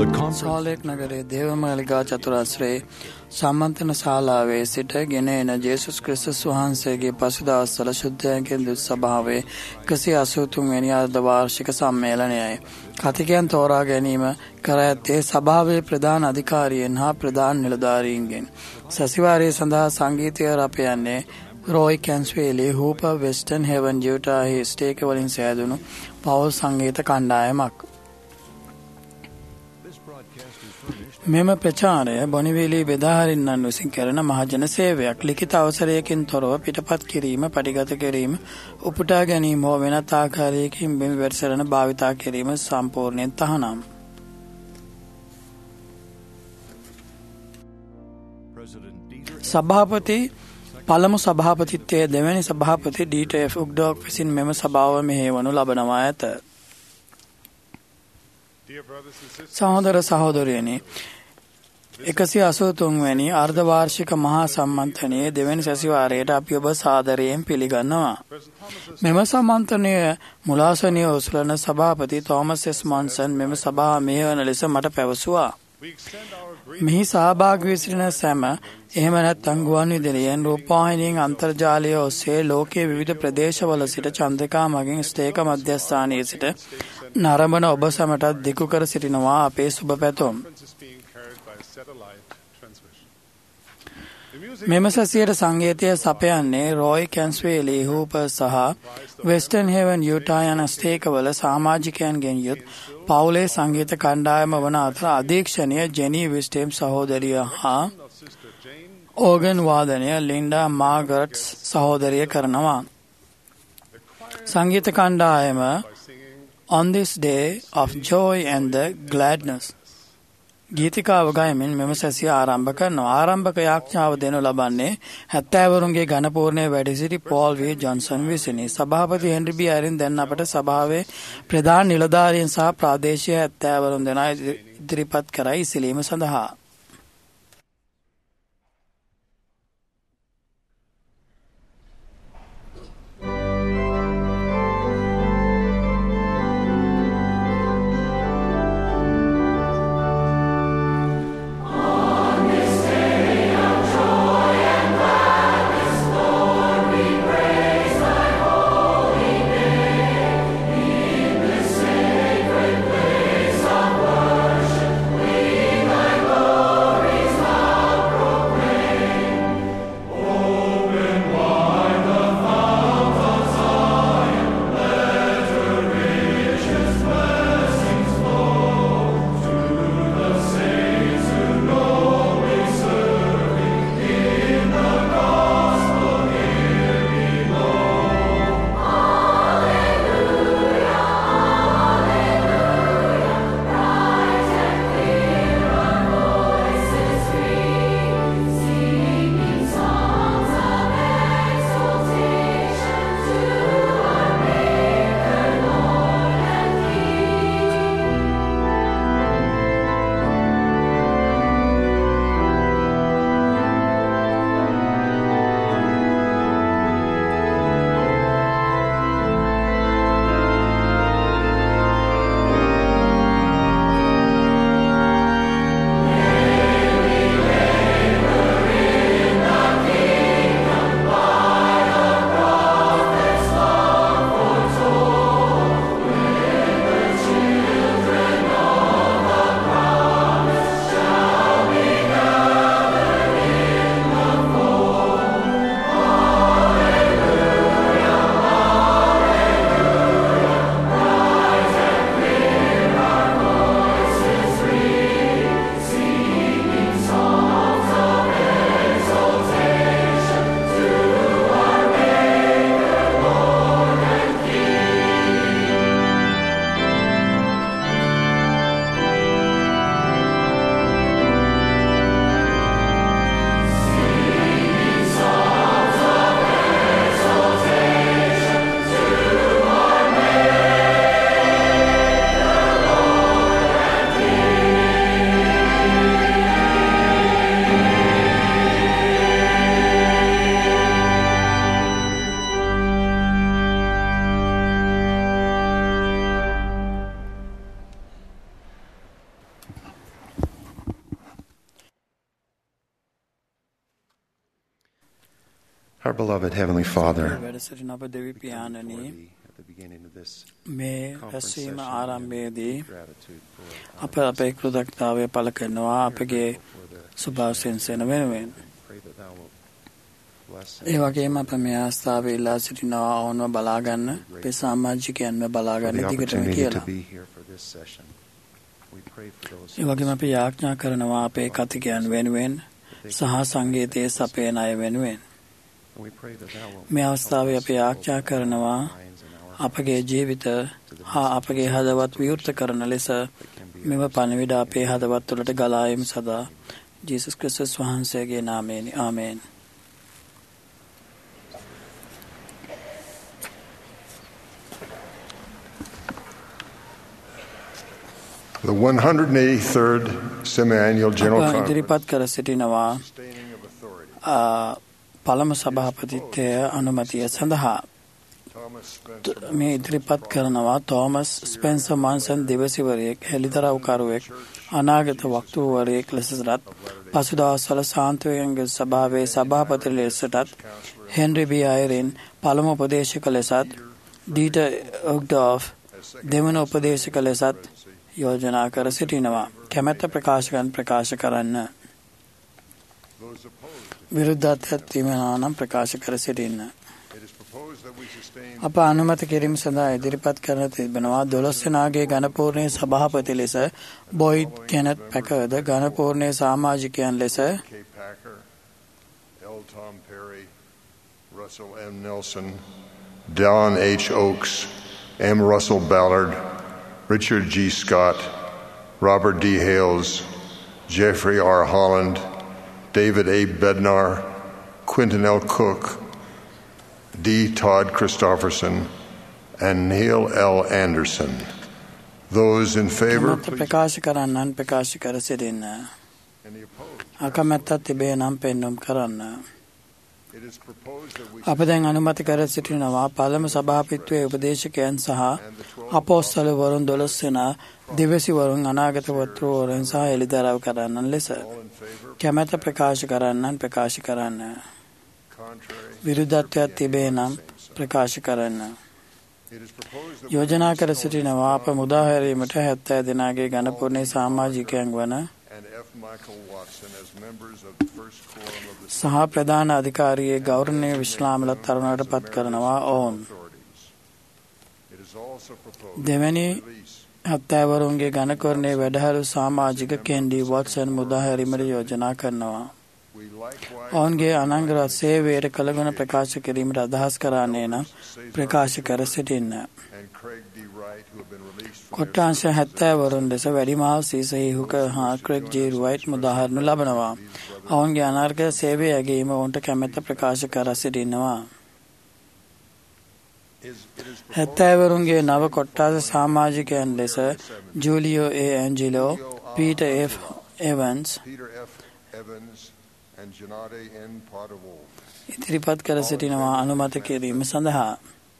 සාලෙක් නගරයේ දේවමාලිගා චතුරස්‍රයේ සම්මන්ත්‍රණ ශාලාවේ සිට ගෙන එන ජේසුස් ක්‍රිස්තුස් වහන්සේගේ පසුදවස්වල ශුද්ධයන්ගෙන් දුත් සභාවේ 183 වෙනි අර්ධ වාර්ෂික සම්මේලනයයි. කතිකයන් තෝරා ගැනීම කර ඇත්තේ සභාවේ ප්‍රධාන අධිකාරියෙන් හා ප්‍රධාන නිලධාරීන්ගෙන්. සැසිවාරය සඳහා සංගීතය රපයන්නේ රෝයි කැන්ස්වේලි හූපර් වෙස්ටර්න් හෙවන් ජියුටාහි ස්ටේක වලින් සෑදුණු පවුල් සංගීත කණ්ඩායමක්. මෙම ප්‍රචාරය බොනිවේලී බෙදාහරින්නන් විසින් කරන මහජන සේවයක්. ලිඛිත අවසරයකින් තොරව පිටපත් කිරීම, පටිගත කිරීම, උපුටා ගැනීම හෝ වෙනත් ආකාරයකින් මෙම වැඩසටහන භාවිතා කිරීම සම්පූර්ණයෙන් තහනම්. සභාපති පළමු සභාපතිත්වයේ දෙවැනි සභාපති ඩීට්.එෆ්. උග්ඩෝක් විසින් මෙම සභාව මෙහෙවනු ලබනවා ඇත. සහෝදර සහෝදරයනි, 183 වැනි අර්ධවාර්ෂික මහා සම්මන්ත්‍රණයේ දෙවැනි සැසිවාරයට අපි ඔබ සාදරයෙන් පිළිගන්නවා. මෙම සම්මන්ත්‍රණය මුලාසනිය උසුලන සභාපති තෝමස් එස් මොන්සන් මෙම සභාව මෙහෙවන ලෙස මට පැවසුවා. මෙහි සහභාගී වී සිටින සැම, එහෙම නැත්නම් ගුවන්විදුලියෙන්, රූපවාහිනියෙන්, අන්තර්ජාලය ඔස්සේ ලෝකයේ විවිධ ප්‍රදේශවල සිට චන්ද්‍රිකා මගින් ස්ථේක මධ්‍යස්ථානයේ සිට නරඹන ඔබ සැමටත් දිගු කර සිටිනවා අපේ සුබ පැතුම්. මෙම සැසියට සංගීතය සපයන්නේ රෝයි කැන්ස්වේලි හූපර් සහ වෙස්ටර්න් හෙවන් යුටා යන ස්ථේකවල සමාජිකයන්ගෙන් යුත් පවුලේ සංගීත කණ්ඩායම වන අතර අධීක්ෂණය ජෙනී විස්ටේම් සහෝදරිය හා ඕගන් වාදනය ලින්ඩා මාගර්ට්ස් සහෝදරිය කරනවා. සංගීත කණ්ඩායම On this day of joy and the gladness ගීතිකාව ගයමින් මෙම සැසිය ආරම්භ කරනවා. ආරම්භක යාඥාව දෙනු ලබන්නේ 70 වරුන්ගේ ඝනපූර්ණයේ වැඩ සිටි පෝල් වී ජොන්සන් විසිනි. සභාපති හෙන්රි බී අයරින් දැන් අපට සභාවේ ප්‍රධාන නිලධාරීන් සහ ප්‍රාදේශීය 70 වරුන් දෙනා ඉදිරිපත් කරයි ඉසිලීම සඳහා. Lord. Our beloved Heavenly Father, වැඩ සිටින අප දෙවි පියාණනි, at the beginning of this මේ conference රැස්වීම session, ආරම්භයේදී gratitude for අප අපේ කෘතඥතාවය පළ කරනවා අපගේ සුභාශිංසන වෙනුවෙන්. pray that thou wilt bless ඒ වගේම අප මේ අවස්ථාවේ ඉල්ලා සිටිනවා ඔවුන්ව බලාගන්න, අපේ සමාජිකයන්ව for බලාගන්න the දිගටම opportunity කියලා. to be here for this session. We pray for those ඒ වගේම අපි යාඥා කරනවා අපේ කතිකයන් වෙනුවෙන් සහ සංගීතයේ සපයන අය වෙනුවෙන්. and we pray that thou wilt මේ අවස්ථාවේ අපි යාඥා කරනවා minds and our අපගේ ජීවිත හා අපගේ හදවත් විවෘත කරන ලෙස මෙම පණිවිඩ අපේ හදවත් තුළට ගලා එමු සදා. ජේසුස් ක්‍රිස්තුස් වහන්සේගේ නාමයෙන් ආමේන්. The 183rd Semi-Annual General අප Conference, ඉදිරිපත් කර සිටිනවා sustaining of authority, පළමු සභාපතිත්වය අනුමැතිය සඳහා. Thomas Spencer, මේ ඉදිරිපත් කරනවා තෝමස් ස්පෙන්සර් මාන්සන් දිවසිවරයෙක්, හෙළිදරව්කරුවෙක්, අනාගත වක්තෘවරයෙක් ලෙසටත් පසුදවස්වල සාන්තුවයන්ගේ සභාවේ සභාපති ලෙසටත් හෙන්රි බී අයරින් පළමු උපදේශක ලෙසත් ඩීටර් ඔග්ඩෝෆ් දෙවන උපදේශක ලෙසත් යෝජනා කර සිටිනවා. කැමැත්ත ප්‍රකාශකයන් ප්‍රකාශ කරන්න. those opposed, විරුද්ධත්වයක් තිබෙනවා නම් ප්‍රකාශ කර සිටින්න. it is proposed that we sustain අප අනුමත කිරීම සඳහා ඉදිරිපත් කරන තිබෙනවා 12 දෙනාගේ ඝනපූර්ණයේ සභාපති ලෙස බොයිඩ් කෙනත් පැකර්ද, ඝනපූර්ණයේ සමාජිකයන් ලෙස K. Packer, L. Tom Perry, Russell M. Nelson, Don H. Oakes, M. Russell Ballard, Richard G. Scott, Robert D. Hales, Jeffrey R. Holland, David A. Bednar, Quentin L. Cook, D. Todd Christofferson, and Neil L. Anderson. Those in favor, කැමැත්ත ප්‍රකාශ කරන්නන් ප්‍රකාශ කර සිටින්න. any opposed? අකමැත්තක් තිබේ නම් පෙන්වුම් කරන්න. It is proposed that we අප දැන් අනුමත කර සිටිනවා පළමු සභාපතිත්වයේ උපදේශකයන් සහ අපොස්තලවරුන් 12 දෙනා, දිවසිවරුන්, අනාගත වක්තෘවරුන් සහ එළිදරව් කරන්නන් ලෙස. all in favor, කැමැත්ත ප්‍රකාශ කරන්නන් ප්‍රකාශ කරන්න. contrary. විරුද්ධත්වයක් තිබේ නම් ප්‍රකාශ කරන්න. It is proposed that යෝජනා කර සිටිනවා අප මුදා හැරීමට 70 දෙනාගේ ඝනපූර්ණයේ සමාජිකයන් වන and F. Michael Watson as members of the first quorum of the සහ ප්‍රධාන අධිකාරියේ ගෞරවනීය විශ්‍රාමලත් තරුණයට පත් කරනවා ඔවුන්. authorities. It is also proposed දෙවැනි to release 70 වරුන්ගේ ඝනකරණයේ වැඩහළු සමාජික කෙන්ඩි වොට්සන් මුදා හැරීමට යෝජනා කරනවා. we likewise ඔවුන්ගේ අනංගවත් සේවයට කළගුණ ප්‍රකාශ කිරීමට අදහස් කරන්නේ නම් ප්‍රකාශ කර සිටින්න. and Craig D. Wright who have been released from කොට්ටාංශ 70 වරුන් ලෙස වැඩිමහල් සීසහිහුක හා ක්‍රෙග් ජේ රුවයිට් මුදාහරනු ලබනවා. ඔවුන්ගේ අනර්ග සේවය ඇගීම ඔවුන්ට කැමැත්ත ප්‍රකාශ කර සිටිනවා. it is 70 වරුන්ගේ නව කොට්ටාස සමාජිකයන් ලෙස Julio A Angelo, Peter F Evans Peter F. Evans and Janade N. Potterwolf. ඉදිරිපත් කර සිටිනවා අනුමත කිරීම සඳහා.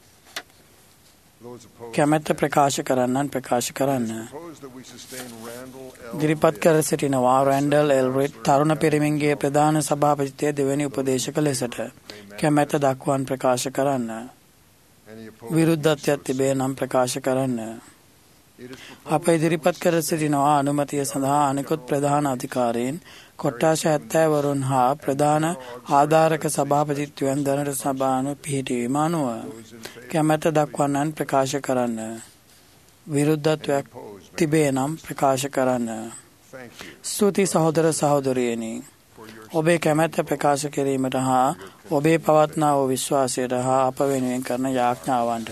Those opposed, කැමැත්ත ප්‍රකාශ කරන්නන් ප්‍රකාශ කරන්න. propose that we sustain Randall L. ඉදිරිපත් කර සිටිනවා රැන්ඩල් එල්රිඩ් තරුණ පිරිමින්ගේ ප්‍රධාන සභාපතිත්වයේ දෙවැනි උපදේශක ලෙසට. කැමැත්ත දක්වන්න ප්‍රකාශ කරන්න. Any opposed? විරුද්ධත්වයක් තිබේ නම් ප්‍රකාශ කරන්න. It is අප ඉදිරිපත් කර සිටිනවා අනුමැතිය සඳහා අනෙකුත් ප්‍රධාන අධිකාරීන්, කොට්ටාශ 70 වරුන් හා ප්‍රධාන ආධාරක සභාපතිත්වයන් දැනට සභානු පිහිටීම අනුව. කැමැත්ත දක්වන්නන් ප්‍රකාශ කරන්න. විරුද්ධත්වයක් තිබේ නම් ප්‍රකාශ කරන්න. thank you ස්තුති සහෝදර සහෝදරියනි. for your ඔබේ කැමැත්ත ප්‍රකාශ කිරීමට හා ඔබේ පවත්නා වූ විශ්වාසයට හා අප වෙනුවෙන් කරන යාඥාවන්ට.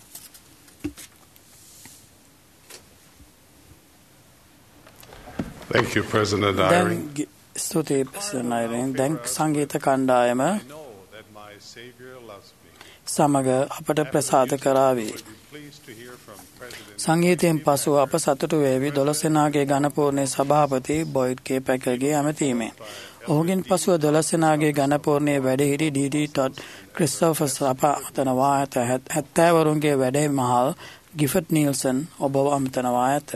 Thank you, President දැන් Eyring. ස්තුතියි ප්‍රසිඩන්ට් අයරින්. දැන් සංගීත කණ්ඩායම I know that my Savior loves me. සමග අපට ප්‍රසාද කරාවි. Would be pleased to hear from President සංගීතයෙන් පසු අප සතුටු වේවි 12 දෙනාගේ ඝනපූර්ණයේ සභාපති බොයිඩ් කේ පැකර්ගේ ඇමතීමෙන්. ඔහුගෙන් පසුව 12 දෙනාගේ ඝනපූර්ණයේ වැඩහිටි ඩී.ටී. ටොඩ් ක්‍රිස්ටෝෆර්ස් අප අමතනවා ඇත. 70 වරුන්ගේ වැඩමහල් ගිෆට් නීල්සන් ඔබව අමතනවා ඇත.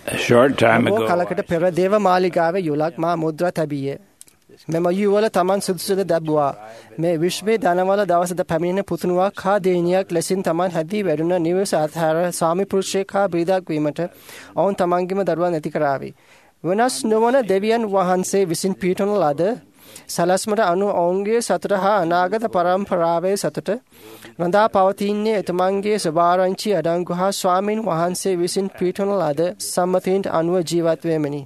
A short time ago, කලකට පෙර දේව මාලිගාවේ යුලක් මා මුද්‍රා තැබියේ. මෙම යුවල තමන් සුදුසුද දැබුවා. මේ විශ්වයේ ධනවල දවසද පැමිණෙන පුතුණුවක් හා දෙයිනියක් ලෙසින් තමන් හැදී වැඩුණ නිවස අත්හැර සාමි පුරුෂයෙක් හා බිරිඳක් වීමට ඔවුන් තමන්ගේම දරුවන් ඇති කරාවි. වෙනස් නොවන දෙවියන් වහන්සේ විසින් පිහිටවන ලද සලස්මට අනුව ඔවුන්ගේ සතුට හා අනාගත පරම්පරාවේ සතුට රඳා පවතින්නේ එතුමන්ගේ ස්වභාරංචි අඩංගු හා ස්වාමීන් වහන්සේ විසින් පිහිටවන ලද සම්මතීන්ට අනුව ජීවත් වෙමනි.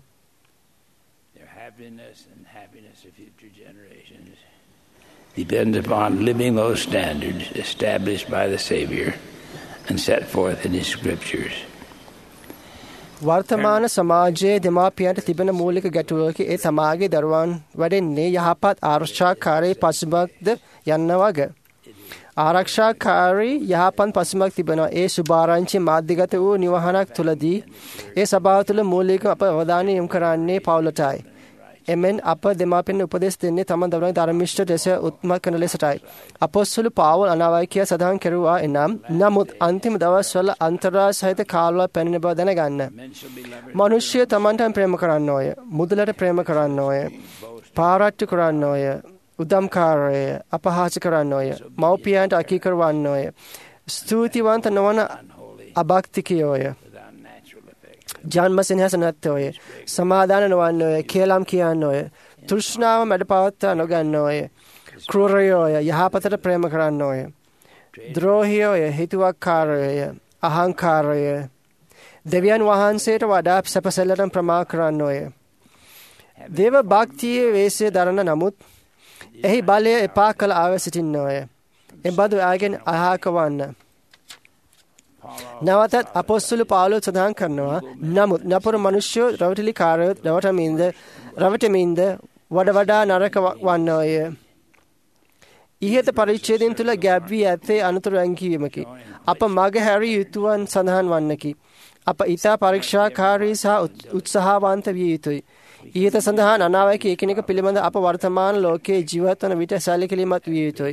Depends upon living those standards established by the Savior and set forth in His Scriptures. වර්තමාන සමාජයේ දෙමාපියන්ට තිබෙන මූලික ගැටලුවකි ඒ තමාගේ දරුවන් වැඩෙන්නේ යහපත් ආරක්ෂාකාරී පසුබිමක්ද යන්න වග. ආරක්ෂාකාරී යහපත් පසුබිමක් තිබෙනවා. ඒ සුභාරංචි මාධ්‍යගත වූ නිවහනක් තුළදී ඒ සභාව තුළ මූලික අප අවධානය යොමු කරන්නේ පවුලටයි. එමෙන් අප දෙමාපියන් උපදෙස් දෙන්නේ තම දරුවන් ධර්මිෂ්ඨ ලෙස උත්මත් කරන ලෙසටයි. අපොස්තුල පාවුල් අනාවැකිය සඳහන් කෙරුවා එනම් නමුත් අන්තිම දවස්වල අන්තරාය සහිත කාලවල පැමිණෙන බව දැනගන්න. මිනිස්ය තමන්ටම ප්‍රේම කරන්න ඕය. මුදලට ප්‍රේම කරන්න ඕය. පාරට්ටු කරන්න ඕය. උදම්කාරය අපහාස කරන්න ඕය. මව්පියන්ට අකීකරවන්න ඕය. ස්තුතිවන්ත නොවන අභක්තිකයෝය. ජන්ම සෙනෙහස නැත්තෝය. සමාදාන නොවන්න ඔය. කේලම් කියන්න ඔය. තෘෂ්ණාව මැඩ පවත්වා නොගන්න ඔය. ක්‍රූරයෝය. යහපතට ප්‍රේම කරන්න ඔය. ද්‍රෝහියෝය. හිතුවක්කාරය. අහංකාරය. දෙවියන් වහන්සේට වඩා සැපසෙල්ලටම ප්‍රමා කරන්න ඔය. දේව භක්තියේ වේශය දරන නමුත් එහි බලය එපා කළ ආව සිටින්න ඔය. එබඳු ආගෙන් අහක වන්න. නැවතත් අපොස්තුල පාවුලෝ සඳහන් කරනවා නමුත් නපුරු මිනිස්සු රවටිලිකාරයෝ රවටමින්ද වඩා නරක වන්නෝය. ඉහත පරිච්ඡේදයෙන් තුල ගැබ් වී ඇත්තේ අනුතර අංගීමකි. අප මග හැරිය යුතුවන් සඳහන් වන්නකි. අප ඊතා පරීක්ෂාකාරී සහ උත්සාහවන්ත විය යුතුයි. ඉහත සඳහන් අනාවැකී එකිනෙක පිළිබඳ අප වර්තමාන ලෝකයේ ජීවත් වන විට සැලකිලිමත් විය යුතුයි.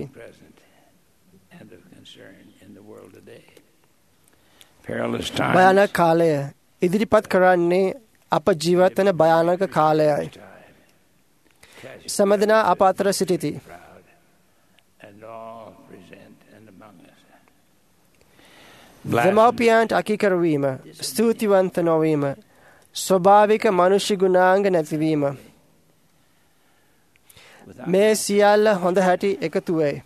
භයානක කාලය ඉදිරිපත් කරන්නේ අප ජීවත් වන භයානක කාලයයි. සමදනා අප අතර සිටිති. දෙමාපියන්ට අකීකරවීම, ස්තුතිවන්ත නොවීම, ස්වභාවික මනුෂ්‍ය ගුණාංග නැතිවීම මේ සියල්ල හොඳ හැටි එකතු වේ.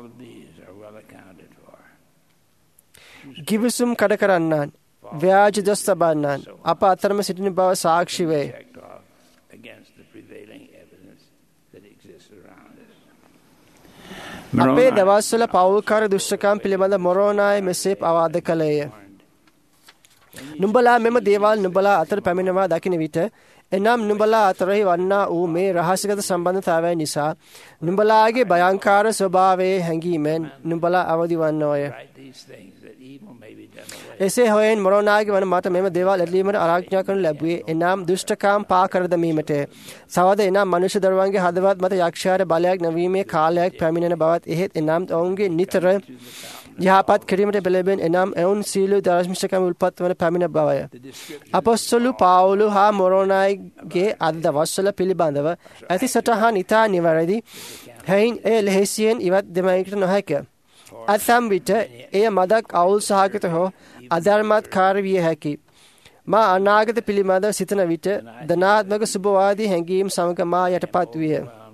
ගිවිසුම් කඩ කරන්නන්, ව්‍යාජ දොස් තබන්නන් අප අතරම සිටින බව සාක්ෂි වේ. අපේ දවස්වල පෞල්කාර දුෂ්ටකම් පිළිබඳ මොරෝනායි මෙසේ අවවාද කළේය. නුඹලා මෙම දේවල් නුඹලා අතර පැමිණෙනවා දකින විට එනම් නුඹලා අතරෙහි වන්නා වූ මේ රහසිගත සම්බන්ධතාවය නිසා නුඹලාගේ භයංකාර ස්වභාවයේ හැඟීමෙන් නුඹලා අවදි වන්නෝය. එසේ හොයෙන් මොරෝනාගේ වන මට මෙම දේවල් එල්ලීමට ආරාධනා කරනු ලැබුවේ එනම් දුෂ්ටකම් පා කර දැමීමට. සවද එනම් මනුෂ්‍ය දරුවන්ගේ හදවත් මත යක්ෂයාට බලයක් නැවීමේ කාලයක් පැමිණෙන බවත් එහෙත් එනම් ඔවුන්ගේ නිතර යහපත් කිරීමට පෙළඹෙන එනම් ඔවුන් සීල ධර්මිෂ්ඨකම් උල්පත් වන පැමිණ බවය. අපොස්තලු පාවුලු හා මොරෝනාගේ අද දවස්වල පිළිබඳව ඇති සටහන් ඉතා නිවැරදි. හැයින් එය ලෙහෙසියෙන් ඉවත් දෙමයකට නොහැකිය. අසම් විට එය මදක් අවුල් සහගත හෝ අධර්මත්කාර විය හැකි. මා අනාගත පිළිබඳව සිතන විට ධනාත්මක සුභවාදී හැඟීම් සමග මා යටපත් විය.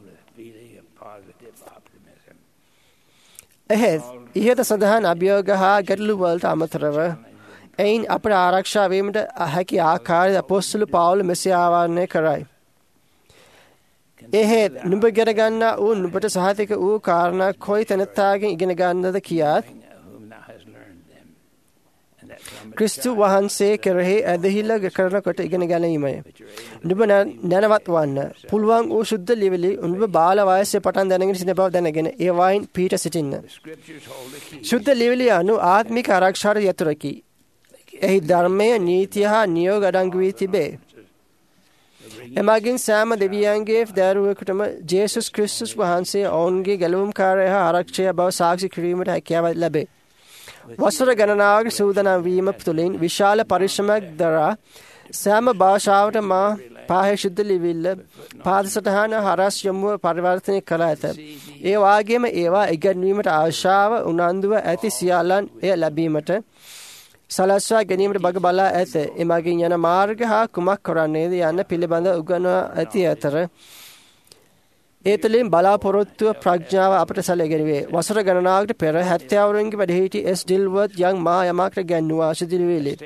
එහෙත් ඉහත සඳහන් අභියෝග හා ගැටලු වලට අමතරව එයින් අපට ආරක්ෂා වීමට හැකි ආකාරය අපොස්තුල පාවුල මෙසේ ආවරණය කරයි. එහෙත් නුඹ ගෙන ගන්නා වූ නුඹට සහතික වූ කාරණා කොයි තැනැත්තාගෙන් ඉගෙන ගන්නද කියාත් ක්‍රිස්තු වහන්සේ කෙරෙහි ඇදහිල්ල කරනකොට ඉගෙන ගැනීමය. නුඹ නැනවත් වන්න. පුළුවන් වූ ශුද්ධ ලිවිලි නුඹ බාල වයසේ පටන් දැනගෙන සිටින බව දැනගෙන ඒ වයින් පිහිට සිටින්න. ශුද්ධ ලිවිලි අනු ආත්මික ආරක්ෂාට යතුරුකි. එහි ධර්මය, නීතිය හා නියෝග අඩංගු වී තිබේ. එමගින් සෑම දෙවියන්ගේ දරුවෙකුටම ජේසුස් ක්‍රිස්තුස් වහන්සේ ඔවුන්ගේ ගැලවුම්කාරය හා ආරක්ෂය බව සාක්ෂි කිරීමට හැකියාව ලැබේ. වසර ගණනාවක සූදානම් වීම තුළින් විශාල පරිශ්‍රමයක් දරා සෑම භාෂාවට මා පාහේ ශුද්ධ ලිවිල්ල පාදසටහන හරස් යොමුව පරිවර්තනය කර ඇත. ඒ වාගේම ඒවා ඉගැන්වීමට ආශාව උනන්දුව ඇති සියල්ලන් එය ලැබීමට සලස්වා ගැනීමට බග බලා ඇත. එමගින් යන මාර්ග හා කුමක් කරන්නේද යන්න පිළිබඳ උගන්වා ඇති අතර ඒ තුළින් බලාපොරොත්තුව ප්‍රඥාව අපට සැලගෙනවේ. වසර ගණනාවකට පෙර 70 වරුන්ගේ වැඩිහිටි එස් ඩිල්වර්ත් යම් මා යමකට ගැන්වූ ආශිදිලිවිලි.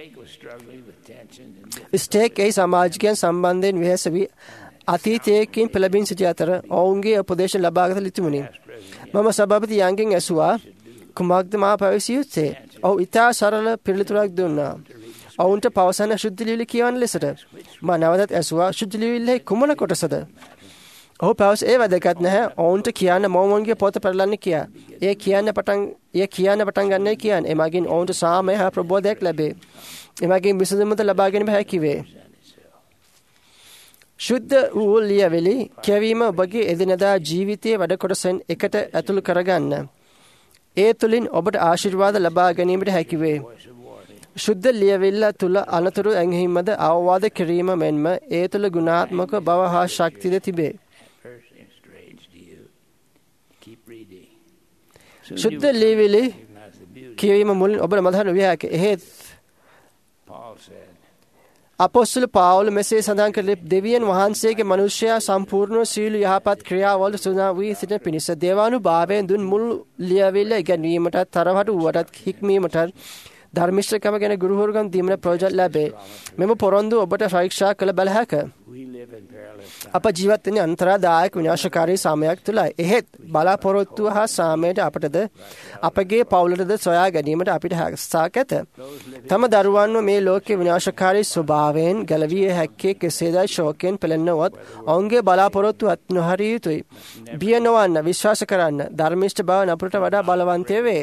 ස්ටේක් ඒ සමාජිකයන් සම්බන්ධයෙන් වෙහෙස වී අතීතයකින් පෙළඹින් සිටි අතර ඔවුන්ගේ උපදේශ ලබාගත යුතුමනි. මම සභාපති යන්ගෙන් ඇසුවා කුමක්ද මා පැවසිය යුත්තේ. ඔහු ඉතා සරල පිළිතුරක් දුන්නා. ඔවුන්ට පවසන ශුද්ධලිවිලි කියවන ලෙසට. මා නැවතත් ඇසුවා ශුද්ධලිවිල්ලේ කුමන කොටසද? ඔහු පැවස ඒ වැදගත් නැහැ. ඔවුන්ට කියන්න මොවුන්ගේ පොත පෙරලන්න කියා. ඒ කියන්න පටන් ගන්නයි කියන්නේ. එමගින් ඔවුන්ට සාමය හා ප්‍රබෝධයක් ලැබේ. එමගින් විසඳුමද ලබා ගැනීම හැකි වේ. ශුද්ධ වූ ලියවිලි කියවීම ඔබගේ එදිනදා ජීවිතයේ වැඩ කොටසෙන් එකට ඇතුළු කරගන්න. ඒ තුළින් ඔබට ආශිර්වාද ලබා ගැනීමට හැකි වේ. ශුද්ධ ලියවිල්ල තුළ අනතුරු ඇඟීමද අවවාද කිරීම මෙන්ම ඒ තුළ ගුණාත්මක බව හා ශක්තිද තිබේ. ශුද්ධ ලියවිලි කියවීම මුලින් ඔබට මතක විය හැකි. එහෙත් අපොස්තල පාවුල මෙසේ සඳහන් කළේ දෙවියන් වහන්සේගේ මනුෂ්‍යයා සම්පූර්ණ සීල යහපත් ක්‍රියාවල සුණා වී සිටින පිණිස දේවානුභාවයෙන් දුන් මුල් ලියවිල්ල ඉගෙනීමට තරවටු වුවටත් හික්මීමට ධර්මිෂ්ඨකම ගැන ගුරුහුරුකම් දීමට ප්‍රයෝජන ලැබේ. මෙම පොරොන්දු ඔබට පරීක්ෂා කළ බල හැක. අප ජීවත් වෙන්නේ අන්තරාදායක විනාශකාරී සමයක් තුළයි. එහෙත් බලාපොරොත්තුව හා සාමයට අපටද අපගේ පවුලටද සොයා ගැනීමට අපිට හැකියාවක් ඇත. තම දරුවන්ව මේ ලෝකයේ විනාශකාරී ස්වභාවයෙන් ගැලවිය හැක්කේ කෙසේදයි ශෝකයෙන් පෙළෙන්නවත් ඔවුන්ගේ බලාපොරොත්තු අත් නොහරිය යුතුයි. බිය නොවන්න, විශ්වාස කරන්න. ධර්මිෂ්ඨ බව නපුරට වඩා බලවන්තය වේ.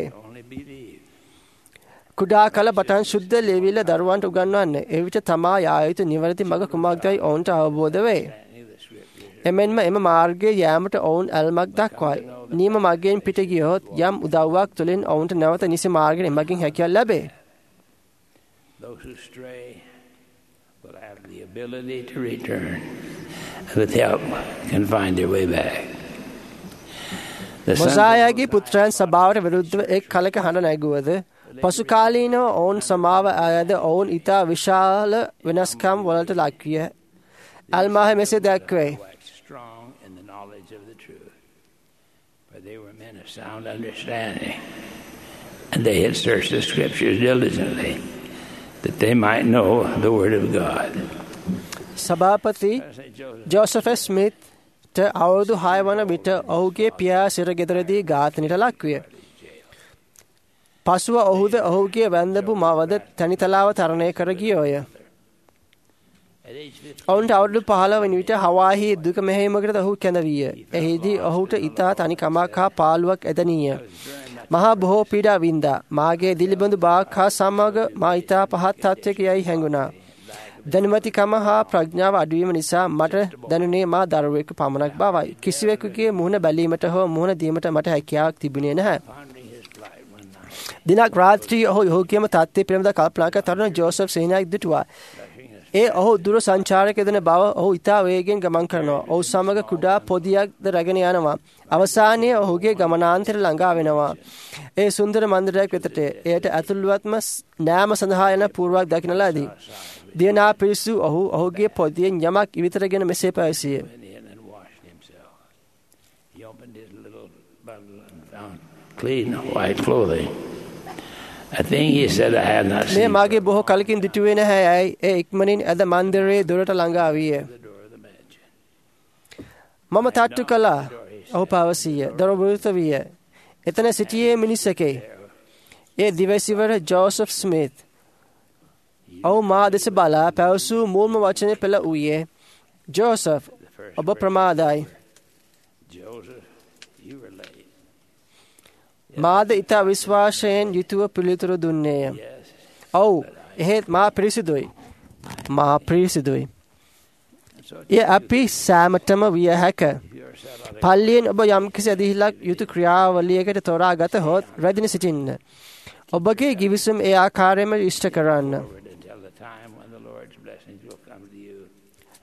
කුඩා කල පටන් ශුද්ධ ලියවිල්ල දරුවන්ට උගන්වන්න. එවිට තමා යා යුතු නිවැරදි මඟ කුමක්දයි ඔවුන්ට අවබෝධ වේ. එමෙන්ම එම මාර්ගයේ යෑමට ඔවුන් ඇල්මක් දක්වයි. නියම මගයෙන් පිට ගියොත් යම් උදව්වක් තුළින් ඔවුන්ට නැවත නිසි මාර්ගයෙන් එමගින් හැකියාව ලැබේ. Those who stray will have the ability to return. With help, can find their way back. මොසායාගේ පුත්‍රයන් සභාවට විරුද්ධව එක් කලක හඬ නැගුවද පසු කාලීනව ඔවුන් සමාව අයද ඔවුන් ඉතා විශාල වෙනස්කම් වලට ලක්විය. අල්මාහ මෙසේ දැක්වේ. Strong in the knowledge of the truth, for they were men of sound understanding, and they had searched the scriptures diligently, that they might know the word of God. සභාපති ජෝසෆ් ස්මිත් අවුරුදු 6 වන විට ඔහුගේ පියා සිරගෙදරදී ඝාතනයට ලක්විය. පසුව ඔහුද ඔහුගේ වැන්දපු මවද තනිතලාව තරණය කර ගියෝය. ඔවුන්ට අවුරුදු 15 වන විට හවාහි දුක මෙහෙයීමකට ඔහු කැඳවිය. එහිදී ඔහුට ඉතා තනිකමක් හා පාළුවක් ඇදණිය. මහා බොහෝ පීඩා වින්දා. මාගේ දිලිබඳු බාක් හා සමග මා ඉතා පහත් තත්ත්වයක යයි හැඟුණා. දැනුමැතිකම හා ප්‍රඥාව අඩුවීම නිසා මට දැනුනේ මා දරුවෙකු පමණක් බවයි. කිසිවෙකුගේ මුහුණ බැලීමට හෝ මුහුණ දීමට මට හැකියාවක් තිබුණේ නැහැ. දිනක් රාත්‍රී ඔහු යෝග්‍යම තත්ත්වය පිළිබඳ කල්පනා කර තරුණ ජෝසප් සිහිනයක් දුටුවා. ඒ ඔහු දුර සංචාරක යෙදෙන බව ඔහු ඉතා වේගෙන් ගමන් කරනවා. ඔහු සමග කුඩා පොදියක්ද රැගෙන යනවා. අවසානයේ ඔහුගේ ගමනාන්තර ළඟා වෙනවා. ඒ සුන්දර මන්දිරයක් වෙතට එයට ඇතුළුවත්ම නෑම සඳහා යන පූර්වක් දකින ලදී. දියනා පිරිසු ඔහුගේ පොදියෙන් යමක් ඉවිතරගෙන මෙසේ පැවසිය. Clean white clothing. I think he said I had not seen. මේ මාගේ බොහෝ කලකින් දිටුවේ නැහැ. ඒ ඉක්මනින් අද මන්දිරයේ දොරට ළඟා විය. මම තට්ටු කළා. ඔහු පැවසිය. දොර විවෘත විය. එතන සිටියේ මිනිසෙකේ. ඒ දිවයිසිවර ජෝසප් ස්මිත්. ඔහු මා දෙස බලා පැවසූ මුල්ම වචනේ පෙළ වූයේ ජෝසප් ඔබ ප්‍රමාදයි. මාද ඉතා විශ්වාසයෙන් යුතුව පිළිතුරු දුන්නේය. ඔව්, එහෙත් මා පිරිසිදුයි. මා පිරිසිදුයි. එය අපි සෑමටම විය හැක. පල්ලියෙන් ඔබ යම්කිසි ඇදහිල්ලක් යුතු ක්‍රියාවලියකට තෝරා ගතහොත් රැඳී සිටින්න. ඔබගේ ගිවිසුම ඒ ආකාරයෙන්ම ඉෂ්ට කරන්න.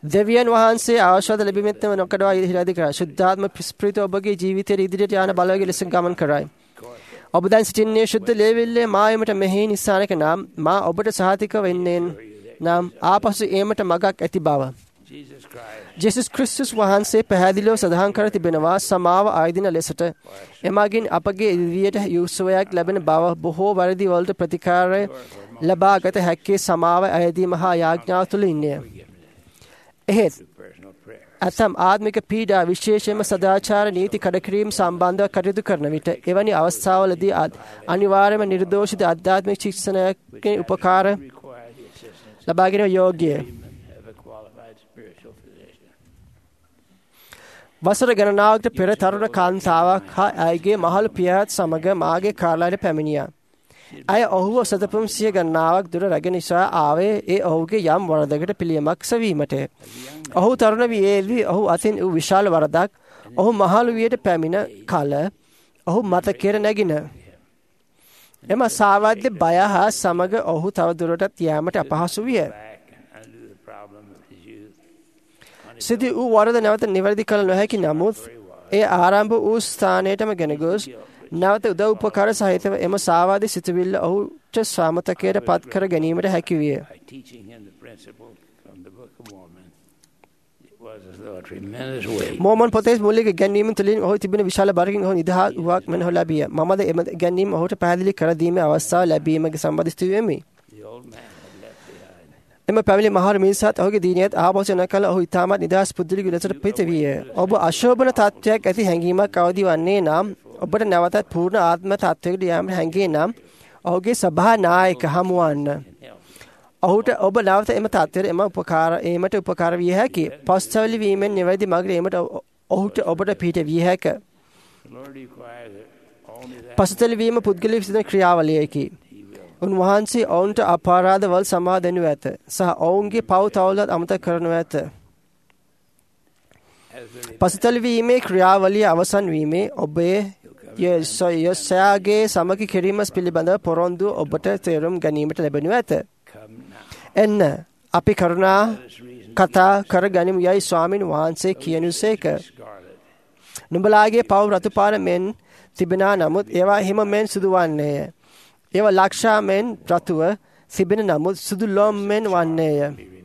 දෙවියන් වහන්සේ ආශාද ලැබීමෙත්ම නොකඩවා ඉදිරියට කරයි. ශුද්ධාත්ම ස්ප්‍රිත ඔබගේ ජීවිතයේ ඉදිරියට යන බලවේග ලෙස ගමන් කරයි. ඔබ දැන් සිටින්නේ ශුද්ධ ලේවිල්ලේ මායමට මෙහි නිසානක නම් මා ඔබට සහතික වෙන්නේ නම් ආපසු ඒමට මගක් ඇති බව. ජේසුස් ක්‍රිස්තුස් වහන්සේ පැහැදිලිව සඳහන් කර තිබෙනවා සමාව ආයදින ලෙසට. එමගින් අපගේ ඉදිරියට යුසුවයක් ලැබෙන බව බොහෝ වැරදි වලට ප්‍රතිකාරය ලබාගත හැක්කේ සමාව අයදීම හා යාඥාව තුළ ඉන්නේ. එහෙත් ඇතම් ආත්මික පීඩා විශේෂයෙන්ම සදාචාර නීති කඩකිරීම සම්බන්ධව කටයුතු කරන විට එවැනි අවස්ථාවලදී අනිවාර්යයෙන්ම නිර්දෝෂිත අධ්‍යාත්මික ශික්ෂණයකින් උපකාර ලබාගෙන යෝග්‍යය. වසර ගණනාවකට පෙර තරුණ කාන්තාවක් හා ඇයගේ මහලු පියාත් සමග මාගේ කාර්යාලයට පැමිණියා. ඇය ඔහුව සතපුම් සිය ගණනාවක් දුර රැගෙන නිසා ආවේ ඒ ඔහුගේ යම් වරදකට පිළියමක් සැවීමට. ඔහු තරුණ වියේදී ඔහු අතින් වූ විශාල වරදක් ඔහු මහලු වියට පැමිණ කල ඔහු මතකයට නැගින. එම සාවද්‍ය බය හා සමග ඔහු තවදුරටත් යාමට අපහසු විය. සිදි වූ වරද නැවත නිවැරදි කළ නොහැකි නමුත් ඒ ආරම්භ වූ ස්ථානයටම ගෙන ගොස් නැවත උදව් උපකාර සහිතව එම සාවාදී සිතුවිල්ල ඔහුට සාමතකයට පත් කර ගැනීමට හැකි විය. මෝමන් පොතේ මූලික ඉගැන්වීම තුළින් ඔහු තිබෙන විශාල බරකින් ඔහු නිදහස් වූවක් මෙන් ලැබිය. මමද එම ඉගැන්වීම ඔහුට පැහැදිලි කර දීමේ අවස්ථාව ලැබීමගේ සම්බන්ධ වෙමි. එම පැමිණි මහර මිනිසත් ඔහුගේ දීනියත් ආපසු නැකල ඔහු ඉතාමත් නිදහස් පුද්ගලික ලෙසට පිට විය. ඔබ අශෝභන තත්ත්වයක් ඇති හැඟීමක් අවදි වන්නේ නම් ඔබට නැවතත් පූර්ණ ආත්ම තත්ත්වයකට යාමට හැඟේ නම් ඔහුගේ සභා නායක හමුවන්න. ඔහුට ඔබ නැවත එම තත්ත්වයට ඒමට උපකාර විය හැකි. පස්තවලි වීමෙන් නිවැරදි මගට ඒමට ඔහුට ඔබට පිට විය හැක. පසුතැලි වීම පුද්ගලික සිදුවන ක්‍රියාවලියකි. උන්වහන්සේ ඔවුන්ට අපරාධවල් සමා දෙනු ඇත සහ ඔවුන්ගේ පව් තවලත් අමතක කරනු ඇත. පසුතැලි වීමේ ක්‍රියාවලිය අවසන් වීමේ ඔබේ යොසයාගේ සමගි කිරීම පිළිබඳව පොරොන්දු ඔබට තේරුම් ගැනීමට ලැබෙනු ඇත. එන්න අපි කරුණා කතා කර ගනිමු යයි ස්වාමීන් වහන්සේ කියනුසේක. නුඹලාගේ පව් රතු පාර මෙන් තිබෙනා නමුත් ඒවා හිම මෙන් සුදු වන්නේය. ඒවා ලක්ෂා මෙන් රතුව තිබෙන නමුත් සුදු ලොම් මෙන් වන්නේය.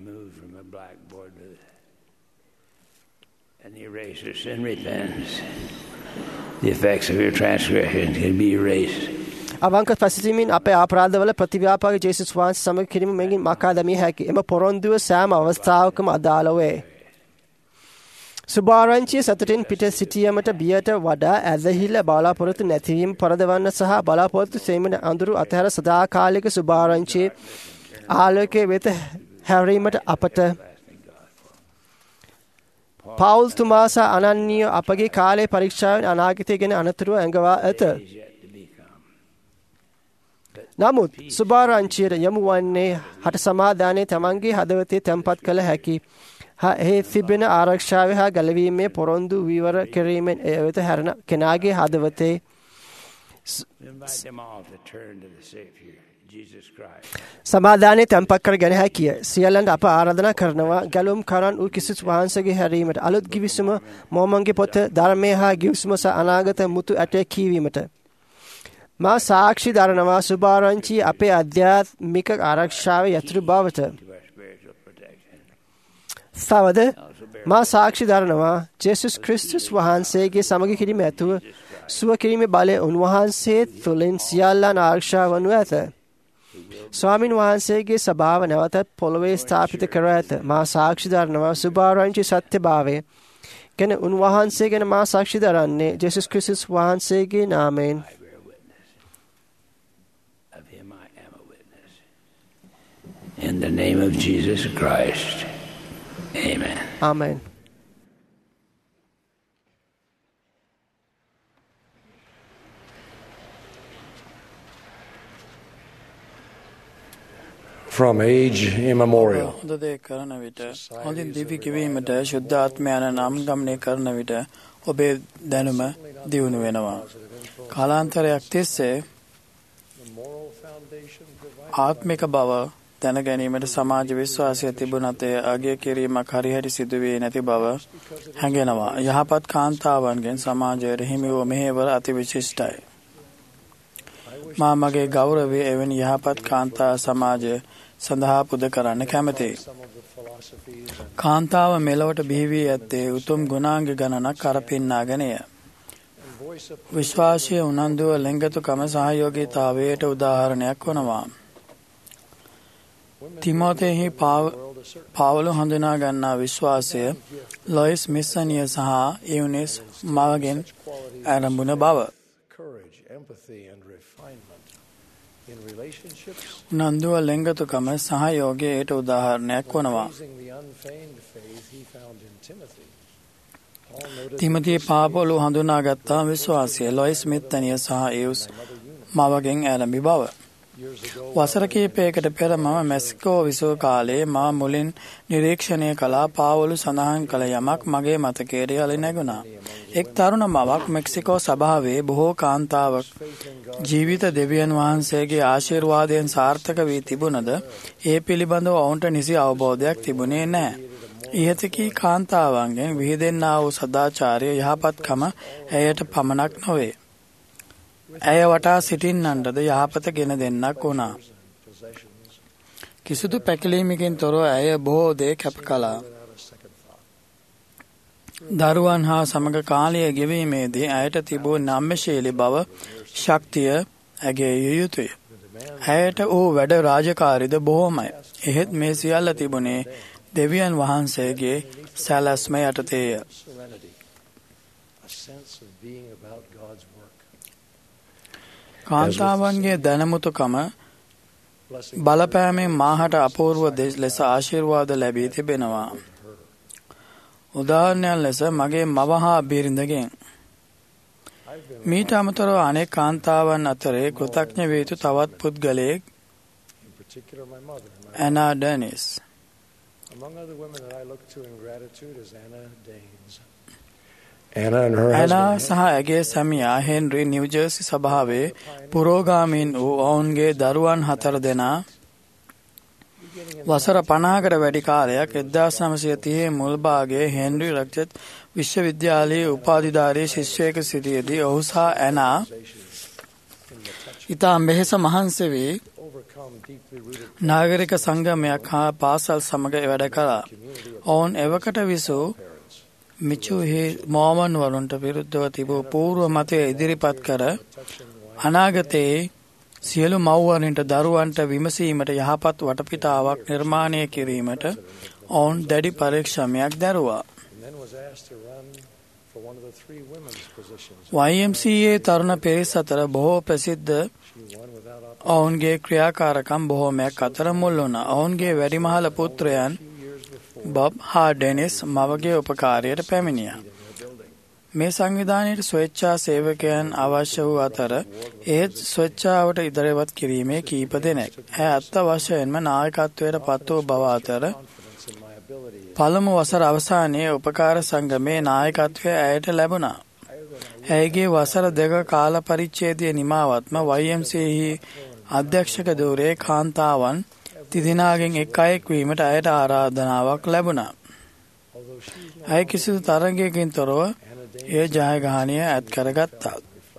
The effects of your transgression can be erased. අවංක පසිතීමෙන් අපේ අපරාධවල ප්‍රතිව්‍යාපක ජේසුස් වහන්සේ සමග කිරීම මෙගින් මකා දැමිය හැකි. එම පොරොන්දුව සෑම අවස්ථාවකම අදාළ වේ. සුභාරංචිය සතුටින් පිට සිටියමට බියට වඩා ඇදහිල්ල බලාපොරොත්තු නැතිවීම පරදවන්න සහ බලාපොරොත්තු සේමන අඳුරු අතහැර සදාකාලික සුභාරංචියේ ආලෝකයේ වෙත හැරීමට අපට පවුල් තුමා සහ අනන්‍ය අපගේ කාලයේ පරීක්ෂාවෙන් අනාගතය ගැන අනතුරුව ඇඟවා ඇත. නමුත් සුභාරංචියට යමු වන්නේ හට සමාදානයේ තමන්ගේ හදවතේ තැන්පත් කළ හැකි එහි තිබෙන ආරක්ෂාව හා ගැලවීමේ පොරොන්දු විවර කිරීමෙන් එය වෙත හැරෙන කෙනාගේ හදවතේ සමාදානයේ තැන්පත් කර ගැන හැකිය. සියල්ලන්ට අප ආරාධනා කරනවා ගැලුම් කරන් වූ ක්‍රිස්තුස් වහන්සේගේ හැරීමට අලුත් ගිවිසුම මොමන්ගේ පොත ධර්මය හා ගිවිසුම සහ අනාගත මුතු ඇටේ කියවීමට මා සාක්ෂි දරනවා සුභාරංචි අපේ අධ්‍යාත්මික ආරක්ෂාවේ යතුරු බවට. තවද මා සාක්ෂි දරනවා ජේසුස් ක්‍රිස්තුස් වහන්සේගේ සමග කිරීම ඇතුව සුව කිරීමේ බලය උන්වහන්සේ තුළින් සියල්ලන් ආරක්ෂා වනු ඇත. ස්වාමින් වහන්සේගේ සභාව නැවතත් පොළොවේ ස්ථාපිත කර ඇත. මා සාක්ෂි දරනවා සුභාරංචි සත්‍යභාවය ගැන උන්වහන්සේ ගැන මා සාක්ෂි දරන්නේ ජේසුස් ක්‍රිස්තුස් වහන්සේගේ නාමයෙන්. In the name of Jesus Christ. Amen. Amen. From age immemorial, හොඳ දේ කරන විට හොඳින් දිවි කිවීමට ශුද්ධ ආත්මයන නම් ගමනය කරන විට ඔබේ දැනුම දියුණු වෙනවා. කාලාන්තරයක් තිස්සේ ආත්මික බව දැන ගැනීමට සමාජ විශ්වාසය තිබුණත් එය අගය කිරීමක් හරිහැටි සිදුවේ නැති බව හැඟෙනවා. යහපත් කාන්තාවන්ගෙන් සමාජයට හිමි වූ මෙහෙවර අතිවිශිෂ්ටයි. මා මගේ ගෞරවය එවැනි යහපත් කාන්තා සමාජය සඳහා පුද කරන්න කැමැතියි. කාන්තාව මෙලොවට බිහි වී ඇත්තේ උතුම් ගුණාංග ගණනක් කරපින්නාගෙනය. විශ්වාසය උනන්දුව ලෙංගතුකම සහයෝගීතාවයට උදාහරණයක් වනවා. තිමෝතෙහි පාවුල හඳුනා ගන්නා විශ්වාසය ලොයිස් මිස්සනිය සහ ඉව්නිස් මවගෙන් ආරම්භුන බව. උනන්දුව ලෙංගතුකම සහයෝගයට උදාහරණයක් වනවා. තිමතිය පාපොලු හඳුනාගත්තා විශ්වාසය ලොයිස් මිත්තනිය සහ ඉව්ස් මවගෙන් ආරම්භි බව. වසර කිහිපයකට පෙර මම මෙක්සිකෝ විසූ කාලයේ මා මුලින් නිරීක්ෂණය කළා පාවොලු සඳහන් කළ යමක් මගේ මතකයට යලි නැගුණා. එක් තරුණ මවක් මෙක්සිකෝ සභාවේ බොහෝ කාන්තාවක් ජීවිත දෙවියන් වහන්සේගේ ආශිර්වාදයෙන් සාර්ථක වී තිබුණද ඒ පිළිබඳව ඔවුන්ට නිසි අවබෝධයක් තිබුණේ නැහැ. ඉහතකී කාන්තාවන්ගෙන් විහිදෙන්නා වූ සදාචාරය යහපත්කම ඇයට පමණක් නොවේ. ඇය වටා සිටින්නන්ටද යහපත ගෙන දෙන්නක් වුණා. කිසිදු පැකිලීමකින් තොරව ඇය බොහෝ දේ කැප කළා. දරුවන් හා සමග කාලය ගෙවීමේදී ඇයට තිබූ නම්‍යශීලී බව ශක්තිය ඇගේ යුතුය. ඇයට වූ වැඩ රාජකාරිද බොහෝමයි. එහෙත් මේ සියල්ල තිබුණේ දෙවියන් වහන්සේගේ සැලැස්ම යටතේය. කාන්තාවන්ගේ දැනමුතුකම බලපෑමෙන් මාහට අපූර්ව ලෙස ආශිර්වාද ලැබී තිබෙනවා. උදාහරණයක් ලෙස මගේ මව හා බිරිඳගෙන්. මීට අමතරව අනෙක් කාන්තාවන් අතරේ කෘතඥ විය යුතු තවත් පුද්ගලයෙක් ඇනා ඩෙනිස්. ඇනා සහ ඇගේ සැමියා හෙන්රි නිව්ජර්සි සභාවේ පුරෝගාමීන් වූ ඔවුන්ගේ දරුවන් 4 දෙනා වසර 50කට වැඩි කාලයක් 1930 මුල් භාගයේ හෙන්රි රක්ජත් විශ්වවිද්‍යාලයේ උපාධිධාරී ශිෂ්‍යයෙකු සිටියේදී ඔහු සහ ඇනා ඉතා මෙහෙස මහන්සි වී නාගරික සංගමයක් හා පාසල් සමග වැඩ කළා. ඔවුන් එවකට විසූ මිචුහි මෝමන් වරුන්ට විරුද්ධව තිබූ පූර්ව මතය ඉදිරිපත් කර අනාගතයේ සියලු මව්වරුන්ට දරුවන්ට විමසීමට යහපත් වටපිටාවක් නිර්මාණය කිරීමට ඔවුන් දැඩි පරීක්ෂණයක් දැරුවා. YMCA තරුණ පිරිස් අතර බොහෝ ප්‍රසිද්ධ ඔවුන්ගේ ක්‍රියාකාරකම් බොහෝමයක් අතර මුල් වුණා. ඔවුන්ගේ වැඩිමහල පුත්‍රයන් බොබ් හා ඩෙනිස් මවගේ උපකාරයට පැමිණියා. මේ සංවිධානයට ස්වේච්ඡා සේවකයන් අවශ්‍ය වූ අතර ඒත් ස්වේච්ඡාවට ඉදිරිපත් කිරීමේ කීප දෙනෙක්. ඇය අත්වශයෙන්ම නායකත්වයට පත් වූ බව අතර පළමු වසර අවසානයේ උපකාර සංගමේ නායකත්වය ඇයට ලැබුණා. ඇයගේ වසර 2 කාල පරිච්ඡේදයේ නිමාවත්ම YMCA අධ්‍යක්ෂක ධූරයේ කාන්තාවන් තිදෙනාගෙන් එක් අයෙක් වීමට ඇයට ආරාධනාවක් ලැබුණා. ඇය කිසිදු තරගයකින් තොරව ඒ ජයග්‍රහණය ඇත් කරගත්තා.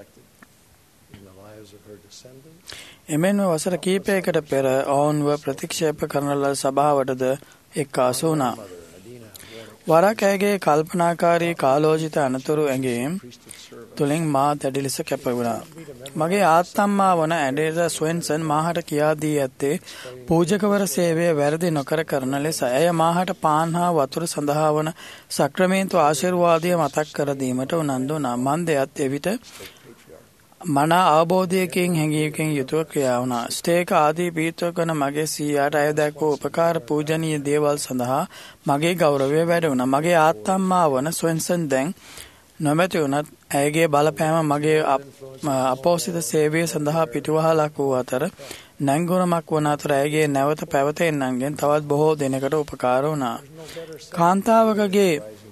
එමෙන්ම වසර කිහිපයකට පෙර ඔවුන්ව ප්‍රතික්ෂේප කරන ලද සභාවටද එක්කාසු වුණා. වරක් ඇයගේ කල්පනාකාරී කාලෝචිත අනතුරු ඇඟීම් තුලින් මා දැඩි ලෙස කැප වුණා. මගේ ආත්තම්මා වන ඇඩේසා ස්වෙන්සන් මාහට කියා දී ඇත්තේ පූජකවර සේවය වැරදි නොකර කරන ලෙස. ඇය මාහට පාන් හා වතුර සඳහා වන සක්‍රමේන්තු ආශිර්වාදය මතක් කර දීමට උනන්දු වුණා. මන් දෙයත් එවිට මනා අවබෝධයකින් හැඟීමකින් යුතුව ක්‍රියා වුණා. ස්ටේක ආදී පීතක වන මගේ සීයාට අය දැක්වූ උපකාර පූජනීය දේවල් සඳහා මගේ ගෞරවය වැඩි වුණා. මගේ ආත්තම්මා වන ස්වෙන්සන් දැන් නොමැති වුණත් ඇයගේ බලපෑම මගේ අපෝසිත සේවය සඳහා පිටුවහලක් වූ අතර නැංගුරමක් වන අතර ඇයගේ නැවත පැවතෙන්නන්ගෙන් තවත් බොහෝ දෙනෙකුට උපකාර වුණා. කාන්තාවකගේ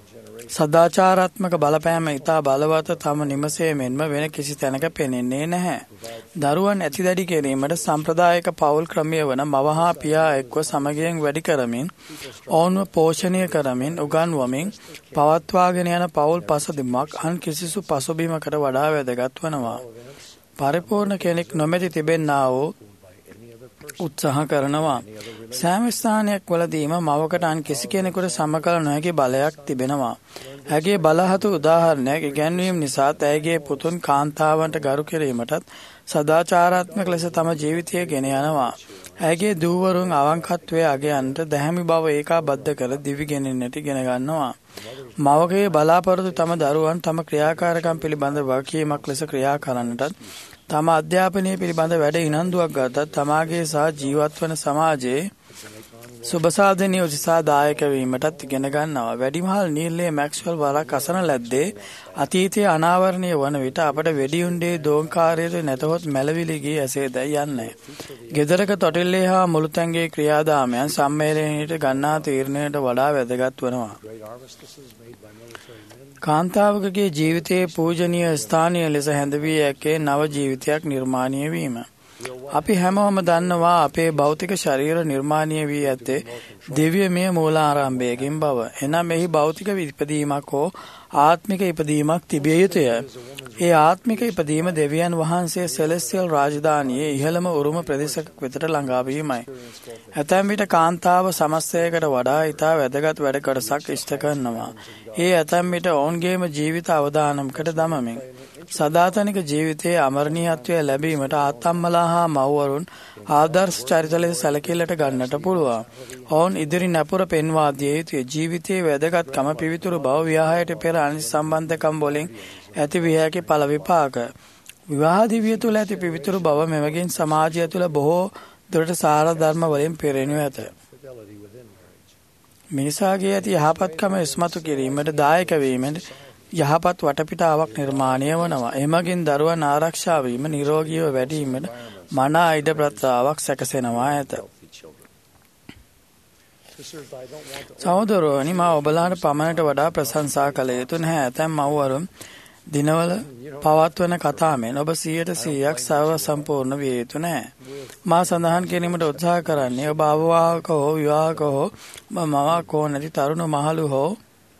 සදාචාරාත්මක බලපෑම ඉතා බලවත් තම නිමසේ මෙන්ම වෙන කිසි තැනක පෙනෙන්නේ නැහැ. දරුවන් ඇතිදැඩි කිරීමට සම්ප්‍රදායික පවුල් ක්‍රමය වන මව හා පියා එක්ව සමගියෙන් වැඩි කරමින් ඔවුන්ව පෝෂණය කරමින් උගන්වමින් පවත්වාගෙන යන පවුල් පසුබිමක් අන් කිසිසු පසුබිමකට වඩා වැදගත් වනවා. පරිපූර්ණ කෙනෙක් නොමැති තිබෙන්නා වූ උත්සාහ කරනවා. සෑම ස්ථානයක් වලදීම මවකට අන් කිසි කෙනෙකුට සම කළ නොහැකි බලයක් තිබෙනවා. ඇගේ බලහතු උදාහරණයක් ඉගැන්වීම නිසා ඇයගේ පුතුන් කාන්තාවන්ට ගරු කිරීමටත් සදාචාරාත්මක ලෙස තම ජීවිතය ගෙන යනවා. ඇගේ දූවරුන් අවංකත්වයේ අගයන්ට දැහැමි බව ඒකාබද්ධ කර දිවි ගෙනෙන්නට ඉගෙන ගන්නවා. මවගේ බලාපොරොත්තු තම දරුවන් තම ක්‍රියාකාරකම් පිළිබඳ වගකීමක් ලෙස ක්‍රියා කරන්නටත් තම අධ්‍යාපනය පිළිබඳ වැඩ ඉනන්දුවක් ගතත් තමාගේ සහ ජීවත් වන සමාජයේ සුබසාධනය උදෙසා දායක වීමටත් ඉගෙන ගන්නවා. වැඩිමහල් නීල්ලේ මැක්ස්වෙල් වරක් අසන ලද්දේ අතීතයේ අනාවරණය වන විට අපට වෙඩියුණ්ඩේ දෝංකාරයට නැතහොත් මැලවිලි ගී ඇසේදැයි යන්නේ. ගෙදරක තොටිල්ලේ හා මුළුතැන්ගේ ක්‍රියාදාමයන් සම්මේලනයට ගන්නා තීරණයට වඩා වැදගත් වනවා. කාන්තාවකගේ ජීවිතයේ පූජනීය ස්ථානීය ලෙස හැඳවී ඇත්තේ නව ජීවිතයක් නිර්මාණය වීම. අපි හැමෝම දන්නවා අපේ භෞතික ශරීර නිර්මාණය වී ඇත්තේ දිව්‍යමය මූලාරම්භයකින් බව. එනම් එහි භෞතික ඉපදීමක් හෝ ආත්මික ඉපදීමක් තිබිය යුතුය. ඒ ආත්මික ඉපදීම දෙවියන් වහන්සේ සෙලෙස්ටියල් රාජධානියේ ඉහළම උරුම ප්‍රදේශයක් වෙතට ළඟා වීමයි. ඇතැම් විට කාන්තාව සමස්තයකට වඩා ඉතා වැදගත් වැඩ කොටසක් ඉෂ්ට කරනවා. ඒ ඇතැම් විට ඔවුන්ගේම ජීවිත අවදානමකට දමමින් සදාතනික ජීවිතයේ අමරණීයත්වය ලැබීමට ආතම්මලා හා මව්වරුන් ආදර්ශ චරිත ලෙස සැලකිල්ලට ගන්නට පුළුවන්. ඔවුන් ඉදිරි නැපුර පෙන්වා දිය යුතුය. ජීවිතයේ වැදගත්කම පිවිතුරු බව විවාහයට පෙර අනිත් සම්බන්ධකම් වලින් ඇති විය හැකි ඵල විපාක. විවාහ දිවිය තුළ ඇති පිවිතුරු බව මෙවැගින් සමාජය තුළ බොහෝ දුරට සාර ධර්ම වලින් පෙරෙනු ඇත. මිනිසාගේ ඇති යහපත්කම ඉස්මතු කිරීමට දායක වීමෙන් යහපත් වටපිටාවක් නිර්මාණය වනවා. එමගින් දරුවන් ආරක්ෂා වීම නිරෝගීව වැඩිවීමට මනා ඉඩ ප්‍රත්‍යාවක් සැකසෙනවා ඇත. සහෝදරයනි, මා ඔබලාට පමණට වඩා ප්‍රශංසා කළ යුතු නැහැ. ඇතැම් මව්වරුන් දිනවල පවත්වන කතාවෙන් ඔබ 100% සර්ව සම්පූර්ණ විය යුතු නැහැ. මා සඳහන් කිරීමට උත්සාහ කරන්නේ ඔබ අවවාහක හෝ විවාහක හෝ මවක් හෝ නැති තරුණ මහලු හෝ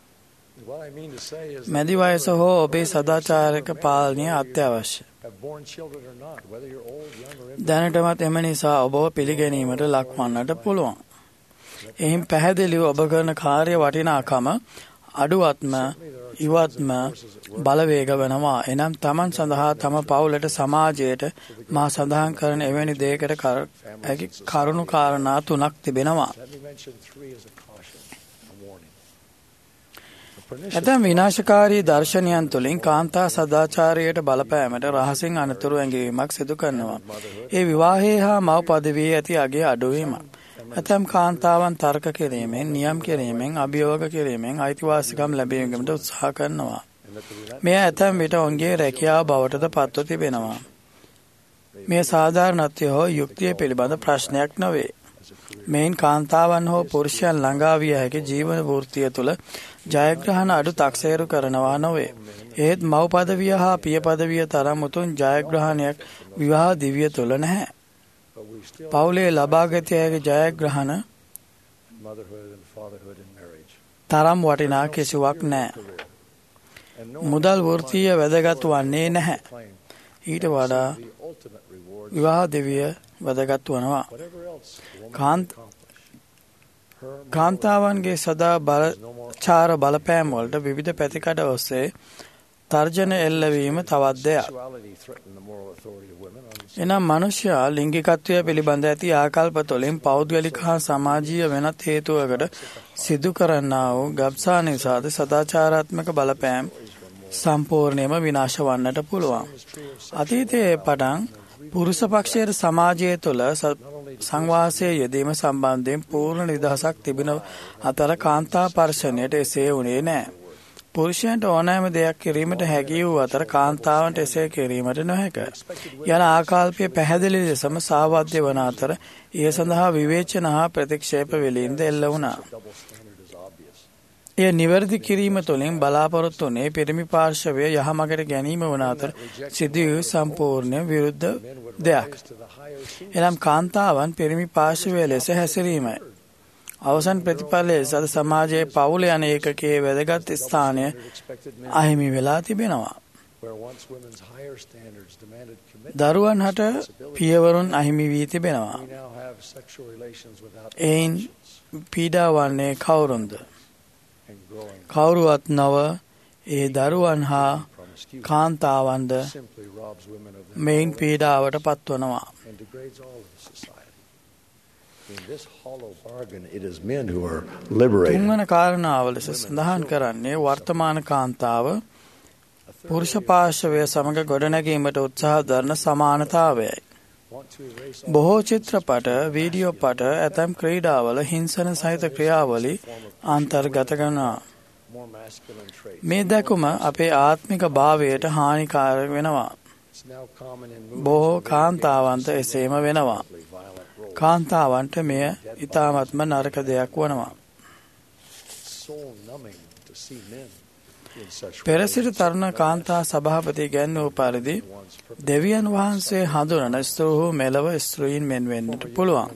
මැදි වයස හෝ ඔබේ සදාචාරක පාලනය අත්‍යවශ්‍ය. දැනටමත් එම නිසා ඔබව පිළිගැනීමට ලක්වන්නට පුළුවන්. එහින් පැහැදිලිව ඔබ කරන කාර්ය වටිනාකම අඩුවත්ම ඉවත්ම බලවේග වෙනවා. එනම් තමන් සඳහා තම පවුලට සමාජයට මා සඳහන් කරන එවැනි දෙයකට කරුණු කාරණා 3ක් තිබෙනවා. ඇතැම් විනාශකාරී දර්ශනයන් තුළින් කාන්තා සදාචාරයට බලපෑමට රහසින් අනතුරු ඇඟවීමක් සිදු කරනවා. ඒ විවාහයේ හා මව් පදවියේ ඇති අගේ අඩුවීමක්. ඇතැම් කාන්තාවන් තර්ක කිරීමෙන්, නියම් කිරීමෙන්, අභියෝග කිරීමෙන් අයිතිවාසිකම් ලැබීමට උත්සාහ කරනවා. මෙය ඇතැම් විට ඔවුන්ගේ රැකියාව බවටද පත්ව තිබෙනවා. මේ සාධාරණත්වය හෝ යුක්තිය පිළිබඳ ප්‍රශ්නයක් නොවේ. මෙයින් කාන්තාවන් හෝ පුරුෂයන් ළඟා විය හැකි ජීවන වෘත්තිය තුළ ජයග්‍රහණ අඩු තක්සේරු කරනවා නොවේ. ඒත් මව් පදවිය හා පිය පදවිය තරම් උතුම් ජයග්‍රහණයක් විවාහ දිවිය තුළ නැහැ. පවුලේ ලබාගත හැකි ජයග්‍රහණ තරම් වටිනා කිසිවක් නැහැ. මුදල් වෘත්තීය වැදගත් වන්නේ නැහැ. ඊට වඩා විවාහ දිවිය වැදගත් වනවා. කාන්තාවන්ගේ සදාචාර බලපෑම් වලට විවිධ පැතිකඩ ඔස්සේ තර්ජන එල්ලවීම තවත් දෙයක්. එනම් මනුෂ්‍යයා ලිංගිකත්වය පිළිබඳ ඇති ආකල්ප තුළින් පෞද්ගලික හා සමාජීය වෙනත් හේතුවකට සිදු කරන්නා වූ ගබ්සා නිසාද සදාචාරාත්මක බලපෑම් සම්පූර්ණයෙන්ම විනාශ වන්නට පුළුවන්. අතීතයේ පටන් පුරුෂ පක්ෂයේ සමාජය තුළ සංවාසයේ යෙදීම සම්බන්ධයෙන් පූර්ණ නිදහසක් තිබෙන අතර කාන්තා පර්ශනයට එසේ වුණේ නැහැ. පුරුෂයන්ට ඕනෑම දෙයක් කිරීමට හැකි වූ අතර කාන්තාවන්ට එසේ කිරීමට නොහැක. යන ආකල්පය පැහැදිලි ලෙසම සාවද්‍ය වන අතර ඒ සඳහා විවේචන හා ප්‍රතික්ෂේප වෙලින්ද එල්ල වුණා. එය නිවැරදි කිරීම තුළින් බලාපොරොත්තු වුණේ පිරිමි පාර්ශවය යහමගට ගැනීම වන අතර සිදුවූ සම්පූර්ණ විරුද්ධ දෙයක්. එනම් කාන්තාවන් පිරිමි පාර්ශවය ලෙස හැසිරීමයි. අවසන් ප්‍රතිඵලයේ සද සමාජයේ පවුල යන ඒකකයේ වැදගත් ස්ථානය අහිමි වෙලා තිබෙනවා. දරුවන් හට පියවරුන් අහිමි වී තිබෙනවා. එයින් පීඩා වන්නේ කවුරුන්ද? කවුරුවත් නොව ඒ දරුවන් හා කාන්තාවන්ද මෙයින් පීඩාවට පත්වනවා. තුන්වන කාරණාව ලෙස සඳහන් කරන්නේ වර්තමාන කාන්තාව පුරුෂ පාර්ශවය සමග ගොඩනැගීමට උත්සාහ දරන සමානතාවයයි. බොහෝ චිත්‍රපට, වීඩියෝ පට, ඇතැම් ක්‍රීඩාවල හිංසන සහිත ක්‍රියාවලි අන්තර්ගත කරනවා. මේ දැකුම අපේ ආත්මික භාවයට හානිකාරක වෙනවා. බොහෝ කාන්තාවන්ට එසේම වෙනවා. කාන්තාවන්ට මෙය ඉතාමත්ම නරක දෙයක් වනවා. පෙරසිට තරුණ කාන්තා සභාපති ගැන්වූ පරිදි දෙවියන් වහන්සේ හඳුනන ස්ත්‍රූහු මෙලව ස්ත්‍රීන් මෙන් වෙන්නට පුළුවන්.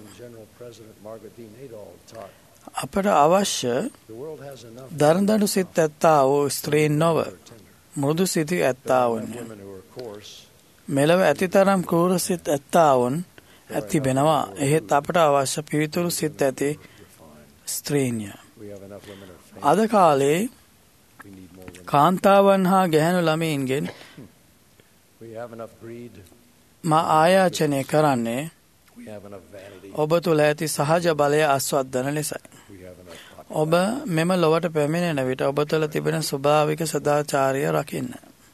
අපට අවශ්‍ය දරදඬු සිත් ඇත්තා වූ ස්ත්‍රීන් නොව මෘදු සිති ඇත්තාවුන්ය. මෙලව ඇතිතරම් කෲර සිත් ඇත්තාවුන් ඇතිබෙනවා. එහෙත් අපට අවශ්‍ය පිවිතුරු සිත් ඇති ස්ත්‍රීන්ය. අද කාලේ කාන්තාවන් හා ගැහැණු ළමයින්ගෙන් මා ආයාචනය කරන්නේ ඔබ තුළ ඇති සහජ බලය අස්වද්දන ලෙසයි. ඔබ මෙම ලොවට පැමිණෙන විට ඔබ තුළ තිබෙන ස්වභාවික සදාචාරය රකින්න.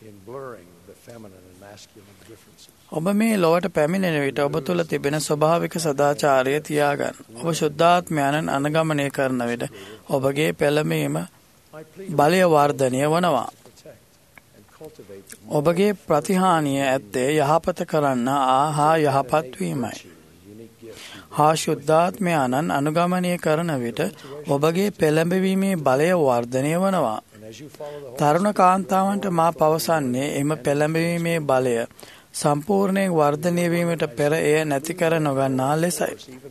ඔබ මේ ලොවට පැමිණෙන විට ඔබ තුළ තිබෙන ස්වභාවික සදාචාරය තියාගන්න. ඔබ ශුද්ධාත්මයන්න් අනුගමනය කරන විට ඔබගේ පෙළඹීම බලය වර්ධනය වනවා. ඔබගේ ප්‍රතිහානිය ඇත්තේ යහපත කරන්න හා යහපත් වීමයි. හා ශුද්ධාත්මයන්න් අනුගමනය කරන විට ඔබගේ පෙළඹවීමේ බලය වර්ධනය වනවා. තරුණ කාන්තාවන්ට මා පවසන්නේ එම පෙළඹවීමේ බලය සම්පූර්ණයෙන් වර්ධනය වීමට පෙර එය නැති කර නොගන්නා ලෙසයි.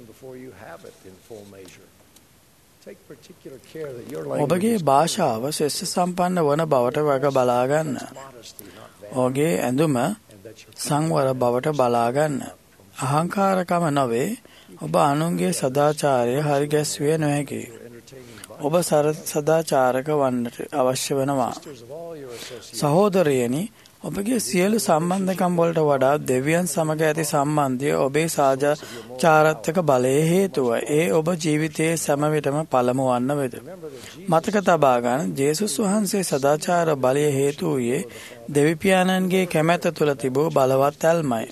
ඔබගේ භාෂාව ශිෂ්‍ය සම්පන්න වන බවට වග බලාගන්න. ඔබගේ ඇඳුම සංවර බවට බලාගන්න. අහංකාරකම නොවේ. ඔබ අනුන්ගේ සදාචාරය හරිගැස්විය නොහැකි. ඔබ සදාචාරක වන්නට අවශ්‍ය වෙනවා. සහෝදරයනි, ඔබගේ සියලු සම්බන්ධකම් වලට වඩා දෙවියන් සමග ඇති සම්බන්ධය ඔබේ සදාචාරාත්මක බලයේ හේතුව. ඒ ඔබ ජීවිතයේ සෑම විටම පළමු වන්න වේද. මතක තබා ගන්න, ජේසුස් වහන්සේ සදාචාර බලය හේතු වූයේ දෙවිපියාණන්ගේ කැමැත්ත තුළ තිබූ බලවත් ඇල්මයි.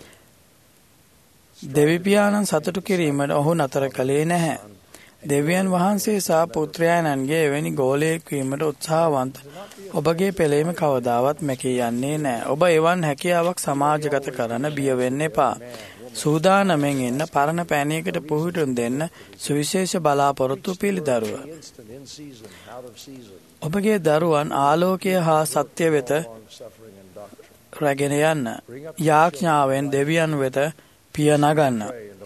දෙවිපියාණන් සතුටු කිරීමට ඔහු නතර කළේ නැහැ. දෙවියන් වහන්සේ සහ පුත්‍රයාණන්ගේ එවැනි ගෝලයෙක් වීමට උත්සාහවන්ත ඔබගේ පෙළීම කවදාවත් මැකී යන්නේ නැහැ. ඔබ එවන් හැකියාවක් සමාජගත කරන්න බිය වෙන්න එපා. සූදානම්ෙන් ඉන්න, පරණ පෑණියකට පුහුණුම් දෙන්න සුවිශේෂ බලාපොරොත්තු පිළිදරුව. ඔබගේ දරුවන් ආලෝකය හා සත්‍ය වෙත රැගෙන යන්න. යාඥාවෙන් දෙවියන් වෙත පිය නගන්න.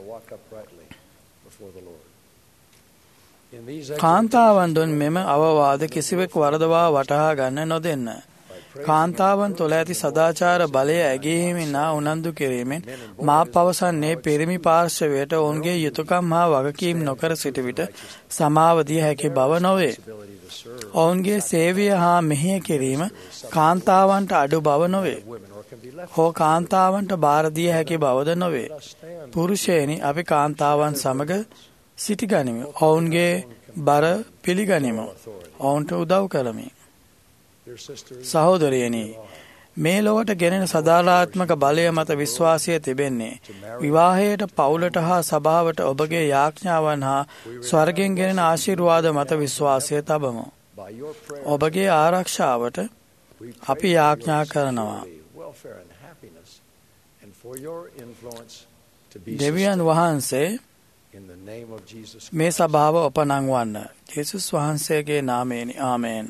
කාන්තාවන් දුන් මෙම අවවාද කිසිවෙක් වරදවා වටහා ගන්න නොදෙන්න. කාන්තාවන් තුළ ඇති සදාචාර බලය ඇගීමෙන් හා උනන්දු කිරීමෙන් මා පවසන්නේ පිරිමි පාර්ශවයට ඔවුන්ගේ යුතුයකම් හා වගකීම් නොකර සිට විට සමාව දිය හැකි බව නොවේ. ඔවුන්ගේ සේවය හා මෙහෙය කිරීම කාන්තාවන්ට අඩු බව නොවේ. හෝ කාන්තාවන්ට බාර දිය හැකි බවද නොවේ. පුරුෂයනි, අපි කාන්තාවන් සමග සිටිගනිමු. ඔවුන්ගේ බර පිළිගනිමු. ඔවුන්ට උදව් කරමි. සහෝදරයනි, මේ ලොවට ගෙනෙන සදාචාරාත්මක බලය මත විශ්වාසය තිබෙන්නේ විවාහයට, පවුලට හා සභාවට ඔබගේ යාඥාවන් හා ස්වර්ගයෙන් ගෙනෙන ආශිර්වාද මත විශ්වාසය තබමු. ඔබගේ ආරක්ෂාවට අපි යාඥා කරනවා. දෙවියන් වහන්සේ In the name of Jesus මේ Christ. සභාව ඔපනංවන්න. යේසුස් වහන්සේගේ නාමයෙනි. ආමේන්.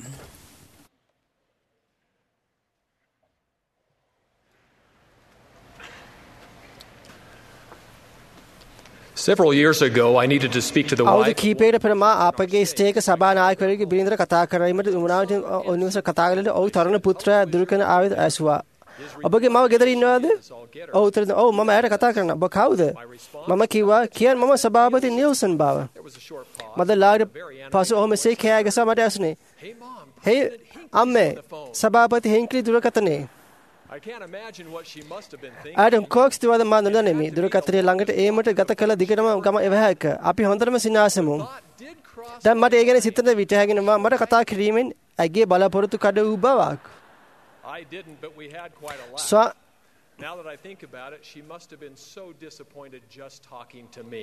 Several years ago, I needed to speak to the අවුරුදු wife. කීපයකට පෙර මා අපගේ ස්ටේක සභා නායකවරයෙකුගේ බිරිඳට කතා කරවීමට උනාට ඔනිවස කතා කළේ ඔහු තරුණ පුත්‍රයා දුරු කරන ආවෙත් ඇසුවා. ඔබගේ මව ගෙදර ඉන්නවද? ඔව් උත්තර දෙනවා. ඔව් මම ඇයට කතා කරනවා. ඔබ කවුද? මම කිව්වා කියන් මම සභාපති නිල්සන් බව. මද ලාගට පසු ඔහු මෙසේ කෑ ගසා මට ඇසුනේ. හේ අම්මේ සභාපති හෙන්ක්ලි දුරකථනයේ I can't imagine what she must have been thinking. Adam Cox තුවද මා නොදැනෙමි. දුරකථනයේ ළඟට ඒමට ගත කළ දිගටම ගම එවහැක. අපි හොඳටම සිනාසෙමු. දැන් මට ඒ ගැන සිතන විට හැගෙනවා මට කතා කිරීමෙන් ඇගේ බලාපොරොත්තු කඩ වූ බවක්. I didn't, but we had quite a lot. ස්ව Now that I think about it, she must have been so disappointed just talking to me.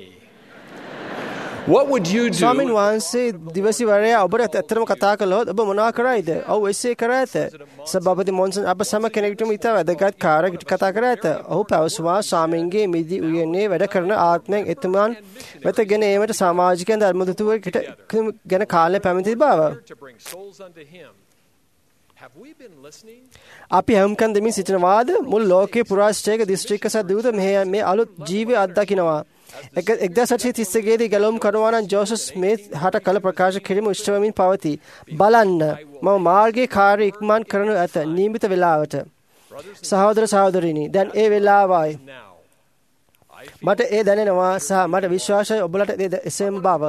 What would you ස්වාමීන් do? වහන්සේ දිවසිවරයා ඔබට ඇත්තටම කතා කළොත් ඔබ මොනවා කරයිද? ඔව් එසේ කර ඇත. සභාපති මොන්සන් අප සම කෙනෙකුටම ඉතා වැදගත් කාර්යයකට කතා කර ඇත. ඔහු පැවසුවා ස්වාමීන්ගේ මිදි උයනේ වැඩ කරන ආත්මයෙන් එතුමන් වෙත ගෙන ඒමට සමාජිකයන් ධර්මදූතයෙකුට ගැන කාලය පැමිණි බව. To bring souls unto him. Have we been listening? අපි හැමකන් දෙමින් සිටිනවාද? මුළු ලෝකයේ පුරාශ්‍රේක දිස්ත්‍රික්ක සදූත මේ අලුත් ජීවය අත්දකින්නවා. 1931 දී ගැලවුම් කරනවා නම් ජෝසප් ස්මිත් හට කළ ප්‍රකාශ කිරීම උත්සවමින් පවතී. බලන්න මම මාර්ගයේ කාර්ය ඉක්මන් කරනු ඇත නියමිත වේලාවට. සහෝදර සහෝදරිනි දැන් ඒ වේලාවයි. Now. මට ඒ දැනෙනවා සහ මට විශ්වාසයි ඔබලට එසේම බව.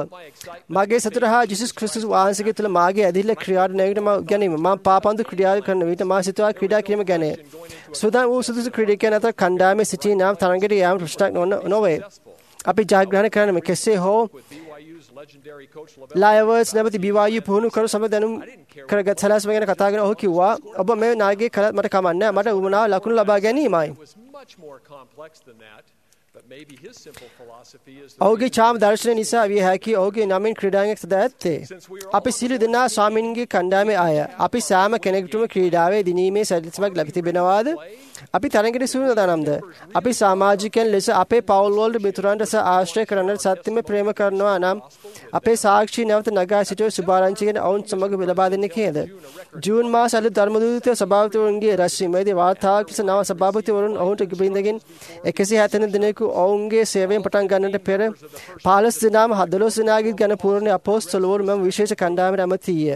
මගේ සතුට හා ජේසුස් ක්‍රිස්තුස් වහන්සේගේ තුල මාගේ ඇදිල්ල ක්‍රියාවට නැගීම ගැනීම මම පාපන්දු ක්‍රියා කරන විට මා සිතුවා ක්‍රීඩා කිරීම ගැන. සුදාන් වූ සුදුසු ක්‍රීඩකයන් අතර කණ්ඩායමේ සිටි නම් තරඟයට යාම ප්‍රශ්නයක් නොවේ. අපි ජයග්‍රහණය කරන්නේ කෙසේ හෝ BYU's legendary coach ලයවර්ස් නැවති BYU පුහුණු කරු සම දැනුම් කරගත් සැලැස්ම ගැන කතා කරන ඔහු කිව්වා ඔබ මේ නායකයෙක් කළත් මට කමන්නේ මට උවමනා ලකුණු ලබා ගැනීමයි. was much more complex than that, but maybe his simple philosophy is ඔහුගේ චාම් දර්ශනය නිසා විය හැකි ඔහුගේ නමින් ක්‍රීඩාංගයක් සදා ඇත්තේ. අපි සියලු දෙනා ස්වාමීන්ගේ කණ්ඩායමේ අය. අපි සෑම කෙනෙකුටම ක්‍රීඩාවේ දිනීමේ සැලැස්මක් ලැබී තිබෙනවාද? අපි තරඟයට සූදානම්ද? අපි සමාජිකයන් ලෙස අපේ පවුල් වලට මිතුරන්ට සහ ආශ්‍රය කරන්නට සත්‍යම ප්‍රේම කරනවා නම් අපේ සාක්ෂි නැවත නගා සිටුව සුභාරංචිගෙන ඔවුන් සමග ලබා දෙන්නේ කේද? ජූන් මාස අලුත් ධර්මදූතයෝ සභාපතිවරුන්ගේ රැස්වීමේදී වාර්තාවක් ලෙස නව සභාපතිවරුන් ඔවුන්ට බිඳගෙන 170 දිනක ඔවුන්ගේ සේවයෙන් පටන් ගන්නට පෙර 15 දිනම 12 දිනාගේ ගැන පූර්ණ අපොස්තලවරු මෙම විශේෂ කණ්ඩායමට ඇමතිය.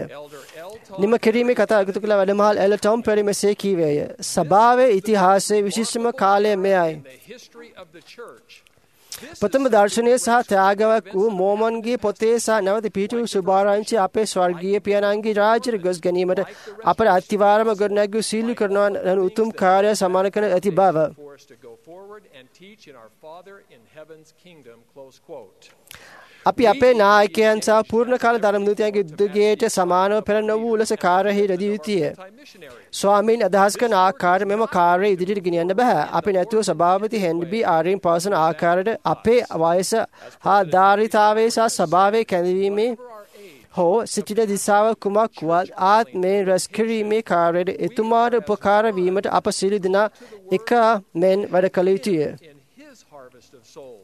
නිම කිරීමේ කතා එකතු කළ වැඩමහල් එල් ටොම් පෙරි මෙසේ කීවේය. සභාවේ ඉතිහාසයේ විශිෂ්ටම කාලය මෙයයි. the history of the church. ප්‍රථම දර්ශනය සහ ත්‍යාගයක් වූ මෝමන්ගේ පොතේ සහ නැවත පිහිටු සුභාරංචි අපේ ස්වර්ගීය පියාණන්ගේ රාජ්‍යයට ගොස් ගැනීමට අපට අතිවාරම ගොඩනැගූ සීල කරනවා යන උතුම් කාර්යය සමාන කරන ඇති බව. For us to go forward and teach in our Father in heaven's kingdom, close quote. අපි අපේ නායකයන් සහ පූර්ණ කාල ධර්මදූතයන්ගේ යුද්ධයට සමානව පෙර නොවූ ලෙස කාර්යෙහි රැඳී යුතුය. ස්වාමීන් අදහස් කරන ආකාරය මෙම කාර්යය ඉදිරියට ගෙනියන්න බෑ. අපි නැතුව සභාපති හෙන්රි ආරින් පවසන ආකාරයට අපේ වයස හා ධාරිතාවේ සහ සභාවේ කැඳවීමේ හෝ සිටින දිසාව කුමක් වුවත් ආත්මේ රැස් කිරීමේ කාර්යයට එතුමාට උපකාර වීමට අප සියලු දෙනා එක මෙන් වැඩ කළ යුතුය. In his harvest of souls.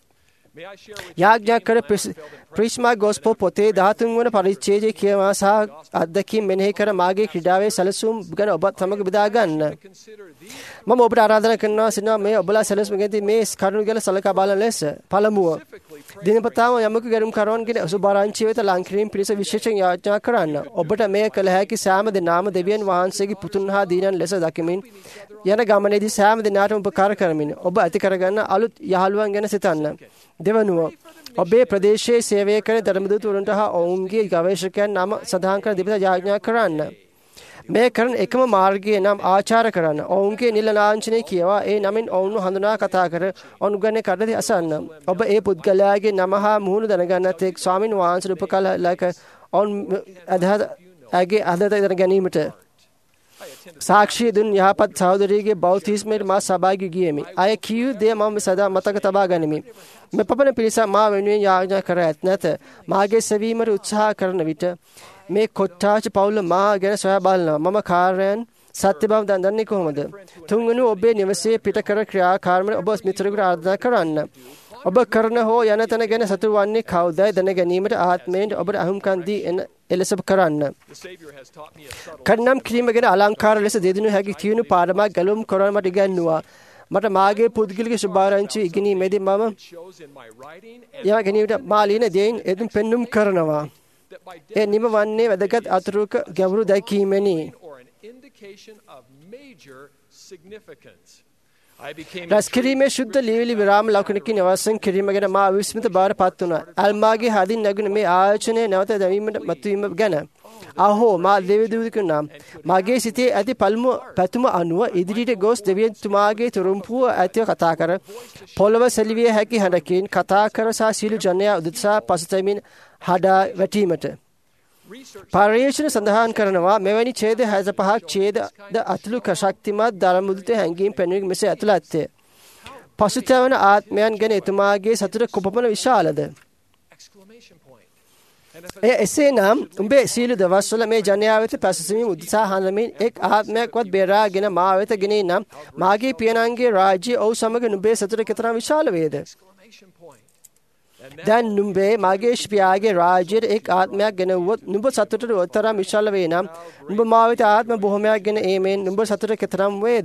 May I share with යාඥා කර ප්‍රිස්මා ගොස්පල් පොතේ 13 වන පරිච්ඡේදයේ කියවා සහ අත්දැකීම් මෙනෙහි කර මාගේ ක්‍රීඩාවේ සැලසුම් ගැන ඔබත් සමග බෙදා ගන්න. consider these මම ඔබට ආරාධනා කරනවා සිනා මේ ඔබලා සැලසුම් ගැනදී මේ කරුණු ගැන සලකා බලන ලෙස. පළමුව දිනපතාම යමක ගැරුම් කරවන්ගෙන සුභාරංචි වෙත ලං කිරීම පිණිස විශේෂයෙන් යාඥා කරන්න. ඔබට මේ කළ හැකි සෑම දෙනාම දෙවියන් වහන්සේගේ පුතුන් හා දීනන් ලෙස දකිමින් යන ගමනේදී සෑම දිනාටම උපකාර කරමින් ඔබ ඇති කරගන්න අලුත් යහළුවන් ගැන සිතන්න. දෙවනුව ඔබේ ප්‍රදේශයේ සේවය කරන ධර්මදූතවරුන්ට හා ඔවුන්ගේ ගවේෂකයන් නම සඳහන් කර දෙපිට යාඥා කරන්න. මේ කරන එකම මාර්ගය නම් ආචාර කරන්න. ඔවුන්ගේ නිල ලාංඡනය කියවා ඒ නමින් ඔවුන්ව හඳුනා කතා කර ඔවුන් ගැන කඩදී අසන්න. ඔබ ඒ පුද්ගලයාගේ නම හා මුහුණ දැනගන්නත් එක් ස්වාමින් වහන්සේට උපකලයක ඔවුන් ඇගේ අදහස ඉගෙන ගැනීමට සාක්ෂිය දුන් යහපත් සහෝදරියගේ බෞතිස්මයට මා සභාවේ ගියෙමි. අය කියූ දේ මම සදා මතක තබා ගනිමි. මේ පපන පිරිස මා වෙනුවෙන් යාඥා කර නැත. මාගේ සෙවීමට උත්සාහ කරන විට මේ කොට්ටාච පවුල මා ගැන සොයා බලනවා. මම කාර්යයන් සත්‍ය බව දන්නේ කොහොමද? තුන්වෙනි ඔබේ නිවසේ පිට කර ක්‍රියාකාරමන ඔබ මිත්‍රයෙකුට ආරාධනා කරන්න. ඔබ කරන හෝ යන තැන ගැන සතුටු වන්නේ කවුදයි දැන ගැනීමට ආත්මයෙන් ඔබට අහුම්කම් දී එලෙස කරන්න. කන්නම් කිරීම ගැන අලංකාර ලෙස දෙදිනු හැකි තියුණු පාඩමක් ගැලුම් කරන මට ඉගැන්නුවා. මට මාගේ පුද්ගලික සුභාරංචි ඉගෙනීමේදී මම යා ගැනීමට මා ලියන දෙයින් එදුම් පෙන්눔 කරනවා. ඒ නිම වන්නේ වැදගත් අතුරුක ගැඹුරු දැකීමෙනි. රැස් කිරීමේ ශුද්ධ ලියවිලි විරාම ලකුණකින් අවසන් කිරීම ගැන මා විස්මිත බවට පත් වුණා. අල්මාගේ හදින් නැගුණ මේ ආයෝජනය නැවත දැමීමට මතුවීම ගැන. අහෝ මා දෙවිදුවිකු නම් මගේ සිතේ ඇති පළමු පැතුම අනුව ඉදිරියට ගොස් දෙවියන් තුමාගේ තුරුම්පුව ඇතිව කතා කර පොළව සෙලවිය හැකි හඬකින් කතා කර සහ සීල ජනයා උදෙසා පසුතැමින් හඩා වැටීමට. පර්යේෂණ සඳහන් කරනවා මෙවැනි ඡේද 65ක් ඡේද අතුළු ශක්තිමත් ධර්මමුදිත හැඟීම් පෙන්වීම මෙසේ ඇතුළත්ය. පසුතැවෙන ආත්මයන් ගැන එතුමාගේ සතුට කොපමණ විශාලද? එය එසේනම් උඹේ සීල දවස්වල මේ ජනයා වෙත පැසසීම උදෙසා හඳමින් එක් ආත්මයක්වත් බේරාගෙන මා වෙත ගෙනේ නම් මාගේ පියනන්ගේ රාජ්‍ය ඔව් සමග නුඹේ සතුට කෙතරම් විශාල වේද? දැන් නුඹේ මාගේ පියාගේ රාජ්‍යයට එක් ආත්මයක් ගෙන වුවොත් නුඹ සතුටට උතරම් විශාල වේ නම් නුඹ මා වෙත ආත්ම බොහොමයක් ගෙන ඒමෙන් නුඹ සතුට කෙතරම් වේද?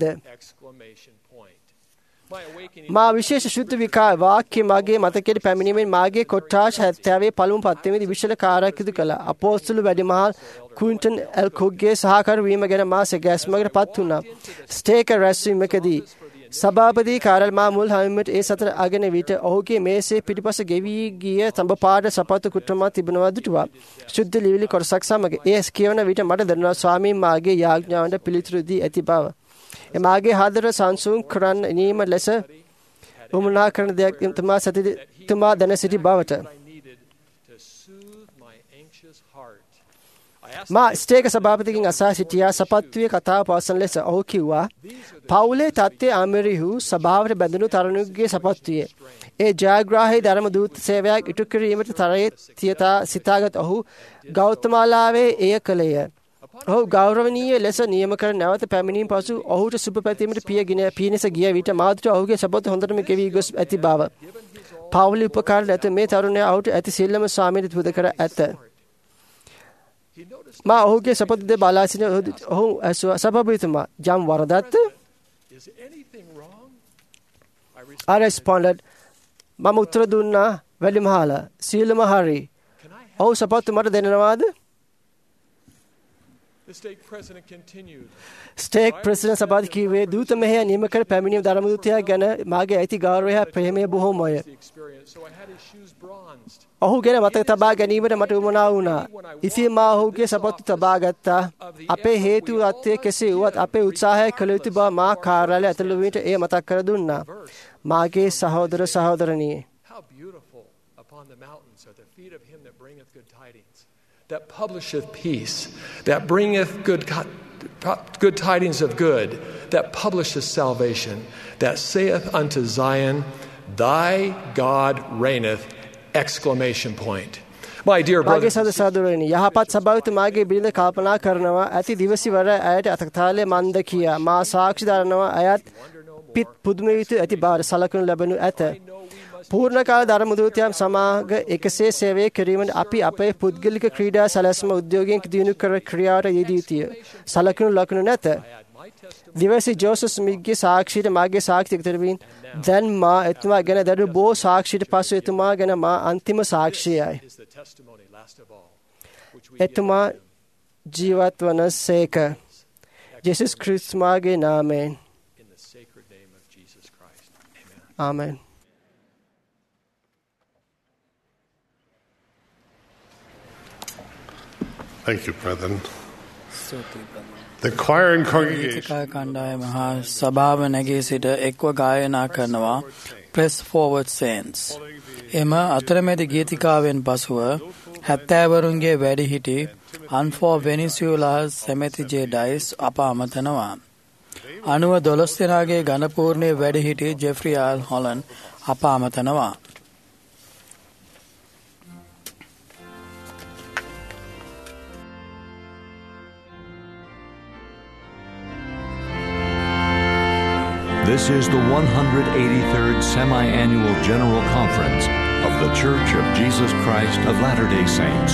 මා විශේෂ ශුද්ධ විකා වාක්‍ය මගේ මතකයට පැමිණීමෙන් මාගේ කොට්ටාශ 70 පළමු පත්වෙනිදී විශාල කාර්යයක් කළා. අපෝස්තල වැඩිමහල් ක්වින්ටන් එල් කුග්ගේ සහකාර වීම ගැන මා සැකැස්මකට පත් වුණා. ස්ටේක රැස්වීමකදී සභාපති කාරල් මා මුල් හැමෙට ඒ සතර අගෙන විට ඔහුගේ මේසේ පිටිපස ගෙවී ගිය තඹපාඩ සපත්තු කුට්ටමක් තිබෙනවා දුටුවා. ශුද්ධ ලිවිලි කොටසක් සමග ඒ කියවන විට මට දැනුණා ස්වාමීන් මාගේ යාඥාවට පිළිතුරු දී ඇති බව. එමාගේ හදර සංසුන් කරන්න නීම ලෙස උමනා කරන දෙයක් තුමා දැන සිටි බවට. මා ස්ටේක සභාපතිකින් අසා සිටියා සපත්තුවේ කතාව පවසන ලෙස ඔහු කිව්වා පවුලේ තත්ත්වයේ අමරිහු සභාවට බැඳුණු තරුණියගේ සපත්තුවේ ඒ ජයග්‍රාහී ධර්ම දූත සේවයක් ඉටු කිරීමට තරයේ සිතාගත් ඔහු ගෞතමාලාවේ එය කළේය. ඔහු ගෞරවනීය ලෙස නියම කර නැවත පැමිණීම පසු ඔහුට සුබ පැතීමට පියනස ගිය විට මාදුට ඔහුගේ සපත්තු හොඳටම ගෙවී ගොස් ඇති බව. පවුලි උපකාර නැත මේ තරුණයා ඔහුට ඇති සියල්ලම ස්වාමීන් පුද කර ඇත. මා ඔහුගේ සපත්තු දෙ බලා සිටින ඔහු ඇසුවා සභාපතිතුමා ජම් වරදත්ද? I responded මම උත්තර දුන්නා වැඩිමහල සීලම හරි. ඔහු සපත්තු මට දෙනවාද? ස්ටේක් ප්‍රෙසිඩන්ට් සභාපති කිව්වේ දූත මෙහෙය නියම කර පැමිණීම ධර්මදූතයා ගැන මාගේ ඇති ගෞරවය ප්‍රේමය බොහෝමය. ඔහු ගැන මතක තබා ගැනීමට මට උවමනා වුණා. ඉතින් මා ඔහුගේ සපත්තු තබා ගත්තා. අපේ හේතු අත්යේ කෙසේ වුවත් අපේ උත්සාහය කළ යුතු බව මා කාර්යාලය ඇතුළු වීට එය මතක් කර දුන්නා. මාගේ සහෝදර සහෝදරණියේ that publisheth peace, that bringeth good tidings of good, that publisheth salvation, that saith unto Zion, thy God reigneth! Exclamation point. My dear මාගේ brothers, සහෝදරයනි යහපත් සභාවිත මාගේ බිරිඳ කල්පනා කරනවා ඇති දිවසිවර ඇයට අතකතාලේ මන්ද කියා මා සාක්ෂි දරනවා අයත් පිත් පුදුම විට ඇති බාර සලකනු ලැබෙනු ඇත. පූර්ණ කාල ධර්මදූතයන් සමාග එකසේ සේවය කිරීමෙන් අපි අපේ පුද්ගලික ක්‍රීඩා සැලැස්ම උද්‍යෝගයෙන් දිනු කර ක්‍රියාවට යෙදිය යුතුය. සලකනු ලකුණු නැත. දිවසි ජෝසස් මිග්ගේ සාක්ෂියට මාගේ සාක්ෂි එකතරමින් දැන් මා එතුමා ගැන දරු බෝ සාක්ෂියට පසු එතුමා ගැන මා අන්තිම සාක්ෂියයි. එතුමා ජීවත් වන සේක. ජේසුස් ක්‍රිස්තුමාගේ නාමයෙන්. ආමෙන්. Thank you, brethren. The choir and congregation කණ්ඩායම හා සභාව නැගී සිට එක්ව ගායනා කරනවා Press Forward Saints. එම අතරමැදි ගීතිකාවෙන් පසුව 70 වරුන්ගේ වැඩිහිටි අන්ෆෝ වෙනිසියුලා සෙමෙති ජේ ඩයිස් අප අමතනවා. 12 දෙනාගේ ඝනපූර්ණයේ වැඩිහිටි ජෙෆ්රි ආල් හොලන් අප අමතනවා. This is the 183rd Semi-Annual General Conference of The Church of Jesus Christ of Latter-day Saints.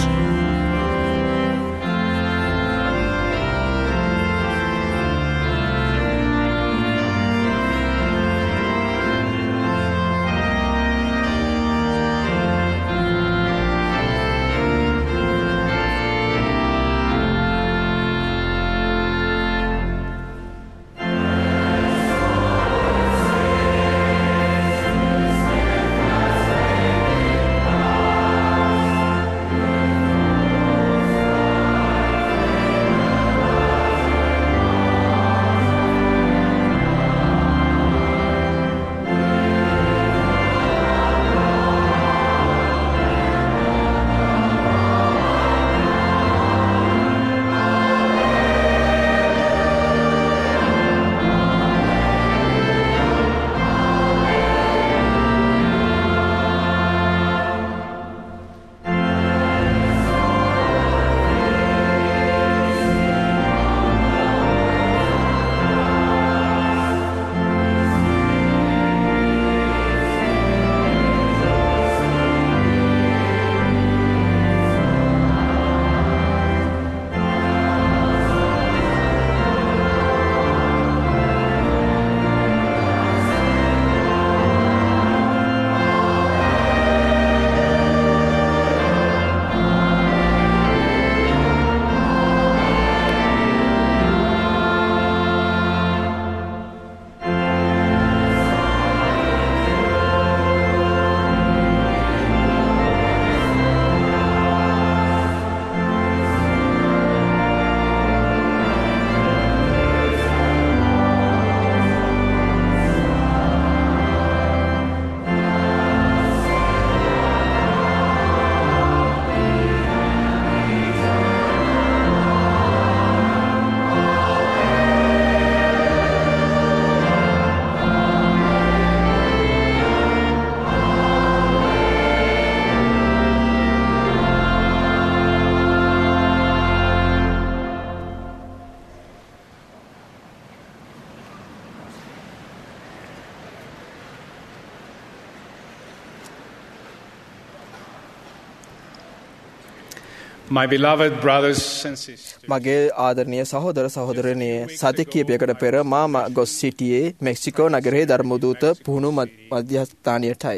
My beloved brothers and sisters. මගේ ආදරණීය සහෝදර සහෝදරයනි සති කිහිපයකට පෙර මා ගොස් සිටියේ මෙක්සිකෝ නගරයේ ධර්මදූත පුහුණු මධ්‍යස්ථානයටයි.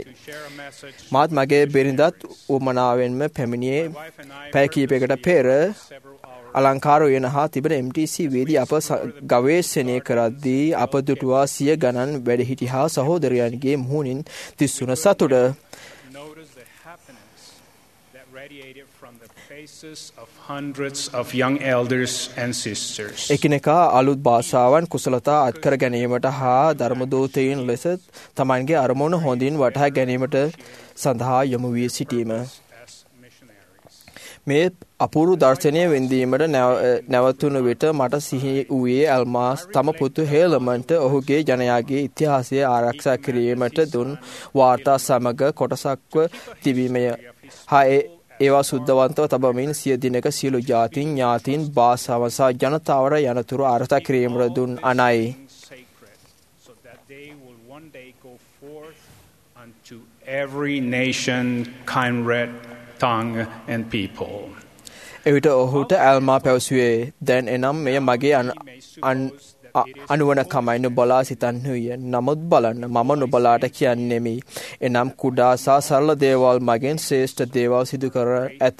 මාත් මගේ බිරිඳත් උමනාවෙන්ම පැමිණියේ පැය කිහිපයකට පෙර අලංකාර උයන හා තිබෙන MTC වේදී අප ගවේෂණය කරද්දී අප දුටුවා සිය ගණන් වැඩිහිටි හා සහෝදරයන්ගේ මුහුණින් දිස්වුන සතුට. එකිනෙකා අලුත් භාෂාවන් කුසලතා අත්කර ගැනීමට හා ධර්මදූතයින් ලෙස තමන්ගේ අරමුණ හොඳින් වටහා ගැනීමට සඳහා යොමු වී සිටීම. මේ අපූර්ව දර්ශනය වින්දීමට නැවතුණු විට මට සිහි වූයේ ඇල්මාස් තම පුතු හේලමන්ට ඔහුගේ ජනයාගේ ඉතිහාසය ආරක්ෂා කිරීමට දුන් වාර්තා සමග කොටසක්ව තිබීමය. හා ඒවා සුද්ධවන්තව තබමින් සිය දිනක සියලු ජාතීන් ඥාතීන් භාෂාවන් සහ ජනතාවට යනතුරු ආරක්ෂා කිරීමට දුන් අනයි. Every nation, kindred, tongue and people. එවිට ඔහුට ඇල්මා පැවසුවේ දැන් එනම් මෙය මගේ අනුවණකමයි නුඹලා සිතන්නුය. නමුත් බලන්න මම නුඹලාට කියන්නෙමි. එනම් කුඩා සහ සරල දේවල් මගෙන් ශ්‍රේෂ්ඨ දේවල් සිදු කර ඇත.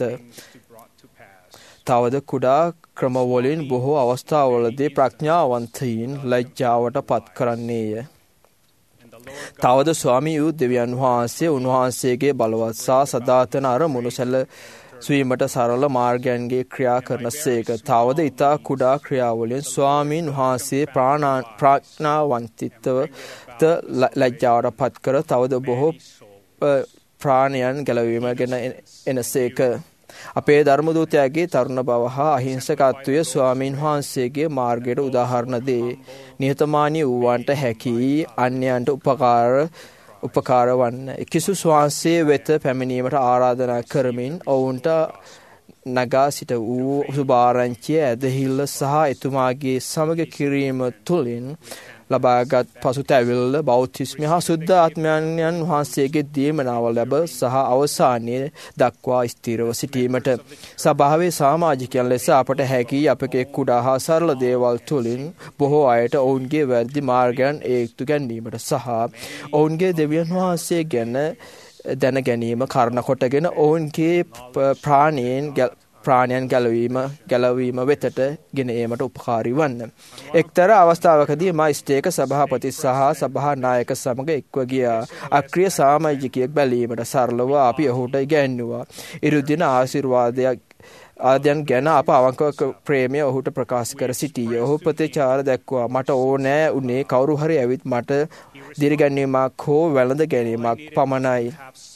තවද කුඩා ක්‍රමවලින් බොහෝ අවස්ථාවලදී ප්‍රඥාවන්තයින් ලැජ්ජාවට පත් කරන්නේය. තවද ස්වාමී වූ දෙවියන් වහන්සේ උන්වහන්සේගේ බලවත් සහ සදාතන අරමුණු සැලසීමට සරල මාර්ගයන්ගේ ක්‍රියා කරන සේක. තවද ඉතා කුඩා ක්‍රියාවලින් ස්වාමීන් වහන්සේ ප්‍රඥාවන්තිත්වත ලැජ්ජාවට පත් කර තවද බොහෝ ප්‍රාණයන් ගැලවීම ගැන එන සේක. අපේ ධර්මදූතයාගේ තරුණ බව හා අහිංසකත්වය ස්වාමීන් වහන්සේගේ මාර්ගයට උදාහරණ දේ. නිහතමානී වූවන්ට හැකි අන්‍යයන්ට උපකාර වන්න. කිසිස් වහන්සේ වෙත පැමිණීමට ආරාධනා කරමින් ඔවුන්ට නගා සිට වූ සුභාරංචිය ඇදහිල්ල සහ එතුමාගේ සමග කිරීම තුළින් ලබාගත් පසුතැවිල්ල බෞතිස්මය හා සුද්ධ ආත්මයන්යන් වහන්සේගේ දීමනාව ලැබ සහ අවසානයේ දක්වා ස්ථිරව සිටීමට සභාවේ සමාජිකයන් ලෙස අපට හැකි අපගේ කුඩා හා සරල දේවල් තුළින් බොහෝ අයට ඔවුන්ගේ වැරදි මාර්ගයන් ඒත්තු ගැනීමට සහ ඔවුන්ගේ දෙවියන් වහන්සේ ගැන දැන ගැනීම කරන කොටගෙන ඔවුන්ගේ ප්‍රාණයන් ගැලවීම වෙතට ගෙන ඒමට උපකාරී වන්න. එක්තරා අවස්ථාවකදී මා ස්ටේක සභාපති සහ සභා නායක සමග එක්ව ගියා. අක්‍රිය සමාජිකයෙක් බැලීමට සරලව අපි ඔහුට ඉගැන්නුවා. ඉරුදින ආශිර්වාදයක් ආදයන් ගැන අප අවංකව ප්‍රේමය ඔහුට ප්‍රකාශ කර සිටියේ. ඔහු ප්‍රතිචාර දැක්වා. මට ඕනෑ උනේ කවුරු හරි ඇවිත් මට දිරිගැන්වීමක් හෝ වැළඳ ගැනීමක් පමණයි.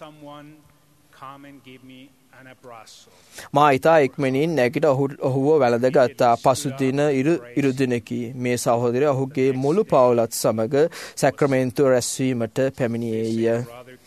මා ඉතා ඉක්මනින් නැගිට ඔහුව වැළඳ ගත්තා. පසුදින ඉරුදිනකි මේ සහෝදරය ඔහුගේ මුළු පවුලත් සමග සැක්‍රමෙන්තු රැස්වීමට පැමිණියේය.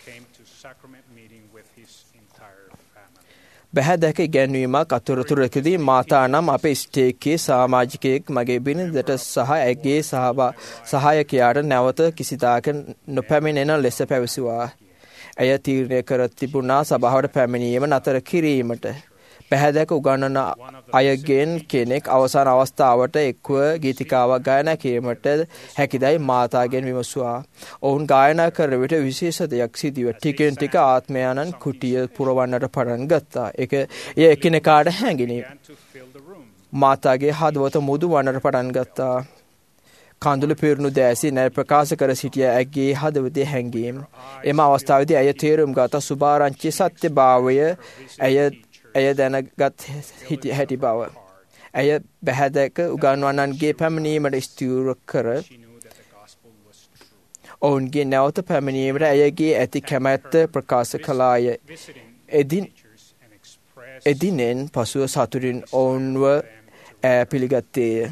බැහැදැක ඉගැන්වීමක් අතුරතුරකදී මාතා නම් අපේ ස්ටේකේ සමාජිකයෙක් මගේ බිරිඳට සහ ඇගේ සහායකයාට නැවත කිසිදාක නොපැමිණෙන ලෙස පැවසුවා. ඇය තීරණය කර තිබුණා සභාවට පැමිණීම නතර කිරීමට. පැහැදැක උගන්වන අයගෙන් කෙනෙක් අවසාන අවස්ථාවට එක්ව ගීතිකාවක් ගායනා කිරීමට හැකිදයි මාතාගෙන් විමසුවා. ඔවුන් ගායනා කරන විට විශේෂ දෙයක් සිදුව. ටිකෙන් ටික ආත්මයන්න් කුටිය පුරවන්නට පටන් ගත්තා. එය එකිනෙකාට හැඟිනි. මාතාගේ හදවත මුදු වන්නට පටන් ගත්තා. කඳුළු පිරුණු දෑසි නැ ප්‍රකාශ කර සිටිය ඇගේ හදවතේ හැඟීම්. එම අවස්ථාවේදී ඇය තේරුම් ගත සුභාරංචියේ සත්‍යභාවය ඇය දැනගත් හැටි බව. ඇය බැහැදැක උගන්වන්නන්ගේ පැමිණීමට ස්ථිර කර ඔවුන්ගේ නැවත පැමිණීමට ඇයගේ ඇති කැමැත්ත ප්‍රකාශ කළාය. එදිනෙන් පසුව සතුටින් ඔවුන්ව පිළිගත්තේය.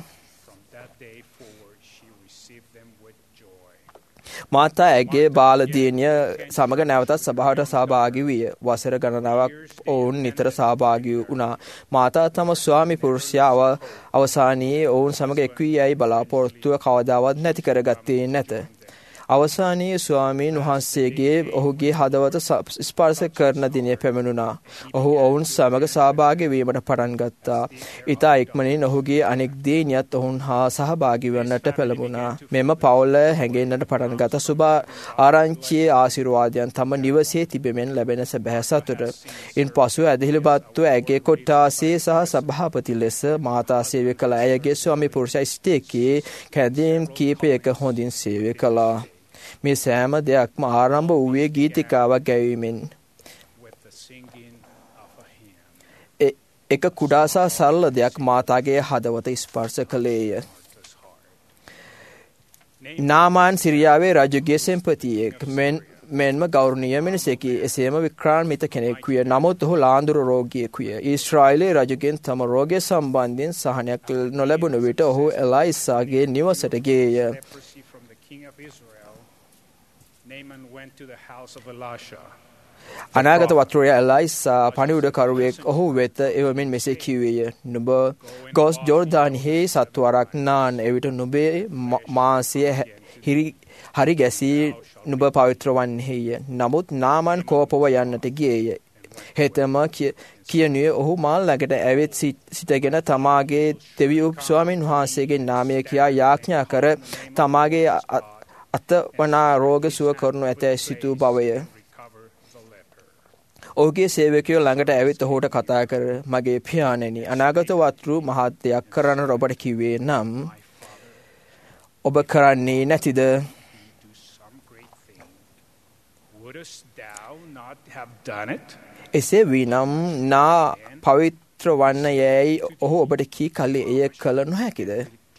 මාතා ඇගේ බාලදියණිය සමග නැවතත් සභාවට සහභාගී විය. වසර ගණනාවක් ඔවුන් නිතර සහභාගී වුණා. මාතා තම ස්වාමි පුරුෂයා අවසානයේ ඔවුන් සමග එක් වී යයි බලාපොරොත්තුව කවදාවත් නැති කරගත්තේ නැත. අවසානයේ ස්වාමීන් වහන්සේගේ ඔහුගේ හදවත ස්පර්ශ කරන දිනය පැමිණුණා. ඔහු ඔවුන් සමග සහභාගී වීමට පටන් ගත්තා. ඉතා ඉක්මනින් ඔහුගේ අනෙක් දියණියත් ඔවුන් හා සහභාගී වන්නට පෙළඹුණා. මෙම පවුල හැඟෙන්නට පටන් ගත සුභ ආරංචියේ ආශිර්වාදයන් තම නිවසේ තිබෙමින් ලැබෙන සැබෑ සතුට. ඉන්පසු ඇදහිලිපත්ව ඇගේ කොට්ටාසේ සහ සභාපති ලෙස මාතා සේවය කළ ඇයගේ ස්වාමි පුරුෂයා ස්ටේකේ කැඳවීම් කීපයක හොඳින් සේවය කළා. මේ සෑම දෙයක්ම ආරම්භ වූයේ ගීතිකාවක් ගැයීමෙන්. එක කුඩා සහ සරල දෙයක් මාතාගේ හදවත ස්පර්ශ කළේය. නාමාන් සිරියාවේ රජුගේ සෙන්පතියෙක් මෙන්ම ගෞරවනීය මිනිසෙකි. එසේම වික්‍රාන්විත කෙනෙකුය. නමුත් ඔහු ලාඳුරු රෝගියෙකුය. ඊශ්‍රායලයේ රජුගෙන් තම රෝගය සම්බන්ධයෙන් සහනයක් නොලැබුණු විට ඔහු එලයිසාගේ නිවසට ගියේය. අනාගත වතුරේ එලයිසා පණිවුඩකරුවෙක් ඔහු වෙත එවමින් මෙසේ කිව්වේය. නුඹ ගොස් ජෝර්දාන්හි සත්වරක් නාන. එවිට නුඹේ මාංශය හරි ගැසී නුඹ පවිත්‍ර වන්නේය. නමුත් නාමන් කෝපව යන්නට ගියේය. හෙතම කියනුවේ ඔහු මල් ළඟට ඇවිත් සිටගෙන තමාගේ දෙවියන් ස්වාමීන් වහන්සේගේ නාමය කියා යාඥා කර තමාගේ අතවනා රෝග සුව කරනු ඇතැයි සිතූ බවය. ඔහුගේ සේවකයෝ ළඟට ඇවිත් ඔහුට කතා කර මගේ පියාණෙනි අනාගත වතුරු මහත් දෙයක් කරන්න ඔබට කිව්වේ නම් ඔබ කරන්නේ නැතිද? එසේ විනම් නා පවිත්‍ර වන්න යැයි ඔහු ඔබට කී කලේ එය කළ නොහැකිද?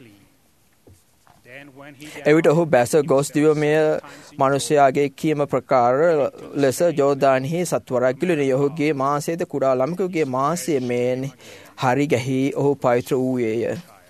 එවිට ඔහු බැස ගොස් දිවමය මනුෂ්‍යයාගේ කීම ප්‍රකාර ලෙස ජෝර්දාන්හි සත්වරක් ගිලුණේ. ඔහුගේ මාංශයද කුඩා ළමයෙකුගේ මාංශය මෙන් හරි ගැහි ඔහු පවිත්‍ර වූයේය.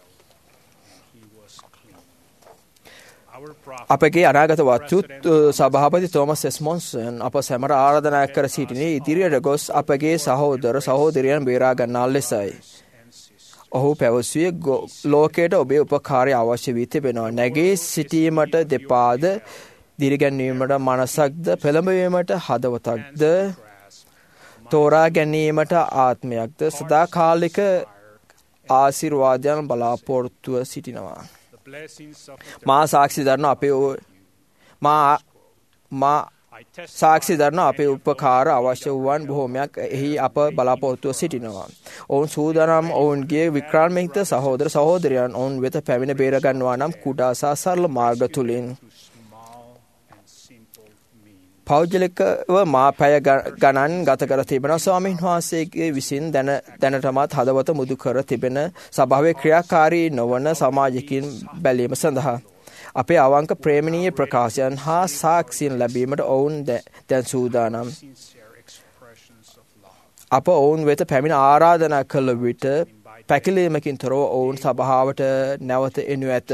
අපගේ අනාගත වතු සභාපති තෝමස් එස්මොන්සන් අප සැමට ආරාධනා කර සිටිනේ ඉදිරියට ගොස් අපගේ සහෝදර සහෝදරියන් බේරා ගන්නා ලෙසයි. ඔහු පැවසුවේ ලෝකයට ඔබේ උපකාරය අවශ්‍ය වී තිබෙනවා. නැගී සිටීමට දෙපාද, දිරිගැන්වීමට මනසක්ද, පෙළඹවීමට හදවතක්ද, තෝරා ගැනීමට ආත්මයක්ද, සදාකාලික ආශිර්වාදයන් බලාපොරොත්තුව සිටිනවා. මා සාක්ෂි දරන අපේ උපකාර අවශ්‍ය වූවන් බොහෝමයක් එහි අප බලාපොරොත්තුව සිටිනවා. ඔවුන් සූදානම් ඔවුන්ගේ වික්‍රාමික සහෝදර සහෝදරයන් ඔවුන් වෙත පැමිණ බේරගන්නවා නම් කුඩා සහ සරල මාර්ග තුලින්. පෞද්ගලිකව මා පැය ගණන් ගත කර තිබෙන ස්වාමීන් වහන්සේගේ විසින් දැනටමත් හදවත මුදු කර තිබෙන සභාවේ ක්‍රියාකාරී නොවන සමාජිකින් බැලීම සඳහා අපේ අවංක ප්‍රේමණීය ප්‍රකාශයන් හා සාක්ෂියන් ලැබීමට ඔවුන් දැන් සූදානම්. අප ඔවුන් වෙත පැමිණ ආරාධනා කළ විට පැකිලීමකින් තොරව ඔවුන් සභාවට නැවත එනු ඇත.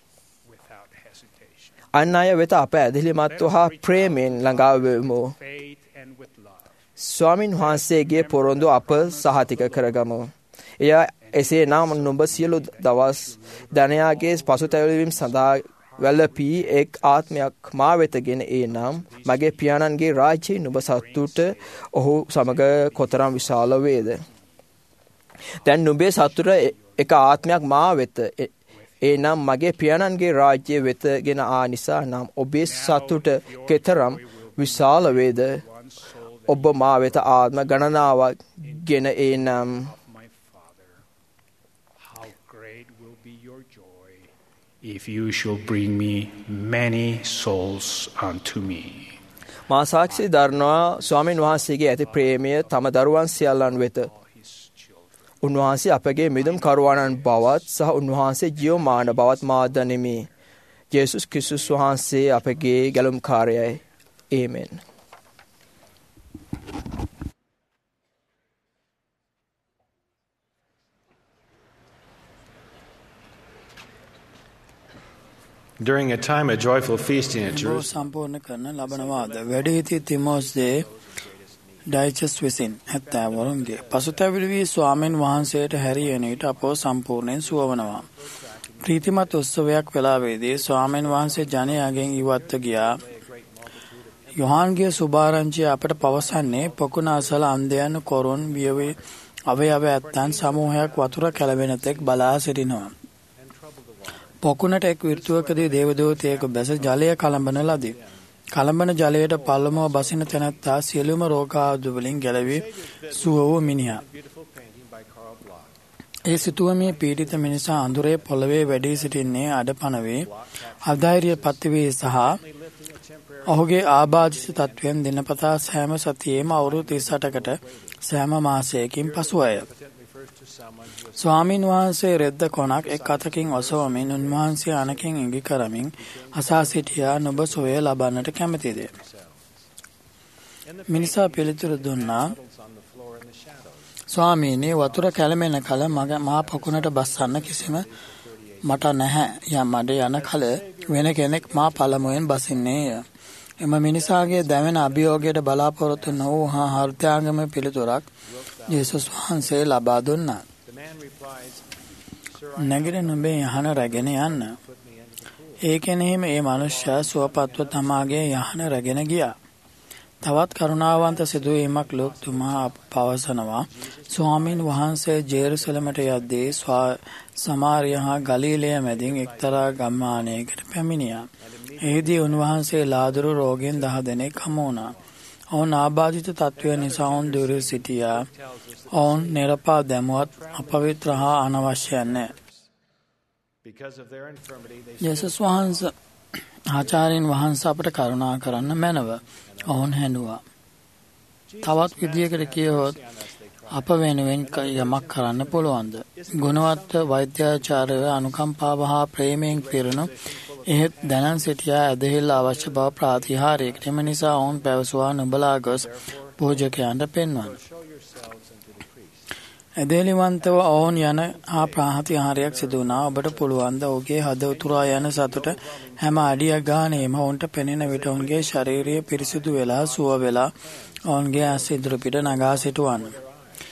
අන් අය වෙත අප ඇදහිලිමත්ව හා ප්‍රේමයෙන් ළඟා වෙමු. ස්වාමින් වහන්සේගේ පොරොන්දු අප සහතික කරගමු. එය එසේ නම් නුඹ සියලු දවස් ධනයාගේ පසුතැවිලි සඳහා වැළපී එක් ආත්මයක් මා වෙතගෙන ඒ නම් මගේ පියාණන්ගේ රාජ්‍යයේ නුඹ සතුට ඔහු සමග කොතරම් විශාල වේද. දැන් නුඹේ සතුට එක ආත්මයක් මා වෙත ඒ නම් මගේ පියාණන්ගේ රාජ්‍ය වෙතගෙන ආ නිසා නම් ඔබේ සතුට කෙතරම් විශාල වේද. ඔබ මා වෙත ආත්ම ගණනාවක් ගෙන ඒ නම් if you shall bring me many souls unto me. මා සාක්ෂි දරනවා ස්වාමීන් වහන්සේගේ ඇති ප්‍රේමය තම දරුවන් සියල්ලන් වෙත. උන්වහන්සේ අපගේ මිදුම් කරුවාණන් බවත් සහ උන්වහන්සේ ජීවමාන බවත් මා දනිමි. ජේසුස් ක්‍රිස්තුස් වහන්සේ අපගේ ගැලුම්කාරයයි. ආමෙන්. During a time of joyful feasting at Jerusalem, සම්පූර්ණ කරන ලබනවාද වැඩිහිටි තිමෝස්ගේ ඩයිචස් විසින් 70 වරුන්ගේ පසුතැවිලි වී ස්වාමීන් වහන්සේට හැරියන විට අපෝ සම්පූර්ණයෙන් සුවවනවා. ප්‍රීතිමත් උත්සවයක් වෙලාවේදී ස්වාමීන් වහන්සේ ජනයාගෙන් ඉවත්ව ගියා. යොහන්ගේ සුභාරංචිය අපට පවසන්නේ පොකුණ අසල අන්ධයන් කොරුන් වියවේ අවයව ඇත්තන් සමූහයක් වතුර කැළවෙන තෙක් බලා සිටිනවා. පොකුණට එක් ඍතුවකදී දේවදූතයෙකු බැස ජලය කලඹන ලදී. කලඹන ජලයට පළමුව බසින තැනැත්තා සියලුම රෝගාදු වලින් ගැලවී සුව වූ මිනිහා. ඒ සිතුවමේ පීඩිත මිනිසා අඳුරේ පොළවේ වැඩී සිටින්නේ අඩපණ වේ, අධෛර්ය පත්වී සහ ඔහුගේ ආබාධිත තත්වයෙන් දිනපතා සෑම සතියේම අවුරුදු 38කට සෑම මාසයකින් පසුවය. ස්වාමීන් වහන්සේ රෙද්ද කොනක් එක් අතකින් ඔසවමින් උන්වහන්සේ අනකින් ඉඟි කරමින් අසා සිටියා. නුඹ සොය ලබන්නට කැමතිද? මිනිසා පිළිතුරු දුන්නා, ස්වාමීනි, වතුර කැළඹෙන කල මා පොකුණට බස්සන්න කිසිම මට නැහැ. මඩ යන කල වෙන කෙනෙක් මා පළමුවෙන් බසින්නේය. එම මිනිසාගේ දැවෙන අභියෝගයට බලාපොරොත්තු නොවූ හා හෘදයාගම පිළිතුරක් ජේසුස් වහන්සේ ලබා දුන්නා. නැගිට නුඹේ යහන රැගෙන යන්න. ඒ කෙනෙහිම ඒ මනුෂ්‍යයා සුවපත්ව තමාගේ යහන රැගෙන ගියා. තවත් කරුණාවන්ත සිදුවීමක් ලෝකතුමා පවසනවා. ස්වාමීන් වහන්සේ ජෙරුසලමට යද්දී සමාරිය හා ගලීලය මැදින් එක්තරා ගම්මානයකට පැමිණියා. එහිදී උන්වහන්සේ ලාදුරු රෝගීන් 10 දෙනෙක් හමු වුණා. ඔවුන් ආබාධිත තත්ත්වය නිසා ඔවුන් දුර සිටියා. ඔවුන් නිරපා දැමුවත් අපවිත්‍ර හා අනවශ්‍ය නැහැ. යේසුස් වහන්සේ ආචාර්යන් වහන්සේ අපට කරුණා කරන්න මැනව. ඔවුන් හැඬුවා. තවත් විදියකට කියවොත් අප වෙනුවෙන් යමක් කරන්න පුළුවන්ද? ගුණවත් වෛද්‍යාචාර්යව අනුකම්පාව හා ප්‍රේමයෙන් පිරුණු එහෙත් දැනන් සිටියා ඇදහිල්ල අවශ්‍ය බව ප්‍රාතිහාර්යයකට. එම නිසා ඔවුන් පැවසුවා, නුඹලා ගොස් පූජකයන්ට පෙන්වන්න. ඇදහිලිවන්තව ඔවුන් යන හා ප්‍රාතිහාර්යයක් සිදු වුණා. ඔබට පුළුවන් ද ඔහුගේ හද උතුරා යන සතුට හැම අඩියක් ගානේම ඔවුන්ට පෙනෙන විට ඔවුන්ගේ ශාරීරිය පිරිසිදු වෙලා සුව වෙලා ඔවුන්ගේ ඇස් ඉදිරි පිට නගා සිටවන්න.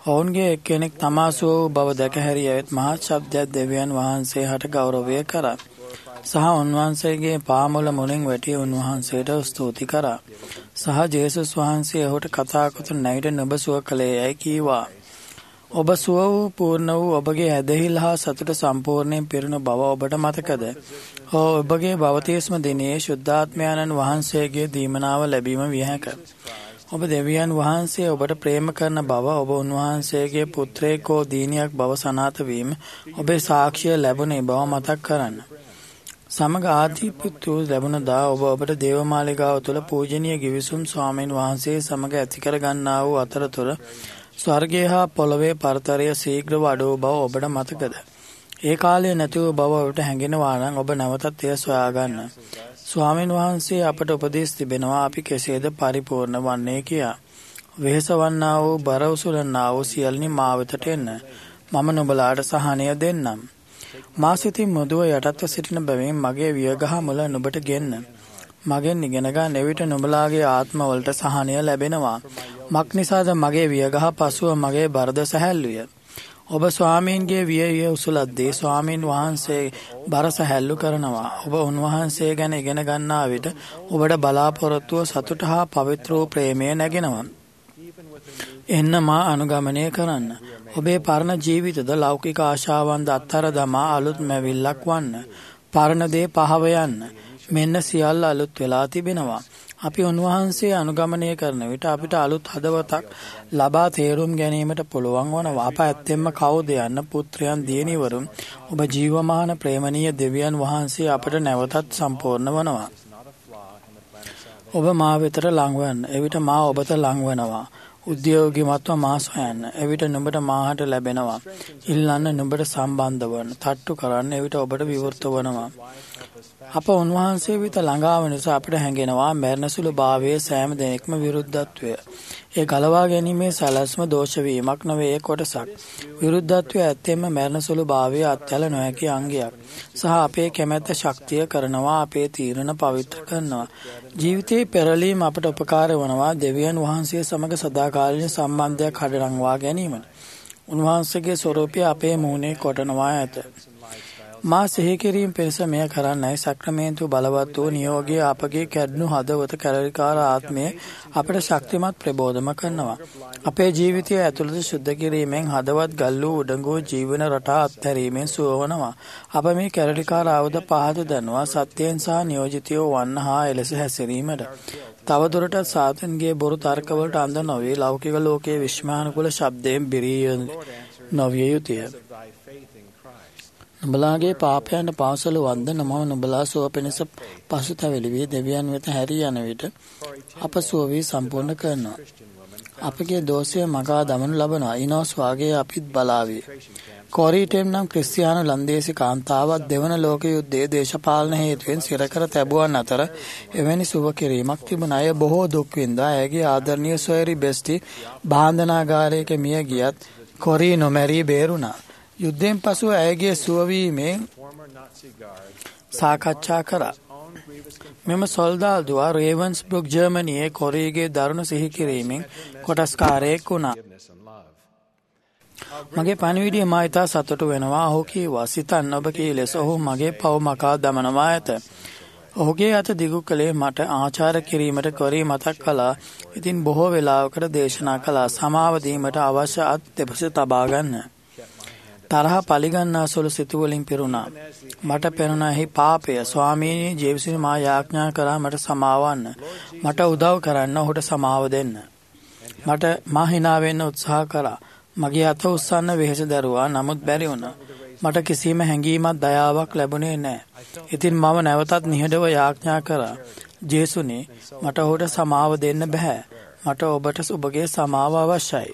ඔවුන්ගේ එක්කෙනෙක් තමාසු වූ බව දැක හැරියවෙත් මහත් ශබ්දයක් දෙවියන් වහන්සේ හට ගෞරවය කරා. සහ උන්වහන්සේගේ පාමුල මුලින් වැටි උන්වහන්සේට ස්තුති කරා. සහ ජේසුස් වහන්සේ ඔහුට කතා කොට නැවිට නුඹ සුව කළේ යැයි කීවා. ඔබ සුව වූ පූර්ණ වූ ඔබගේ ඇදහිල්ල හා සතුට සම්පූර්ණයෙන් පිරුණු බව ඔබට මතකද? ඔබගේ බවතිස්ම දිනයේ ශුද්ධාත්මයන්න් වහන්සේගේ දීමනාව ලැබීම විය හැක. ඔබ දෙවියන් වහන්සේ ඔබට ප්‍රේම කරන බව, ඔබ උන්වහන්සේගේ පුත්‍රයෙක් හෝ දීනියක් බව සනාථ වීම, ඔබේ සාක්ෂිය ලැබුණේ බව මතක් කරන්න. සමග ආධිපත්‍ය ලැබුණදා ඔබ ඔබට දේවමාලිගාව තුළ පූජනීය ගිවිසුම් ස්වාමීන් වහන්සේ සමග ඇති කර ගන්නා වූ අතරතුර ස්වර්ගය හා පොළොවේ පරතරය ශීඝ්‍ර වඩ වූ බව ඔබට මතකද? ඒ කාලය නැති වූ බව ඔබට හැඟෙනවා නම් ඔබ නැවතත් එය සොයාගන්න. ස්වාමීන් වහන්සේ අපට උපදෙස් තිබෙනවා අපි කෙසේද පරිපූර්ණ වන්නේ කියා. වෙහෙස වන්නා වූ බර උසුලන්නා වූ සියල්ලනි මා වෙතට එන්න. මම නුඹලාට සහනය දෙන්නම්. මා සිතින් මුදුව යටත්ව සිටින බැවින් මගේ වියගහ මුල නුඹට ගෙන්න. මගෙන් ඉගෙන ගන්න. එවිට නුඹලාගේ ආත්මවලට සහනය ලැබෙනවා. මක් නිසාද මගේ වියගහ පසුව මගේ බරද සැහැල්ලුය. ඔබ ස්වාමීන්ගේ විය උසුලද්දී ස්වාමීන් වහන්සේ බර සැහැල්ලු කරනවා. ඔබ උන්වහන්සේ ගැන ඉගෙන ගන්නා විට ඔබට බලාපොරොත්තුව සතුට හා පවිත්‍ර වූ ප්‍රේමය නැගෙනවා. එන්න මා අනුගමනය කරන්න. ඔබේ පරණ ජීවිතද ලෞකික ආශාවන්ද අත්හැර දමා අලුත් මැවිල්ලක් වන්න. පරණ දේ පහව යන්න. මෙන්න සියල්ල අලුත් වෙලා තිබෙනවා. අපි උන්වහන්සේ අනුගමනය කරන විට අපිට අලුත් හදවතක් ලබා තේරුම් ගැනීමට පුළුවන් වනවා. අප ඇත්තෙන්ම කවුද යන්න පුත්‍රයන් දියණිවරුන් ඔබ ජීවමාන ප්‍රේමණීය දෙවියන් වහන්සේ අපට නැවතත් සම්පූර්ණ වනවා. ඔබ මා වෙතට ලං වෙන්න. එවිට මා ඔබට ලං වෙනවා. උද්‍යෝගිමත්ව මා සොයන්න. එවිට නුඹට මාහට ලැබෙනවා. ඉල්ලන්න නුඹට සම්බන්ධ වන්න. තට්ටු කරන්න. එවිට ඔබට විවෘත වනවා. අප උන්වහන්සේ වෙත ළඟාව නිසා අපට හැඟෙනවා මරණසුළු භාවයේ සෑම දෙනෙක්ම විරුද්ධත්වය. ඒ ගලවා ගැනීමේ සැලැස්ම දෝෂ වීමක් නොවේ. ඒ කොටසක්. විරුද්ධත්වය ඇත්තෙන්ම මරණසුළු භාවයේ අත්හැල නොහැකි අංගයක්. සහ අපේ කැමැත්ත ශක්තිය කරනවා. අපේ තීරණ පවිත්‍ර කරනවා. ජීවිතයේ පෙරලීම අපට උපකාර වනවා දෙවියන් වහන්සේ සමග සදාකාලික සම්බන්ධයක් හඩනංවා ගැනීමට. උන්වහන්සේගේ ස්වරූපය අපේ මුහුණේ කොටනවා ඇත. මා සිහි කිරීම පිණිස මෙය කරන්නයි සක්‍රමේන්තු බලවත් වූ නියෝගයේ අපගේ කැඩුණු හදවත කැරලිකාර ආත්මය අපට ශක්තිමත් ප්‍රබෝධම කරනවා. අපේ ජීවිතය ඇතුළත ශුද්ධ කිරීමෙන් හදවත් ගල් වූ උඩඟු ජීවන රටා අත්හැරීමෙන් සුවවනවා. අප මේ කැරලිකාර ආයුධ පහද දනවා සත්‍යයෙන් සහ නියෝජිතයෝ වන්න හා එලෙස හැසිරීමට. තවදුරටත් සාතන්ගේ බොරු තර්කවලට අන්ධ නොවේ ලෞකික ලෝකයේ විශ්මානුකූල ශබ්දයෙන් බිරිය නොවිය යුතුය. නුඹලාගේ පාපයන්ට පාසල වන්දන මම නුඹලා සුව පිණිස පසුතැවිලි වී දෙවියන් වෙත හැරී යන විට අප සුව වී සම්පූර්ණ කරනවා. අපගේ දෝෂය මගා දමනු ලබනවා. ඉනෝස් වාගේ අපිත් බලාවී. කොරීටෙම් නම් ක්‍රිස්තියානු ලන්දේසි කාන්තාවක් දෙවන ලෝක යුද්ධයේ දේශපාලන හේතුවෙන් සිරකර තැබුවන් අතර එවැනි සුව කිරීමක් තිබුණ අය බොහෝ දුක් විඳා. ඇයගේ ආදරණීය සොයරි බෙස්ටි බාන්ධනාගාරයක මිය ගියත් කොරී නොමැරී බේරුණා. යුද්ධයෙන් පසුව ඇයගේ සුවවීමෙන් සාකච්ඡා කරා. මෙම සොල්දාදුවා රේවන්ස්බෘක් ජර්මනියේ කොරීගේ දරුණු සිහි කිරීමෙන් කොටස්කාරයෙක් වුණා. මගේ පණිවිඩය මා ඉතා සතුටු වෙනවා. ඔහු කීවා සිතන්න ඔබ කී ලෙස ඔහු මගේ පව් මකා දමනවා ඇත. ඔහුගේ අත දිගු කළේ මට ආචාර කිරීමට කොරී මතක් කළා. ඉතින් බොහෝ වෙලාවකට දේශනා කළා සමාව දීමට අවශ්‍ය අත් දෙපස තබා ගන්න. තරහ පලිගන්නා සුළු සිතුවලින් පිරුණා. මට පෙනුණාහි පාපය. ස්වාමීනි ජේසුස් මා යාඥා කරා මට සමාවන්න. මට උදව් කරන්න ඔහුට සමාව දෙන්න. මට මා hina වෙන්න උත්සාහ කරා. මගේ අත උස්සන්න වෙහෙස දරුවා. නමුත් බැරි වුණා. මට කිසිම හැඟීමක් දයාවක් ලැබුණේ නැහැ. ඉතින් මම නැවතත් නිහඬව යාඥා කරා. ජේසුනේ මට ඔහුට සමාව දෙන්න බෑ. මට ඔබට ඔබගේ සමාව අවශ්‍යයි.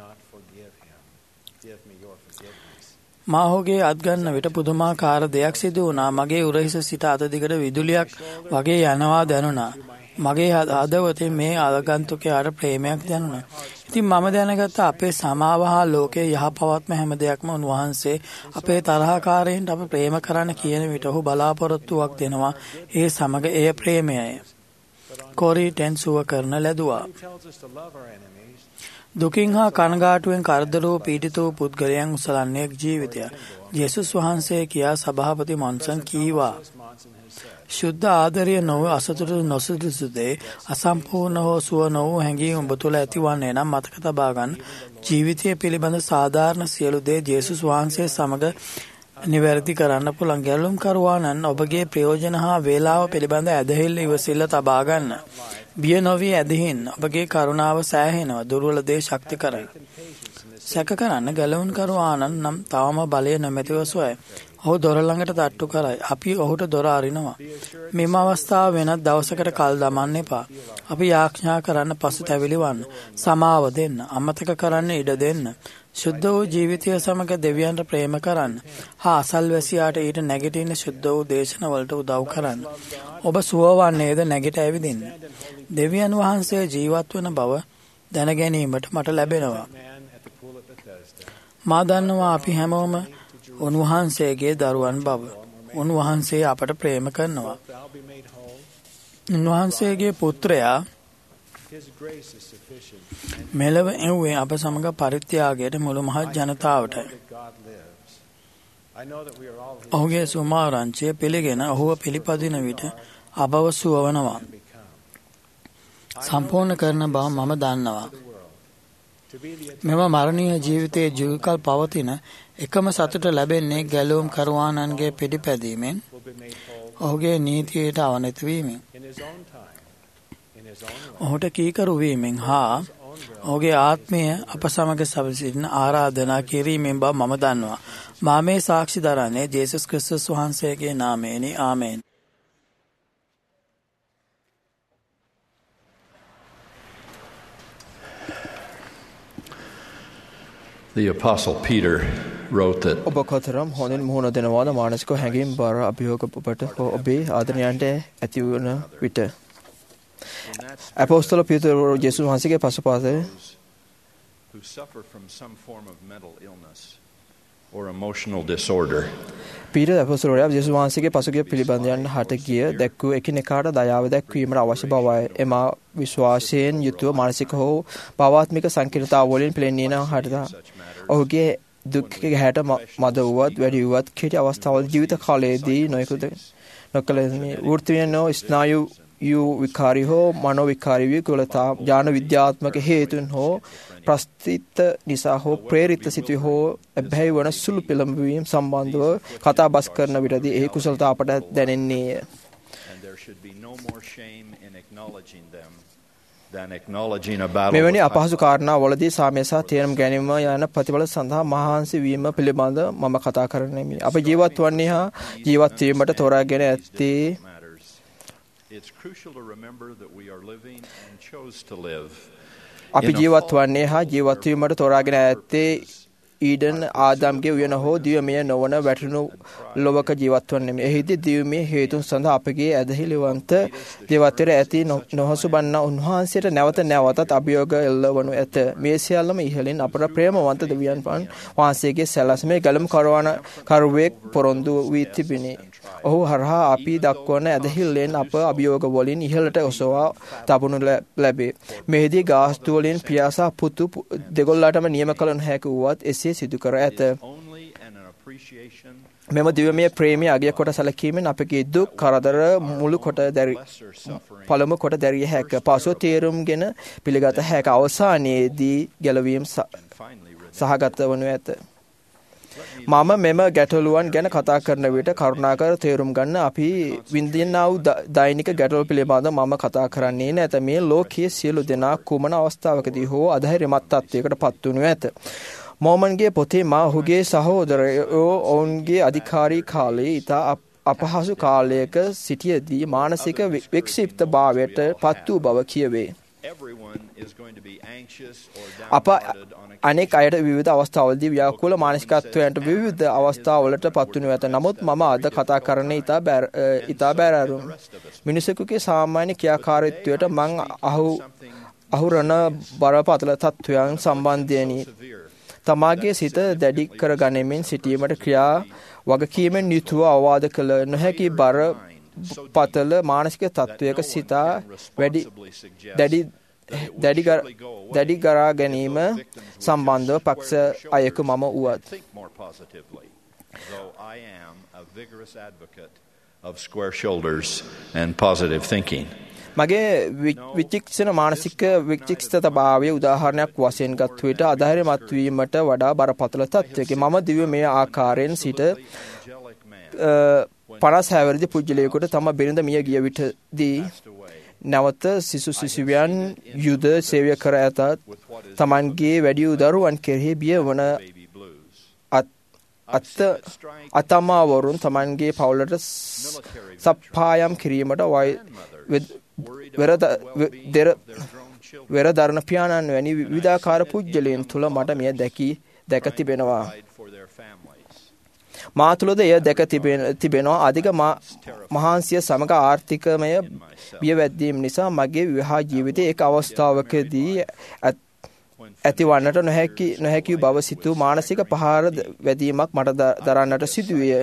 මා ඔහුගේ අත් ගන්න විට පුදුමාකාර දෙයක් සිදු වුණා. මගේ උරහිස සිට අත දිගට විදුලියක් වගේ යනවා දැනුණා. මගේ හදවතේ මේ ආගන්තුකයාට ප්‍රේමයක් දැනුණා. ඉතින් මම දැනගත්තා අපේ සමාව හා ලෝකයේ යහපවත්ම හැම දෙයක්ම උන්වහන්සේ අපේ තරහකාරයින්ට අප ප්‍රේම කරන්න කියන විට ඔහු බලාපොරොත්තුවක් දෙනවා. ඒ සමග එය ප්‍රේමයයි. කොරී ටෙන් සුව කරන ලැබුවා. දුකින් හා කනගාටුවෙන් කරදර වූ පීඩිත වූ පුද්ගලයන් උසලන්නේ ජීවිතය. යේසුස් වහන්සේ කියා සභාපති මොන්සන් කීවා. ශුද්ධ ආදරය නොව අසතුට නොසුදුසු දේ අසම්පූර්ණ හෝ සුව නොවූ හැඟීම් ඔබ තුළ ඇතිවන්නේ නම් මතක තබා ගන්න. ජීවිතය පිළිබඳ සාධාරණ සියලු දේ යේසුස් වහන්සේ සමග නිවැරදි කරන්න පුළුවන්. ගැලුම් කරුවානන් ඔබගේ ප්‍රයෝජන හා වේලාව පිළිබඳ ඇදහිල්ල ඉවසිල්ල තබා ගන්න. බිය නොවී ඇදහින් ඔබගේ කරුණාව සෑහෙනවා. දුර්වල දේ ශක්ති කරන. සැක කරන්න ගැලවුම් කරුවානන් නම් තවම බලය නොමැතිව සොයයි. ඔහු දොර ළඟට තට්ටු කරයි. අපි ඔහුට දොර අරිනවා. මෙම අවස්ථාව වෙනත් දවසකට කල් දමන්න එපා. අපි යාඥා කරන්න පසුතැවිලි වන්න. සමාව දෙන්න. අමතක කරන්න ඉඩ දෙන්න. ශුද්ධ වූ ජීවිතය සමග දෙවියන්ට ප්‍රේම කරන්න. හා අසල්වැසියාට ඊට නැගිටින්න ශුද්ධ වූ දේශනවලට උදව් කරන්න. ඔබ සුවවන්නේද නැගිට ඇවිදින්න. දෙවියන් වහන්සේ ජීවත් වන බව දැන ගැනීමට මට ලැබෙනවා. මා දන්නවා අපි හැමෝම උන්වහන්සේගේ දරුවන් බව. උන්වහන්සේ අපට ප්‍රේම කරනවා. උන්වහන්සේගේ පුත්‍රයා මෙලව එව්වේ අප සමග පරිත්‍යාගයට මුළු මහත් ජනතාවට. ඔහුගේ සුමාරංචිය පිළිගෙන ඔහුව පිළිපදින විට අපව සුවවනවා. සම්පූර්ණ කරන බව මම දන්නවා. මෙම මරණීය ජීවිතයේ ජීවිකල් පවතින එකම සතුට ලැබෙන්නේ ගැලවුම් කරුවානන්ගේ පිළිපැදීමෙන් ඔහුගේ නීතියට අවනත වීමෙන් ඔහුට කීකරු වීමෙන් හා ඔහුගේ ආත්මය අප සමග සැවසීම ආරාධනා කිරීමෙන් බව මම දන්නවා. මා මේ සාක්ෂි දරන්නේ ජේසුස් ක්‍රිස්තුස් වහන්සේගේ නාමයෙනි. ආමේන්. The Apostle Peter wrote that ඔබ කතරම් හොඳින් මුහුණ දෙනවාද මානසික හැඟීම් බර අභියෝග ඔබට ඔබේ ආදරණයන්ට ඇති වන විට. අපෝස්තල පීතර යේසුස් වහන්සේගේ පසුපස who suffer from some form of mental illness or emotional disorder. පීතර අපෝස්තලයා යේසුස් වහන්සේගේ පසුගිය පිළිබඳයන් හට ගිය දැක්වූ එකිනෙකාට දයාව දැක්වීමට අවශ්‍ය බවයි. එම විශ්වාසයෙන් යුතුව මානසික හෝ භාවාත්මික සංකීර්ණතාවවලින් පෙළෙන්නේ නැහැට. ඔහුගේ දුක් ගැහැට මද වුවත් වැඩි වුවත් කෙටි අවස්ථාවල ජීවිත කාලයේදී නොයෙකුත් නොකලෙන්නේ වෘත්තීය ස්නායු විකාරී හෝ මනෝ විකාරී විකලතා ඥාන විද්‍යාත්මක හේතුන් හෝ ප්‍රස්තිත නිසා හෝ ප්‍රේරිත සිටි හෝ අභය වන සුළු පෙළඹවීම් සම්බන්ධව කතා බස් කරන විටදී ඒ කුසලතා අපට දැනෙන්නේ. මෙවැනි අපහසු කාරණා වලදී සාමය සහ තේරුම් ගැනීම යන ප්‍රතිඵල සඳහා මහාන්සි වීම පිළිබඳ මම කතා කරන්නේ. අප ජීවත් වන්නේ හා ජීවත් වීමට තෝරාගෙන ඇත්තේ අපි ජීවත් වන්නේ හා ජීවත් වීමට තෝරාගෙන ඇත්තේ ඊඩන් ආදම්ගේ උයන හෝ දිව්‍යමය නොවන වැටුණු ලොවක ජීවත් වන්නේ. එහිදී දිව්‍යමය හේතුන් සඳහා අපගේ ඇදහිලිවන්ත දේවත්වයට ඇති නොහසු බන්න උන්වහන්සේට නැවත නැවතත් අභියෝග එල්ලවනු ඇත. මේ සියල්ලම ඉහළින් අපට ප්‍රේමවන්ත දෙවියන් වහන්සේගේ සැලැස්මේ ගැලුම් කරුවෙක් පොරොන්දු වී තිබිනි. ඔහු හරහා අපි දක්වන ඇදහිල්ලෙන් අප අභියෝග වලින් ඉහළට ඔසවා තබනු ලැබේ. මෙහිදී ගාස්තු වලින් පියා සහ පුතු දෙගොල්ලටම නියම කළ නොහැකි වුවත් එසේ සිදු කර ඇත. මෙම දිව්‍යමය ප්‍රේමයේ අගය කොට සැලකීමෙන් අපගේ දුක් කරදර පළමු කොට දැරිය හැක. පසුව තේරුම්ගෙන පිළිගත හැක. අවසානයේදී ගැලවීම සහගත වනු ඇත. මම මෙම ගැටලුවන් ගැන කතා කරන විට කරුණාකර තේරුම් ගන්න අපි විඳින්නා වූ දෛනික ගැටලු පිළිබඳ මම කතා කරන්නේ නැත. මේ ලෝකයේ සියලු දෙනා කුමන අවස්ථාවකදී හෝ අධෛර්යමත් තත්වයකට පත් වනු ඇත. මොමන්ගේ පොතේ මා ඔහුගේ සහෝදරයෝ ඔවුන්ගේ අධිකාරී කාලයේ ඉතා අපහසු කාලයක සිටියදී මානසික වික්ෂිප්ත භාවයට පත් වූ බව කියවේ. අප අනෙක් අයට විවිධ අවස්ථාවලදී ව්‍යාකූල මානසිකත්වයන්ට විවිධ අවස්ථාවලට පත් වනු ඇත. නමුත් මම අද කතා කරන්නේ ඉතා බැරෑරුම් මිනිසෙකුගේ සාමාන්‍ය ක්‍රියාකාරීත්වයට මං අහුරන බරපතල තත්ත්වයන් සම්බන්ධයෙනි. තමාගේ සිත දැඩි කර ගනිමින් සිටීමට ක්‍රියා වගකීමෙන් යුතුව අවවාද කළ නොහැකි බරපතල මානසික තත්ත්වයක සිතා දැඩි ගරා ගැනීම සම්බන්ධව පක්ෂ අයෙකු මම වුවත්. Though I am a vigorous advocate of square shoulders and positive thinking. මගේ විචික්ෂණ මානසික විචික්ෂිතභාවය උදාහරණයක් වශයෙන් ගත් විට අධෛර්යමත් වීමට වඩා බරපතල තත්ත්වයක මම දිව්‍යමය ආකාරයෙන් සිට 50 හැවිරිදි පුජ්‍යලයකට තම බිරිඳ මිය ගිය විටදී නැවත සිසුවියන් යුද සේවය කර ඇතත් තමන්ගේ වැඩි දරුවන් කෙරෙහි බිය වන අතමාවරුන් තමන්ගේ පවුලට සප්පායම් කිරීමට වෙරදරණ පියාණන් වැනි විවිධාකාර පුජ්‍යලයන් තුළ මට මෙය දැක තිබෙනවා. මා තුළද එය දැක තිබෙනවා. අධික මහන්සිය සමග ආර්ථිකමය බියවැද්දීම නිසා මගේ විවාහ ජීවිතයේ එක් අවස්ථාවකදී ඇතිවන්නට නොහැකි බව සිතූ මානසික පහර වැදීමක් මට දරන්නට සිදුවිය.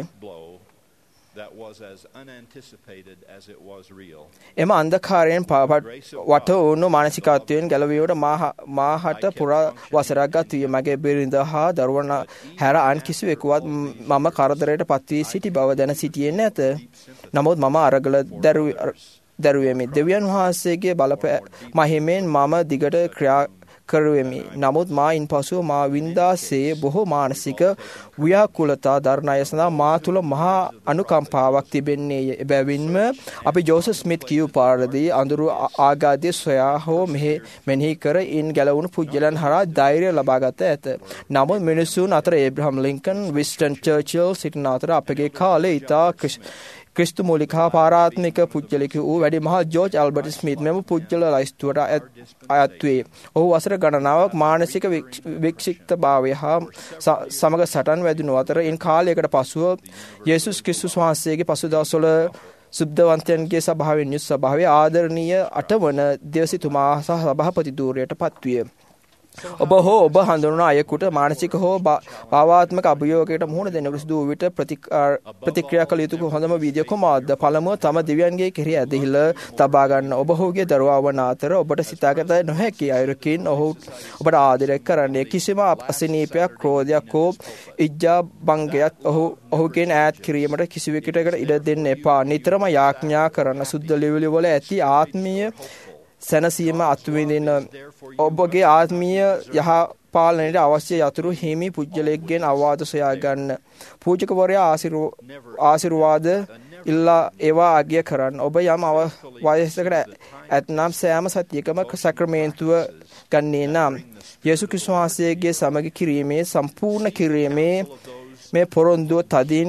එම අන්ධකාරයෙන් වට වුණු මානසිකත්වයෙන් ගැලවීමට මාහට පුරා වසරක් ගත විය. මගේ බිරිඳ හා දරුවන් හැර අන් කිසිවෙකුවත් මම කරදරයට පත්වී සිටි බව දැන සිටියේ නැත. නමුත් මම අරගල දැරුවෙමි. දෙවියන් වහන්සේගේ මහිමෙන් මම දිගට ක්‍රියා කරුවෙමි. නමුත් මා ඉන්පසු මා වින්දාසේ බොහෝ මානසික ව්‍යාකුලතා දරණය සඳහා මා තුළ මහා අනුකම්පාවක් තිබෙන්නේය. එබැවින්ම අපි ජෝසප් ස්මිත් කියූ පාරදී අඳුරු ආගාධය සොයා හෝ මෙනෙහි කර ඉන් ගැලවුණු පුජ්‍යලයන් හරහා ධෛර්යය ලබාගත ඇත. නමුත් මිනිසුන් අතර ඒබ්‍රහම් ලින්කන්, වින්ස්ටන් චර්චිල් සිටින අතර අපගේ කාලේ ඉතා ක්‍රිස්තු මූලික හා පාරාත්මික පුජ්‍යලෙකු වූ වැඩිමහල් ජෝර්ජ් ඇල්බර්ට් ස්මිත් මෙම පුජ්‍යල ලයිස්තුවට අයත් වේ. ඔහු වසර ගණනාවක් මානසික වික්ෂිප්තභාවය හා සමග සටන් වැදුණු අතර ඉන් කාලයකට පසුව යේසුස් ක්‍රිස්තුස් වහන්සේගේ පසුදවස්වල සුබ්දවන්තයන්ගේ සභාවෙන් යුත් සභාවේ ආදරණීය 8 වන දේවසිතුමා සහ සභාපති ධූරයට පත්විය. ඔබ හෝ ඔබ හඳුනන අයෙකුට මානසික හෝ භාවාත්මක අභියෝගයකට මුහුණ දෙන සිදු වූ විට ප්‍රතික්‍රියා කළ යුතු හොඳම වීදියෝ කුමාරද පළමුව තම දිව්‍යයන්ගේ කෙරෙහි ඇදහිල්ල තබා ගන්න. ඔබ ඔහුගේ දරුවා වන අතර ඔබට සිතාගත නොහැකි අයුරකින් ඔබට ආදරය කරන්නේ කිසිම අසනීපයක්, ක්‍රෝධයක් හෝ ඉජ්ජා භංගයක් ඔහුගෙන් ඈත් කිරීමට කිසිවෙකුට ඉඩ දෙන්න එපා. නිතරම යාඥා කරන සුද්ධ ලියවිලි වල ඇති ආත්මීය සැනසීම අත්විඳින ඔබගේ ආත්මීය යහපාලනයට අවශ්‍ය යතුරු හිමි පුජ්‍යලෙක්ගෙන් අවවාද සොයා ගන්න. පූජකවරයා ආශිර්වාද ඉල්ලා ඒවා අගය කරන්න. ඔබ යම් වයසකට ඇතනම් සෑම සතියකම සැක්‍රමේන්තුව ගන්නේ නම් යේසුස් ක්‍රිස්තුස් වහන්සේගේ සමග කිරීමේ සම්පූර්ණ කිරීමේ මේ පොරොන්දුව තදින්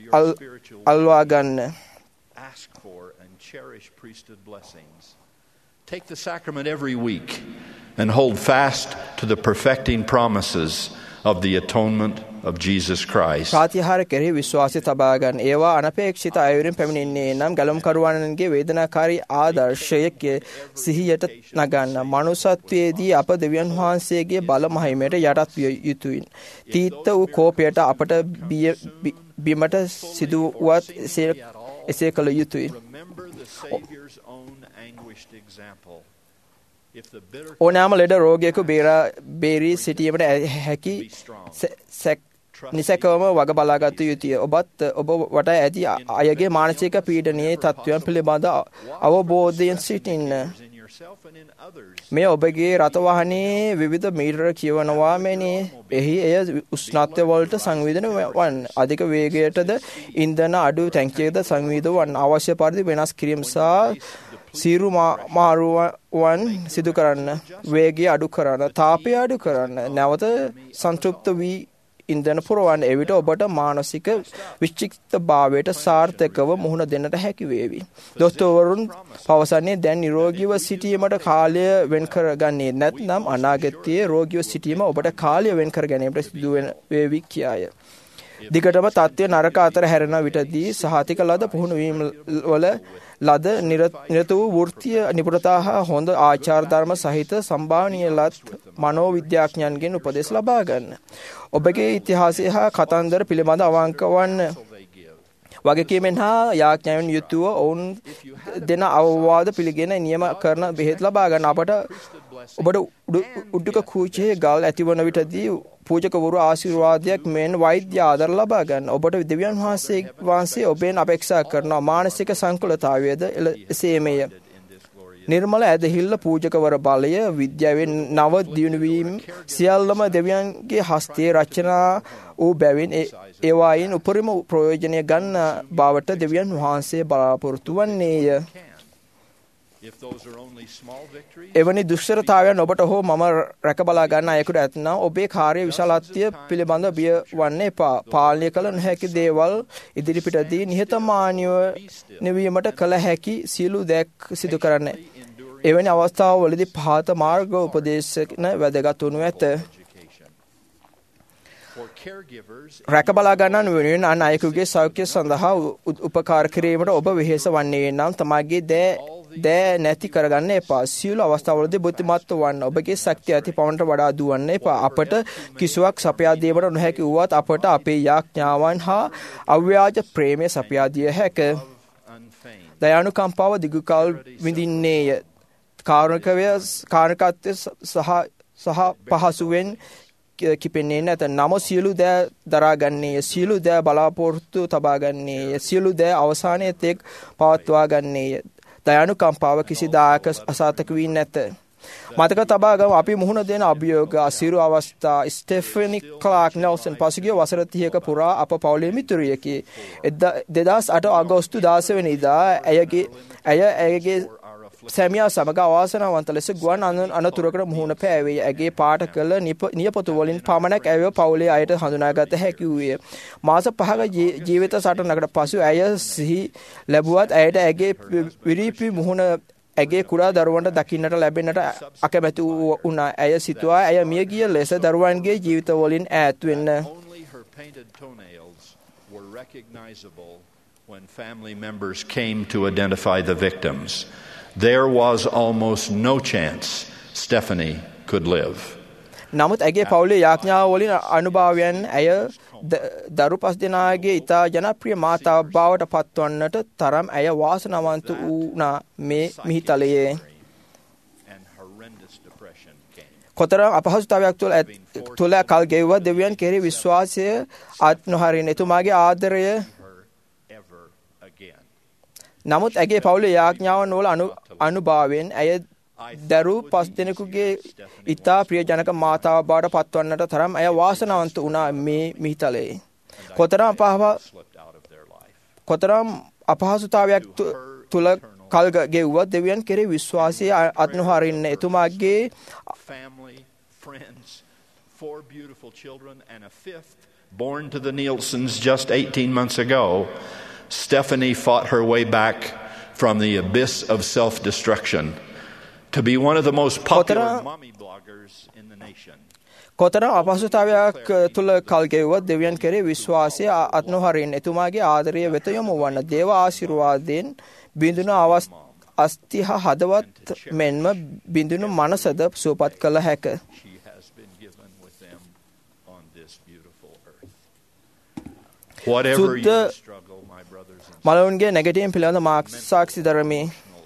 අල්වා ගන්න. Take the sacrament every week and hold fast to the perfecting promises of the atonement of Jesus Christ. ප්‍රාතිහාර කෙරෙහි විශ්වාසය තබා ගන්න. ඒවා අනපේක්ෂිත අයුරින් පැමිණෙන්නේ නම් ගැලුම්කරුවන්ගේ වේදනාකාරී ආදර්ශයක සිහියට නගන්න. මනුෂ්‍යත්වයේදී අප දෙවියන් වහන්සේගේ බල මහිමයට යටත් විය යුතුයි. තීත්ත වූ කෝපයට අපට බිමට සිදුවත් එසේ කළ යුතුයි. ඕනෑම ලෙඩ රෝගයකු බේරී සිටීමට හැකි නිසැකවම වග බලාගත යුතුය. ඔබ වට ඇති අයගේ මානසික පීඩනයේ තත්ත්වයන් පිළිබඳ අවබෝධයෙන් සිටින්න. මේ ඔබගේ රථවාහනේ විවිධ මීටර කියවනවා මෙනි. එහි එය උෂ්ණත්වය වලට සංවේදන වන්. අධික වේගයටද ඉන්ධන අඩු ටැංකියකද සංවේදන වන්. අවශ්‍ය පරිදි වෙනස් කිරීම සහ සීරු මාරුවන් සිදු කරන්න. වේගය අඩු කරන්න. තාපය අඩු කරන්න. නැවත සංතෘප්ත වී ඉන්ධන පුරවන්න. එවිට ඔබට මානසික විචිකිච්ඡාභාවයට සාර්ථකව මුහුණ දෙන්නට හැකි වේවි. දොස්තරවරුන් පවසන්නේ දැන් නිරෝගීව සිටීමට කාලය වෙන් කරගන්නේ නැත්නම් අනාගතයේ රෝගීව සිටීම ඔබට කාලය වෙන් කර ගැනීමට සිදු වේවි කියාය. දිගටම තත්ත්වය නරක අතර හැරෙන විටදී සහතික ලද පුහුණුවීම් වල ලද නිරත වූ වෘත්තීය නිපුණතා හා හොඳ ආචාර ධර්ම සහිත සම්භාවනීය ලත් මනෝවිද්‍යාඥයන්ගෙන් උපදෙස් ලබා ගන්න. ඔබගේ ඉතිහාසය හා කතන්දර පිළිබඳ අවංක වන්න. වගකීමෙන් හා යාඥාවෙන් යුතුව ඔවුන් දෙන අවවාද පිළිගෙන නියම කරන බෙහෙත් ලබා ගන්න. අපට ඔබට උඩුක කූචේ ගල් ඇතිවන විටදී පූජකවරු ආශිර්වාදයක් මෙන් වෛද්‍ය ආදර ලබා ගන්න. ඔබට දෙවියන් වහන්සේ ඔබෙන් අපේක්ෂා කරන මානසික සංකලතාවයද එසේමය. නිර්මල ඇදහිල්ල පූජකවර බලය විද්‍යාවෙන් නව දියුණුවීම සියල්ලම දෙවියන්ගේ හස්තයේ රචනා වූ බැවින් ඒවායින් උපරිම ප්‍රයෝජනය ගන්න බවට දෙවියන් වහන්සේ බලාපොරොත්තු වන්නේය. එවැනි දුෂ්කරතාවයන් ඔබට හෝ මම රැක බලා ගන්න අයෙකුට ඇතනම් ඔබේ කාර්ය විශාලත්වය පිළිබඳව බිය වන්න එපා. පාලනය කළ නොහැකි දේවල් ඉදිරිපිටදී නිහතමානීව නිවීමට කළ හැකි සියලු දෑ සිදු කරන්න. එවැනි අවස්ථාවවලදී පහත මාර්ග උපදේශන වැදගත් වනු ඇත. රැක බලා ගන්නන් වෙනුවෙන් අන් අයෙකුගේ සෞඛ්‍ය සඳහා උපකාර කිරීමට ඔබ වෙහෙස වන්නේ නම් තමාගේ දෑ නැති කරගන්න එපා. සියලු අවස්ථාවලදී බුද්ධිමත් වන්න. ඔබගේ ශක්තිය ඇති පවන්ට වඩා දුවන්න එපා. අපට කිසිවක් සපයා දීමට නොහැකි වුවත් අපට අපේ යාඥාවන් හා අව්‍යාජ ප්‍රේමය සපයා දිය හැක. දයානුකම්පාව දිගුකල් විඳින්නේය. කාරණකත්වය සහ පහසුවෙන් කිපෙන්නේ නැත. නම සියලු දෑ දරාගන්නේය. සියලු දෑ බලාපොරොත්තු තබාගන්නේය. සියලු දෑ අවසානයේ තෙක් පවත්වා ගන්නේය. දයානුකම්පාව කිසිදාක අසාර්ථක වී නැත. මතක තබා ගමු අපි මුහුණ දෙන අභියෝග අසීරු අවස්ථා. ස්ටෙෆනි ක්ලාක් නෙල්සන් පසුගිය වසර 30ක පුරා අප පවුලේ මිතුරියකි. 2008 අගෝස්තු 16 වෙනිදා ඇයගේ සැමියා සමග අවාසනාවන්ත ලෙස ගුවන් අනතුරකට මුහුණ පෑවේ. ඇගේ පාට කළ නියපොතු වලින් පමණක් ඇයව පවුලේ අයට හඳුනාගත හැකි වූයේ. මාස 5ක ජීවිත සටනකට පසු ඇය සිහි ලැබුවත් ඇයට ඇගේ විරිපි මුහුණ ඇගේ කුඩා දරුවන්ට දකින්නට ලැබෙන්නට අකමැති වුණා. ඇය සිතුවා ඇය මියගිය ලෙස දරුවන්ගේ ජීවිත වලින් ඈත් වෙන්න. When family members came to identify the victims, there was almost no chance Stephanie could live. නමුත් ඇගේ පවුලේ යාඥාව වලින් අනුභවයන් ඇය දරු 5 දෙනාගේ ඉතා ජනප්‍රිය මාතාවක් බවට පත්වන්නට තරම් ඇය වාසනාවන්ත වුණා මේ මිහිතලයේ. කොතරම් අපහසුතාවයක් තුළ කල් ගෙවුවා දෙවියන් කෙරෙහි විශ්වාසය අත් නොහරින එතුමාගේ ආදරය. නමුත් ඇගේ පවුලේ යාඥාවන් වල අනුභවයෙන් ඇය දරු 5 දෙනෙකුගේ ඉතා ප්‍රියජනක මාතාවක් බවට පත්වන්නට තරම් ඇය වාසනාවන්ත වුණා මේ මිහිතලයේ. කොතරම් අපහසුතාවයක් තුළ කල් ගෙවුවා දෙවියන් කෙරෙහි විශ්වාසය අත් නොහරින්න එතුමාගේ four beautiful children and a fifth born to the Nielsens just 18 months ago. Stephanie fought her way back from the abyss of self-destruction to be one of the most popular mommy bloggers in the nation. කොතරම් අපහසුතාවයක් තුළ කල් ගෙවුවත් දෙවියන් කෙරෙහි විශ්වාසය අත් නොහරින්න එතුමාගේ ආදරය වෙත යොමු වන්න. දේව ආශිර්වාදයෙන් බිඳුණු අස්ථි හදවත් මෙන්ම බිඳුණු මනසද සුවපත් කළ හැක. සුද්ධ මලවුන්ගේ නැගිටීම් පිළිබඳ මාක් සාක්ෂි දරමි.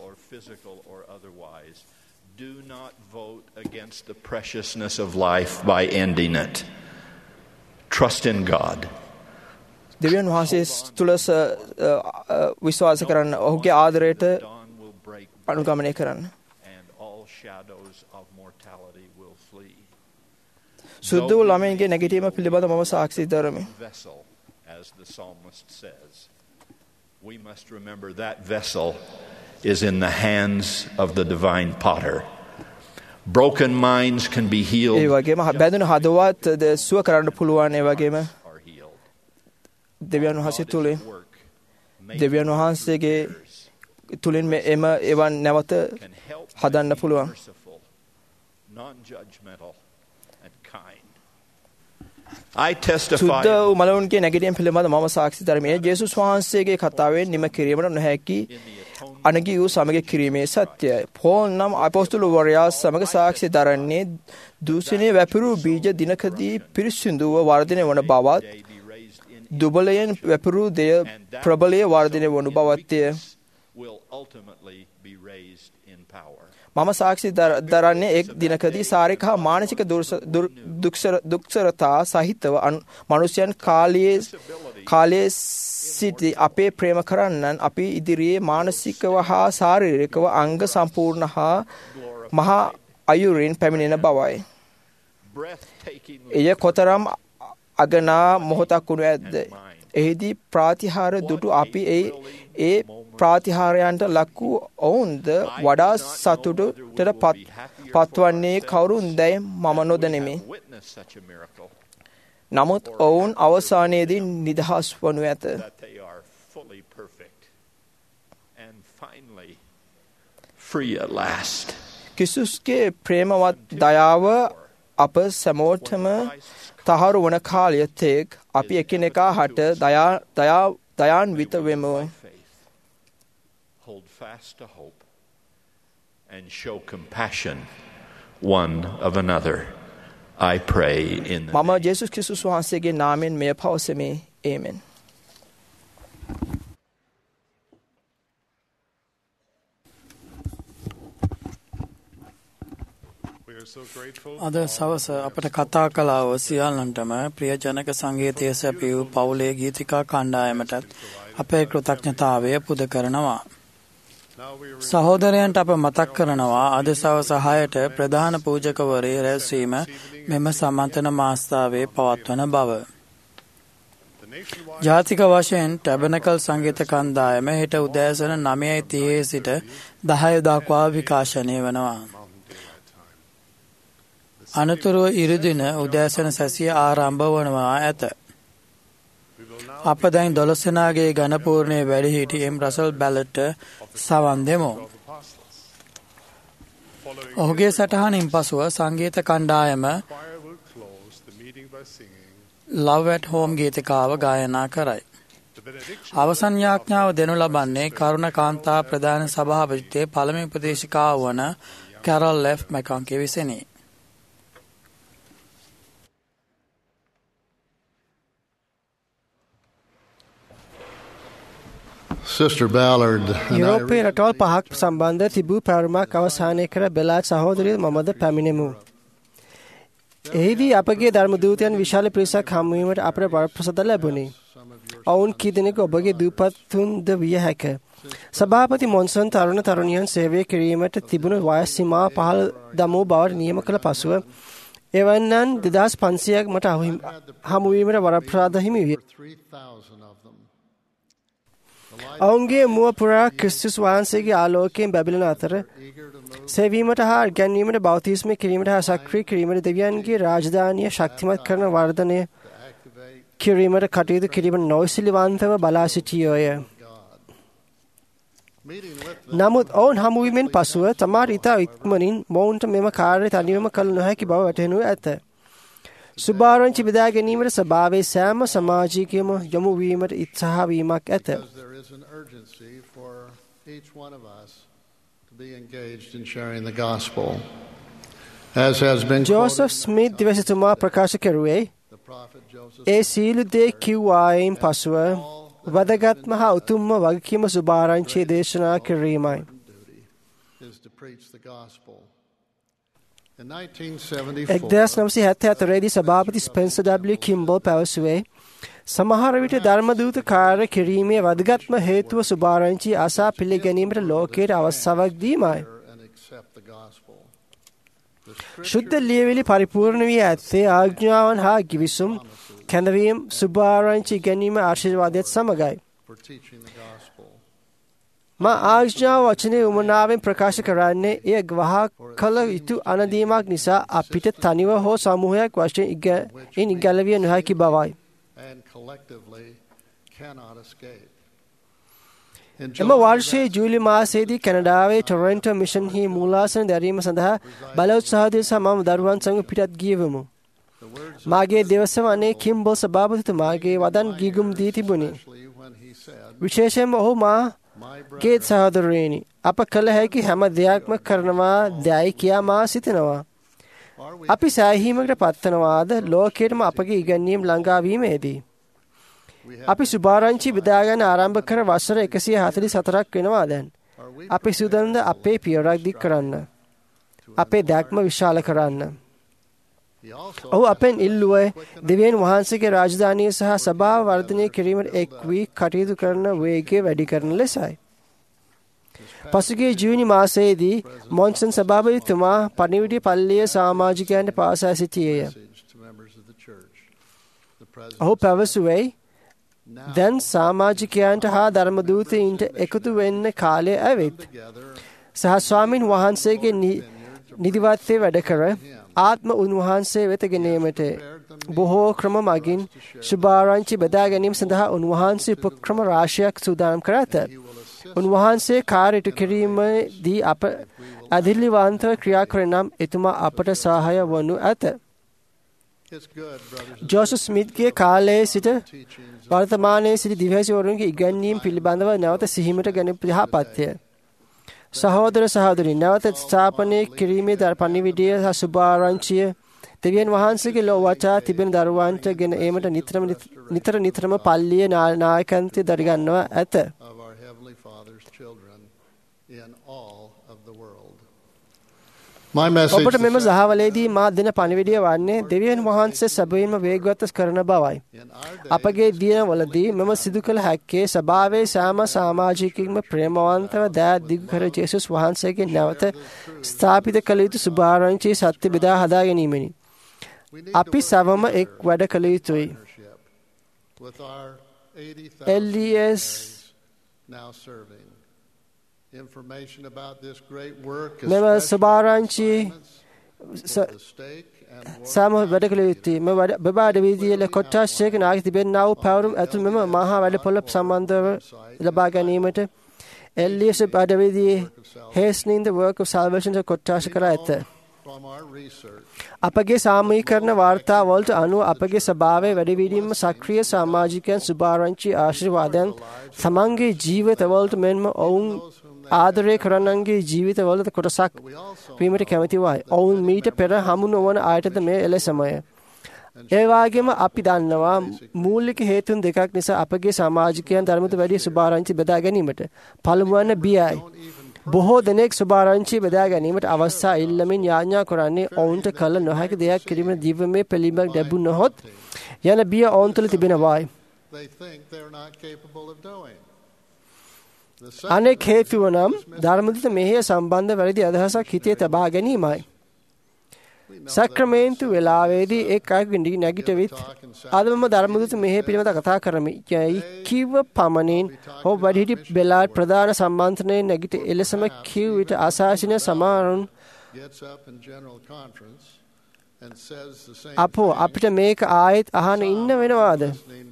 Do not vote against the preciousness of life by ending it. Trust in God. දෙවියන් වහන්සේ තුළ විශ්වාස කරන්න. ඔහුගේ ආදරයට අනුගමනය කරන්න. සුද්ධ වූ ළමයින්ගේ නැගිටීම පිළිබඳ මම සාක්ෂි දරමි. As the psalmist says, we must remember that vessel is in the hands of the divine potter. Broken minds can be healed. ඒ වගේම බැඳුණු හදවත් සුව කරන්න පුළුවන්. ඒ වගේම දෙවියන් වහන්සේ තුලින් දෙවියන් වහන්සේගේ තුලින් එවන් නැවත හදන්න පුළුවන්. I testify. සුද්ධ වූ මලවුන්ගේ නැගිටීම පිළිබඳ මම සාක්ෂි දරමි. ජේසුස් වහන්සේගේ කතාවෙන් නිම කිරීමට නොහැකි අනගි වූ සමග කිරීමේ සත්‍යයි. පෝල් නම් අපොස්තුලවරයා සමග සාක්ෂි දරන්නේ දූෂණයේ වැපිරු බීජ දිනකදී පිරිසිදුව වර්ධනය වන බවත් දුබලයෙන් වැපිරු දෙය ප්‍රබලයේ වර්ධනය වන බවත්ය. මම සාක්ෂි දරන්නේ එක් දිනකදී ශාරීරික හා මානසික දුක්සරතා සහිතව මනුෂ්‍යයන් කාලයේ සිටි අපේ ප්‍රේම කරන්නන් අපි ඉදිරියේ මානසිකව හා ශාරීරිකව අංග සම්පූර්ණ හා මහා අයුරින් පැමිණෙන බවයි. එය කොතරම් අගනා මොහොතක් වුණු ඇද්ද. එහිදී ප්‍රාතිහාර දුටු අපි ඒ ප්‍රාතිහාරයන්ට ලක් වූ ඔවුන්ද වඩා සතුටට පත්වන්නේ කවුරුන්දැයි මම නොදනිමි. නමුත් ඔවුන් අවසානයේදී නිදහස් වනු ඇත. ක්‍රිස්තුස්ගේ ප්‍රේමවත් දයාව අප සැමෝටම තහවුරු වන කාලය තෙක් අපි එකිනෙකා හට දයාන්විත වෙමු. Hold fast to hope and show compassion one of another. I pray in the මම ජේසුස් ක්‍රිස්තුස් වහන්සේගේ නාමයෙන් මෙය පවසමි. ආමෙන්. අද සවස අපට කතා කළාව සියල්ලන්ටම ප්‍රියජනක සංගීතය සැපී වූ පවුලේ ගීතිකා කණ්ඩායමටත් අපේ කෘතඥතාවය පුද කරනවා. සහෝදරයන්ට අප මතක් කරනවා අද සවස 6ට ප්‍රධාන පූජකවරේ රැස්වීම මෙම සමන්තන මාස්ථාවේ පවත්වන බව. ජාතික වශයෙන් ටැබර්නකල් සංගීත කණ්ඩායම හෙට උදෑසන 9:30 සිට 10 දක්වා විකාශනය වනවා. අනතුරුව ඉරිදින උදෑසන සැසිය ආරම්භ වනවා ඇත. අප දැන් 12 දෙනාගේ ඝනපූර්ණයේ වැඩිහිටි එම් රසල් බැලට් සවන් දෙමු. ඔහුගේ සටහනින් පසුව සංගීත කණ්ඩායම Love at Home ගීතිකාව ගායනා කරයි. අවසන් යාඥාව දෙනු ලබන්නේ කරුණ කාන්තා ප්‍රධාන සභාපතිත්වයේ පළමු උපදේශිකාව වන කැරල් එෆ් මැකන්කි විසිනි. Sister Ballard යුරෝපයේ රටවල් 5ක් සම්බන්ධ තිබූ පැවරුමක් අවසානය කර බෙලාට් සහෝදරිය මමද පැමිණෙමු. එහිදී අපගේ ධර්ම දූතයන් විශාල පිරිසක් හමු වීමට අපට වරප්‍රසාද ලැබුණි. ඔවුන් කී දෙනෙකු ඔබගේ දූපත්තුන්ද විය හැක. සභාපති මොන්සන් තරුණ තරුණියන් සේවය කිරීමට තිබුණු වයස් සීමාව පහළ දමූ බවට නියම කළ පසුව එවන්නන් 2500ක් මට හමු වීමට වරප්‍රසාද හිමි විය. ඔවුන්ගේ මුව පුරා ක්‍රිස්තුස් වහන්සේගේ ආලෝකයෙන් බැබලෙන අතර සෙවීමට හා ගැන්වීමට බෞතිස්මය කිරීමට හා සක්‍රිය කිරීමට දෙවියන්ගේ රාජධානිය ශක්තිමත් කරන වර්ධනය කිරීමට කටයුතු කිරීම නොසිලිවන්තව බලා සිටියෝය. නමුත් ඔවුන් හමුවීමෙන් පසුව තමාට ඉතා ඉක්මනින් මොවුන්ට මෙම කාර්යය තනිවම කළ නොහැකි බව වැටහෙනු ඇත. සුභාරංචි බෙදා ගැනීමට සභාවේ සෑම සමාජිකයම යොමු වීමට උත්සාහ වීමක් ඇත. ජෝසප් ස්මිත් දිවසිතුමා ප්‍රකාශ කරුවේ ඒ සීලු දේ කිව්වායින් පසුව වැදගත්ම හා උතුම්ම වගකීම සුභාරංචිය දේශනා කිරීමයි. 1974 සභාපති ස්පෙන්සර් W. කිම්බල් පැවසුවේ සමහර විට ධර්මදූත කාර්ය කිරීමේ වැදගත්ම හේතුව සුභාරංචිය අසා පිළිගැනීමට ලෝකයට අවස්ථාවක් දීමයි. ශුද්ධ ලියවිලි පරිපූර්ණ වී ඇත්තේ ආඥාවන් හා ගිවිසුම් කැඳවීම් සුභාරංචි ගැනීම ආශිර්වාදයත් සමගයි. මා ආඥාව වචනේ උමනාවෙන් ප්‍රකාශ කරන්නේ එය ග්‍රහ කළ යුතු අනදීමක් නිසා අපිට තනිව හෝ සමූහයක් වශයෙන් ඉගැලවිය නොහැකි බවයි. එම වර්ෂයේ ජූලි මාසයේදී කැනඩාවේ ටොරන්ටෝ මිෂන්හි මූලාසන දැරීම සඳහා බල උත්සාහය සහ මම දරුවන් සමග පිටත් ගියවෙමු. මාගේ දෙවසවනේ කිම්බල් සභාපතිතුමාගේ වදන් ගීගුම් දී තිබුණි. විශේෂයෙන්ම ඔහු මාගේ සහෝදරයෙනි අප කළ හැකි හැම දෙයක්ම කරනවා දැයි කියා මා සිතනවා. අපි සෑහීමකට පත්වනවාද ලෝකයටම අපගේ ඉගැන්වීම් ළඟා වීමේදී. අපි සුභාරංචි බෙදාගන්න ආරම්භ කර වසර 144ක් වෙනවා දැන්. අපි සූදානම්ද අපේ පියවරක් දික් කරන්න. අපේ දැක්ම විශාල කරන්න. ඔහු අපෙන් ඉල්ලුවේ දෙවියන් වහන්සේගේ රාජධානිය සහ සභාව වර්ධනය කිරීමට එක් වී කටයුතු කරන වේගය වැඩි කරන ලෙසයි. පසුගිය ජූනි මාසයේදී මොන්සන් සභාපතිතුමා පණිවිඩය පල්ලියේ සමාජිකයන්ට පාසා සිටියේය. ඔහු පැවසුවේ දැන් සමාජිකයන්ට හා ධර්මදූතයින්ට එකතු වෙන්න කාලය ඇවිත් සහ ස්වාමින් වහන්සේගේ නිදිවත්තේ වැඩ කර ආත්ම උන්වහන්සේ වෙත ගෙනීමට බොහෝ ක්‍රම මගින් සුභාරංචි බෙදා ගැනීම සඳහා උන්වහන්සේ උපක්‍රම රාශියක් සූදානම් කර ඇත. උන්වහන්සේ කාර්යයට කිරීමේදී අප අධිලිවන්තව ක්‍රියා කරන නම් එතුමා අපට සහාය වනු ඇත. ජෝසප් ස්මිත්ගේ කාලයේ සිට වර්තමානයේ සිට දිව්‍යවරුන්ගේ ඉගැන්වීම් පිළිබඳව නැවත සිහිමට ගැන යහපත්ය. සහෝදර සහෝදරි නැවත ස්ථාපනය කිරීමේ පණිවිඩය සහ සුභාරංචිය දෙවියන් වහන්සේගේ ලෝ වචා තිබෙන දරුවන්ට ගෙන ඒමට නිතරම පල්ලියේ නායකත්වය දරගන්නවා ඇත. ඔබට මෙම සහවලේදී මා දෙන පණිවිඩය වන්නේ දෙවියන් වහන්සේ සැබවින්ම වේගවත් කරන බවයි. අපගේ දිනවලදී මෙම සිදු කළ හැක්කේ සභාවේ සෑම සමාජිකයෙක්ම ප්‍රේමවන්තව දෑත් දිගු කර ජේසුස් වහන්සේගේ නැවත ස්ථාපිත කළ යුතු සුභාරංචි සත්‍ය බෙදා හදා ගැනීමෙනි. අපි සවම එක් වැඩ කළ යුතුයි. LDS මෙම සුභාරංචි සෑම වැඩ කළ යුතුයි. මෙම බබාඩ වීදියේ කොට්ටාශයක නායක තිබෙනා වූ පැවරුම් ඇතුළු මෙම මහා වැඩපොළ සම්බන්ධව ලබා ගැනීමට LDS අඩවිදියේ hastening the work of salvation කොට්ටාශ කර ඇත. අපගේ සාමීකරණ වාර්තා වලට අනුව අපගේ සභාවේ වැඩිවීම සක්‍රිය සමාජිකයන් සුභාරංචි ආශිර්වාදයන් තමන්ගේ ජීවිතවලට මෙන්ම ඔවුන් ආදරය කරන්නන්ගේ ජීවිතවලට කොටසක් වීමට කැමති වයි. ඔවුන් මීට පෙර හමු නොවන අයටද මේ එලෙසමය. ඒ වගේම අපි දන්නවා මූලික හේතුන් දෙකක් නිසා අපගේ සමාජිකයන් ධර්මයට වැඩි සුභාරංචි බෙදා ගැනීමට. පළමුවන බියයි. බොහෝ දෙනෙක් සුභාරංචි බෙදා ගැනීමට අවස්ථා ඉල්ලමින් යාඥා කරන්නේ ඔවුන්ට කල නොහැකි දෙයක් කිරීමේ දිව්‍යමය පිළිඹක් ලැබුණොත් යන බිය ඔවුන් තුළ තිබෙනවායි. අනෙක් හේතුව නම් ධර්මදිත මෙහෙය සම්බන්ධ වැරදි අදහසක් හිතේ තබා ගැනීමයි. සක්‍රමේන්තු වෙලාවේදී එක් අයෙකුගේ නැගිටවිත් අදම ධර්මදූත මෙහෙය පිළිබඳව කතා කරමි. යයි කිව්ව පමණින් ඔහු වැඩිහිටි බෙලාඩ් ප්‍රධාන සම්මන්ත්‍රණයේ නැගිට එලෙසම කිව් විට අසාසින සමාරුන් අපෝ අපිට මේක ආයෙත් අහන්න ඉන්න වෙනවාද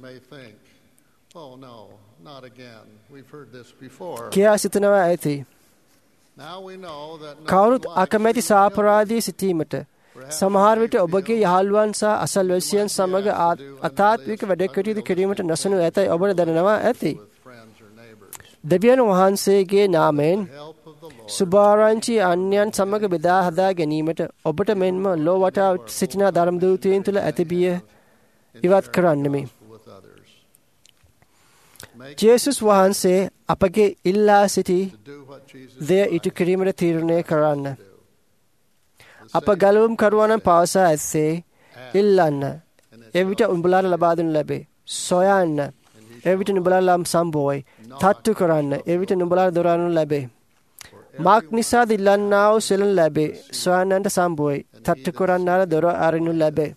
කියා සිතනවා ඇති. කවුරුත් අකමැති සාපරාධී සිටීමට සමහර විට ඔබගේ යහළුවන් සහ අසල්වැසියන් සමග අතාත්වික වැඩකටයුතු කිරීමට නොසනු ඇතැයි ඔබට දැනෙනවා ඇති. දෙවියන් වහන්සේගේ නාමයෙන් සුභාරංචි අන්‍යයන් සමග බෙදා හදා ගැනීමට ඔබට මෙන්ම ලෝ වටා සිටින ධර්මදූතයන් තුළ ඇති බිය ඉවත් කරන්නෙමි. ජේසුස් වහන්සේ අපගේ ඉල්ලා සිටි දෙය ඉටු කිරීමට තීරණය කරන්න. අප ගලවුම් කරුවනම් පවසා ඇත්තේ ඉල්ලන්න. එවිට උඹලාට ලබා දෙනු ලැබේ. සොයන්න. එවිට නුඹලා ලම් සම්බෝයි. තට්ටු කරන්න. එවිට නුඹලාට දොරවනු ලැබේ. මාක් නිසාද ඉල්ලන්නා වූ සෙලන ලැබේ. සොයන්නන්ට සම්බෝයි. තට්ටු කරන්නාට දොර අරිනු ලැබේ.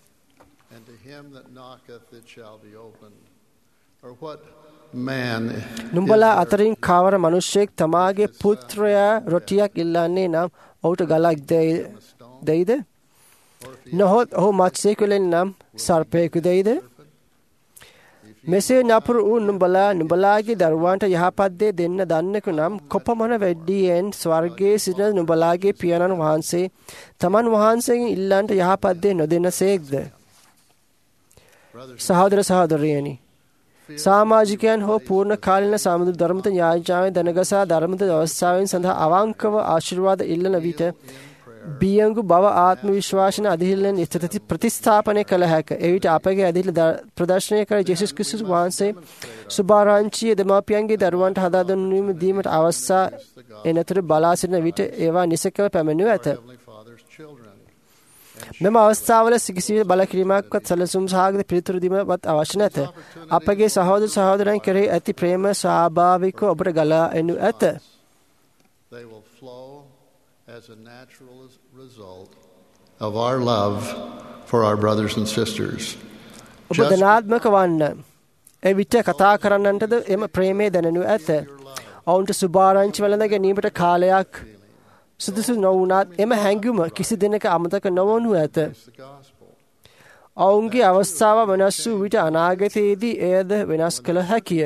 නුඹලා අතරින් කවර මනුෂ්‍යයෙක් තමාගේ පුත්‍රයා රොටියක් ඉල්ලන්නේ නම් ඔහුට ගලක් දෙයිද? නොහොත් ඔහු මත්ස්‍යයෙකු නම් සර්පයෙකු දෙයිද? මෙසේ නපුරු වූ නුඹලාගේ දරුවන්ට යහපත් දේ දෙන්න දන්නෙකු නම් කොපමණ වැඩියෙන් ස්වර්ගයේ සිටින නුඹලාගේ පියාණන් වහන්සේ තමන් වහන්සේගෙන් ඉල්ලන්ට යහපත් දේ නොදෙනසේක්ද? සහෝදර සහෝදරියනි, සමාජිකයන් හෝ පූර්ණ කාලීන සාමුදු ධර්මත යාඥාවෙන් දැනගසා ධර්මත අවස්ථාවෙන් සඳහා අවංකව ආශිර්වාද ඉල්ලන විට බියංගු බව ආත්ම විශ්වාසන අධිහිල්ලෙන් ස්ථිත ප්‍රතිස්ථාපනය කළ හැක. එවිට අපගේ අධිහිල්ල ප්‍රදර්ශනය කර ජේසුස් ක්‍රිස්තුස් වහන්සේ සුභාරංචිය දෙමාපියන්ගේ දරුවන්ට හදා දීමට අවස්ථා එනතුරු බලා සිටින විට ඒවා නිසකව පැමිණෙනු ඇත. මෙම අවස්ථාවල කිසිවිට බල කිරීමක්වත් සැලසුම් සහගත පිළිතුරු දීමවත් අවශ්‍ය නැත. අපගේ සහෝදර සහෝදරයන් කෙරෙහි ඇති ප්‍රේම ස්වාභාවිකව ඔබට ගලා එනු ඇත. They will flow as a natural result of our love for our brothers and sisters. ඔබ ධනාත්මක වන්න. එවිට කතා කරන්නන්ටද එම ප්‍රේමය දැනෙනු ඇත. ඔවුන්ට සුභාරංචි වළඳ ගැනීමට කාලයක් සුදුසු නොවුනත් එම හැඟුම කිසි දිනක අමතක නොවනු ඇත. ඔවුන්ගේ අවස්ථාව වෙනස් වූ විට අනාගතයේදී එයද වෙනස් කළ හැකිය.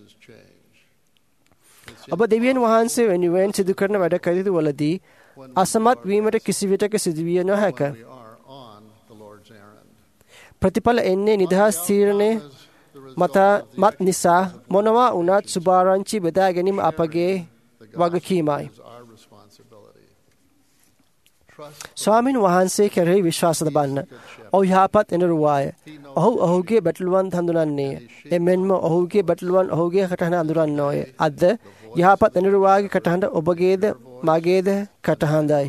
ඔබ දෙවියන් වහන්සේ වෙනුවෙන් සිදු කරන වැඩ කටයුතු වලදී අසමත් වීමට කිසිවිටක සිදුවිය නොහැක. ප්‍රතිඵල එන්නේ නිදහස් තීරණය මත නිසා මොනවා වුණත් සුභාරංචි බෙදා ගැනීම අපගේ වගකීමයි. ස්වාමීන් වහන්සේ කෙරෙහි විශ්වාස තබන්න. ඔහු යහපත් එනරුවාය. ඔහු ඔහුගේ බැටළුවන් හඳුනන්නේය. එමෙන්ම ඔහුගේ බැටළුවන් ඔහුගේ කටහඬ අඳුරන්නෝය. අද යහපත් එනරුවාගේ කටහඬ ඔබගේද මගේද කටහඬයි.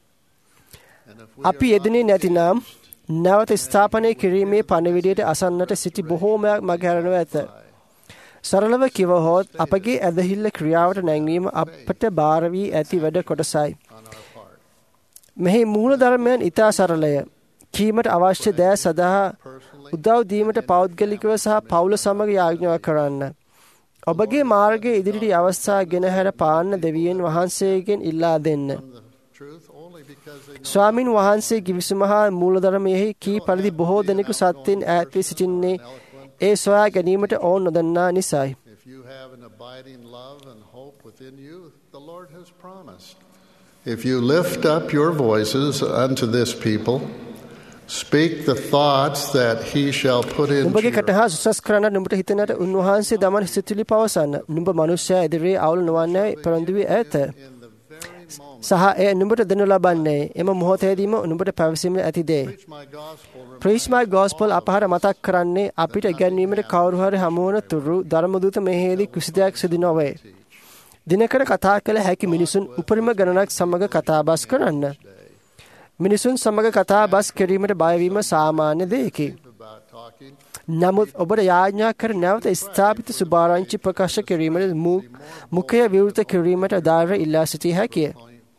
අපි යෙදෙන්නේ නැතිනම් නැවත ස්ථාපනය කිරීමේ පණිවිඩයට අසන්නට සිටි බොහෝමයක් මගහැරනු ඇත. සරලව කිවහොත් අපගේ ඇදහිල්ල ක්‍රියාවට නැංවීම අපට බාර වී ඇති වැඩ කොටසයි. මෙහි මූල ධර්මයන් ඉතා සරලය. කීමට අවශ්‍ය දෑ සඳහා උදව් දීමට පෞද්ගලිකව සහ පවුල සමග යාඥා කරන්න. ඔබගේ මාර්ගයේ ඉදිරියට අවස්ථා ගෙනහැර පාන්න දෙවියන් වහන්සේගෙන් ඉල්ලා දෙන්න. ස්වාමින් වහන්සේ කිවිසුම හා මූලධර්මයෙහි කී පරිදි බොහෝ දෙනෙකු සත්‍යයෙන් ඈත් වී සිටින්නේ ඒ සොයා ගැනීමට ඔවුන් නොදන්නා නිසායි. If you lift up your voices unto this people, speak the thoughts that he shall put into නුඹගේ කටහඬ සුසස් කරන්න නුඹට හිතෙනට උන්වහන්සේ දමන සිතුවිලි පවසන්න. නුඹ මනුෂ්‍යයා ඉදිරියේ අවුල් නොවන්නේ පරන්දු වී ඇත. සහ එය නුඹට දෙනු ලබන්නේ එම මොහොතේදීම නුඹට පැවසීමට ඇති දේ. Preach my gospel අපහර මතක් කරන්නේ අපිට ඉගැන්වීමට කවුරු හරි හමු වන තුරු ධර්මදූත මෙහෙයදී කිසි දෙයක් සිදු නොවේ. දිනකර කතා කළ හැකි මිනිසුන් උපරිම ගණනක් සමග කතාබස් කරන්න. මිනිසුන් සමග කතාබස් කිරීමට බයවීම සාමාන්‍ය දෙයකි. නමුත් ඔබට යාඥා කර නැවත ස්ථාපිත සුභාරංචි ප්‍රකාශ කිරීමට මුඛය විවෘත කිරීමට දායර ඉල්ලා සිටිය හැකිය.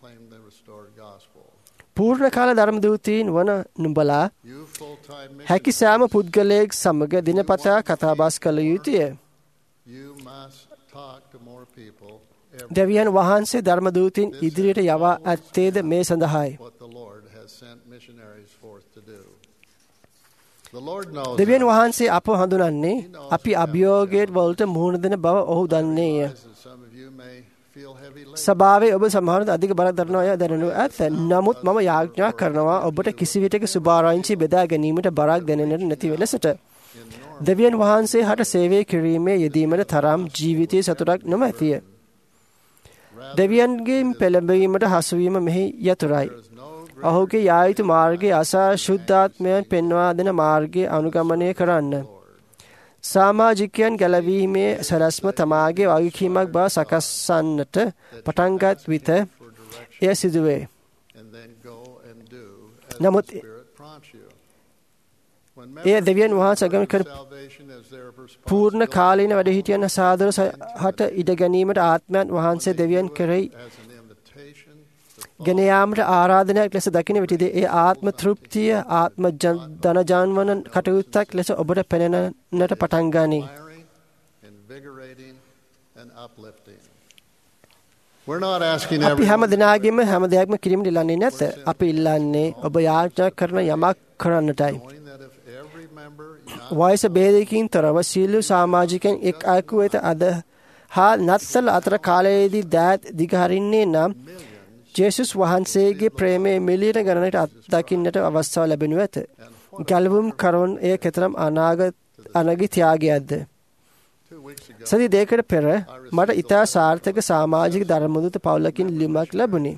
පූර්ණ කාල ධර්ම දූතීන් වන නුඹලා හැකි සෑම පුද්ගලයෙක් සමග දිනපතා කතාබස් කළ යුතුය. දෙවියන් වහන්සේ ධර්ම දූතීන් ඉදිරියට යවා ඇත්තේද මේ සඳහායි. දෙවියන් වහන්සේ අප හඳුනන්නේ අපි අභියෝගයට වලට මුහුණ දෙන බව ඔහු දන්නේය. සභාවේ ඔබ සමහරවිට අධික බරක් දරනවා අය දැනනු ඇත. නමුත් මම යාඥා කරනවා ඔබට කිසිවිටක සුභාරංචි බෙදා ගැනීමට බරක් දැනෙන්නට නැති වෙලසට. දෙවියන් වහන්සේ හට සේවය කිරීමේ යෙදීමට තරම් ජීවිතයේ සතුටක් නොමැතිය. දෙවියන්ගේ පෙළඹවීමට හසුවීම මෙහි යතුරුයි. ඔහුගේ යා යුතු මාර්ගයේ අසා ශුද්ධාත්මයන් පෙන්වා දෙන මාර්ගය අනුගමනය කරන්න. සමාජිකයන් ගැලවීමේ සැලැස්ම තමාගේ වගකීමක් බව සකස්සන්නට පටන්ගත් විට එය සිදුවේ. නමුත් එය දෙවියන් වහන්සේ ගමන් කර පූර්ණ කාලීන වැඩහිටියන් සාදර හට ඉඩ ගැනීමට ආත්මයන් වහන්සේ දෙවියන් කෙරෙහි ගෙන යාමට ආරාධනයක් ලෙස දකින විටද ඒ ආත්ම තෘප්තිය ආත්ම ධනජාන්වන කටයුත්තක් ලෙස ඔබට පෙනෙන්නට පටන් ගනී. අපි හැම දිනාගෙම හැම දෙයක්ම කිරීමට ඉල්ලන්නේ නැත. අපි ඉල්ලන්නේ ඔබ යාඥා කරන යමක් කරන්නටයි. වයස භේදයකින් තොරව සියලු සමාජිකයන් එක් අයෙකු වෙත අද හා නත්තල අතර කාලයේදී දෑත් දිගහරින්නේ නම් ජේසුස් වහන්සේගේ ප්‍රේමයේ මිලියන ගණනකට අත්දකින්නට අවස්ථාව ලැබෙනු ඇත. ගැලවුම් කරවන එය කෙතරම් අනගි ත්‍යාගයක්ද. සති දෙකකට පෙර මට ඉතා සාර්ථක සමාජික ධර්මදූත පවුලකින් ලියුමක් ලැබුණි.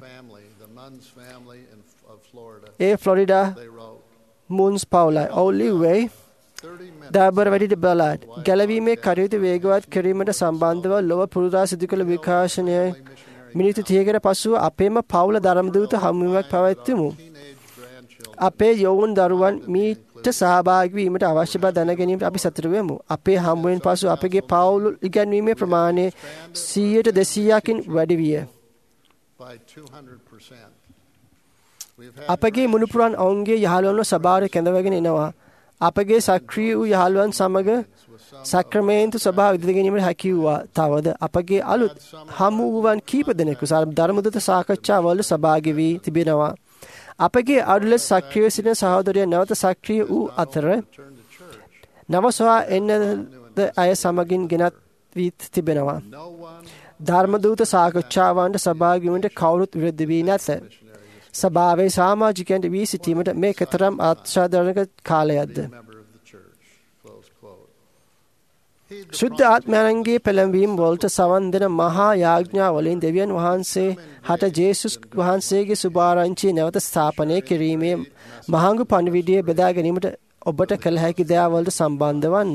ඒ ෆ්ලොරිඩා මුන්ස් පවුලයි. ඔලිව්වේ දාබර වැඩිට බලාඩ් ගැලවීමේ කටයුතු වේගවත් කිරීමට සම්බන්ධව ලොව පුරුදා සිදු කළ විකාශනය මිනිත්තු 30කට පසුව අපේම පවුල ධර්මදූත හමුවීමක් පැවැත්වමු. අපේ යෝවුන් දරුවන් මීට සහභාගී වීමට අවශ්‍ය බව දැන ගැනීමට අපි සතුටු වෙමු. අපේ හමුවෙන් පසු අපගේ පවුල් ඉගැන්වීමේ ප්‍රමාණය 100-200කින් වැඩි විය. අපගේ මුණුපුරන් ඔවුන්ගේ යහළුවන්ව සභාවට කැඳවගෙන එනවා. අපගේ සක්‍රීය වූ යහළුවන් සමග සක්‍රමේන්තු සභාව ඉදිරි ගැනීමට හැකි වූවා. තවද අපගේ අලුත් හමුවන් කීප දෙනෙකු ධර්මදූත සාකච්ඡාවල සභාගී වී තිබෙනවා. අපගේ අඩුල සක්‍රිය සිටින සහෝදරයන් නැවත සක්‍රිය වූ අතර නවසවා එන්නද අය සමගින් ගෙනත් වී තිබෙනවා. ධර්මදූත සාකච්ඡාවන්ට සභාගී වීමට කවුරුත් විරුද්ධ වී නැත. සභාවේ සමාජිකයන්ට වී සිටීමට මේ කතරම් ආශ්චර්යජනක කාලයක්ද? ශුද්ධ ආත්මයන්ගේ පෙළඹවීම් වලට සවන් දෙන මහා යාඥා වලින් දෙවියන් වහන්සේ හට ජේසුස් වහන්සේගේ සුභාරංචිය නැවත ස්ථාපනය කිරීමේ මහඟු පණිවිඩය බෙදා ගැනීමට ඔබට කළ හැකි දයාවලට සම්බන්ධ වන්න.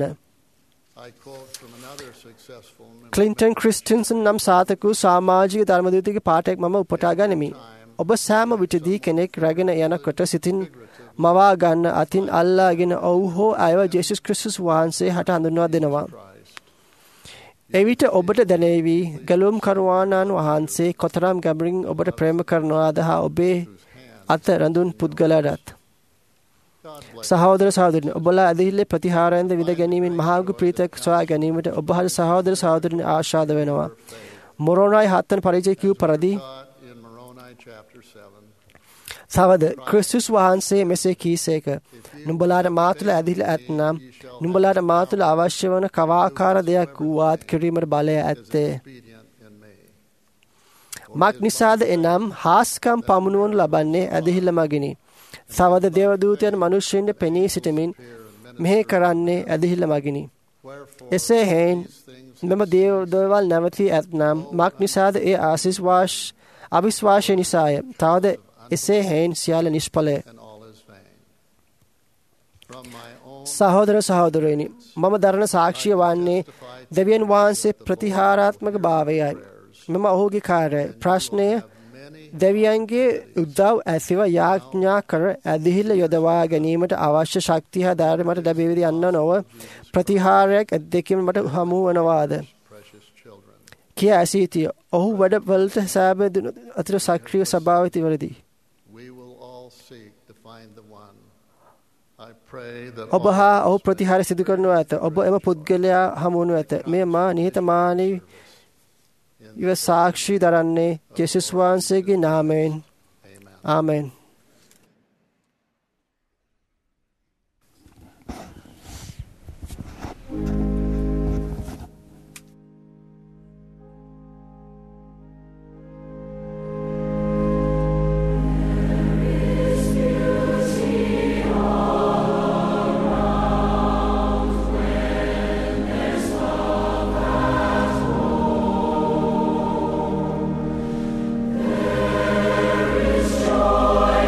ක්ලින්ටන් ක්‍රිස්ටින්සන් නම් සාතකු සමාජික ධර්මදූතගේ පාඨයක් මම උපුටා ගනිමි. ඔබ සෑම විටදී කෙනෙක් රැගෙන යනකොට සිතින් මවා ගන්න අතින් අල්ලාගෙන ඔව් හෝ අයව ජේසුස් ක්‍රිස්තුස් වහන්සේ හට හඳුන්වා දෙනවා. එවිට ඔබට දැනේවි ගැලුම් කරුවාණන් වහන්සේ කොතරම් ගැඹුරින් ඔබට ප්‍රේම කරනවාද හා ඔබේ අත රඳුන් පුද්ගලයාටත්. සහෝදර සහෝදරියනි, ඔබලා ඇදහිල්ලේ ප්‍රතිහාරයෙන්ද විඳ ගැනීමෙන් මහඟු ප්‍රීතියක් සොයා ගැනීමට ඔබ හද සහෝදර සහෝදරියනි ආශාද වෙනවා. මොරෝනයි 7 වන පරිච්ඡේදය කියු පරිදි තවද ක්‍රිස්තුස් වහන්සේ මෙසේ කීසේක, නුඹලාට මා තුළ ඇදහිලා ඇතනම් නුඹලාට මා තුළ අවශ්‍ය වන කවාකාර දෙයක් වූවත් කිරීමට බලය ඇත්තේ. මක් නිසාද එනම් හාස්කම් පමුණුවනු ලබන්නේ ඇදහිල්ල මගිනි. තවද දේවදූතයන් මනුෂ්‍යයන්ට පෙනී සිටමින් මෙහෙ කරන්නේ ඇදහිල්ල මගිනි. එසේ හේන් මෙම දේවල් නැවතී ඇතනම් මක් නිසාද ඒ අවිශ්වාසය නිසාය. තවද එසේ හේන් සියල්ල නිෂ්ඵලය. සහෝදර සහෝදරයනි, මම දරන සාක්ෂිය වන්නේ දෙවියන් වහන්සේ ප්‍රතිහාරාත්මක භාවයයි. මෙම ඔහුගේ කාර්යයි. ප්‍රශ්නය දෙවියන්ගේ උදව් ඇතිව යාඥා කර ඇදහිල්ල යොදවා ගැනීමට අවශ්‍ය ශක්තිය හා ධෛර්යය මට ලැබෙවිද යන්න නොව ප්‍රතිහාරයක් ඇද්දකීම මට හමු වනවාද කිය ඇසීතිය. ඔහු වැඩවලට සෑබෑ දුන අතර සක්‍රිය ස්වභාවය තිවරදී. ඔබ හා ඔහු ප්‍රතිහාර සිදු කරනු ඇත. ඔබ එම පුද්ගලයා හමුවනු ඇත. මේ මා නිහතමානී සාක්ෂි දරන්නේ ජේසුස් වහන්සේගේ නාමයෙන්. ආමෙන්. Joy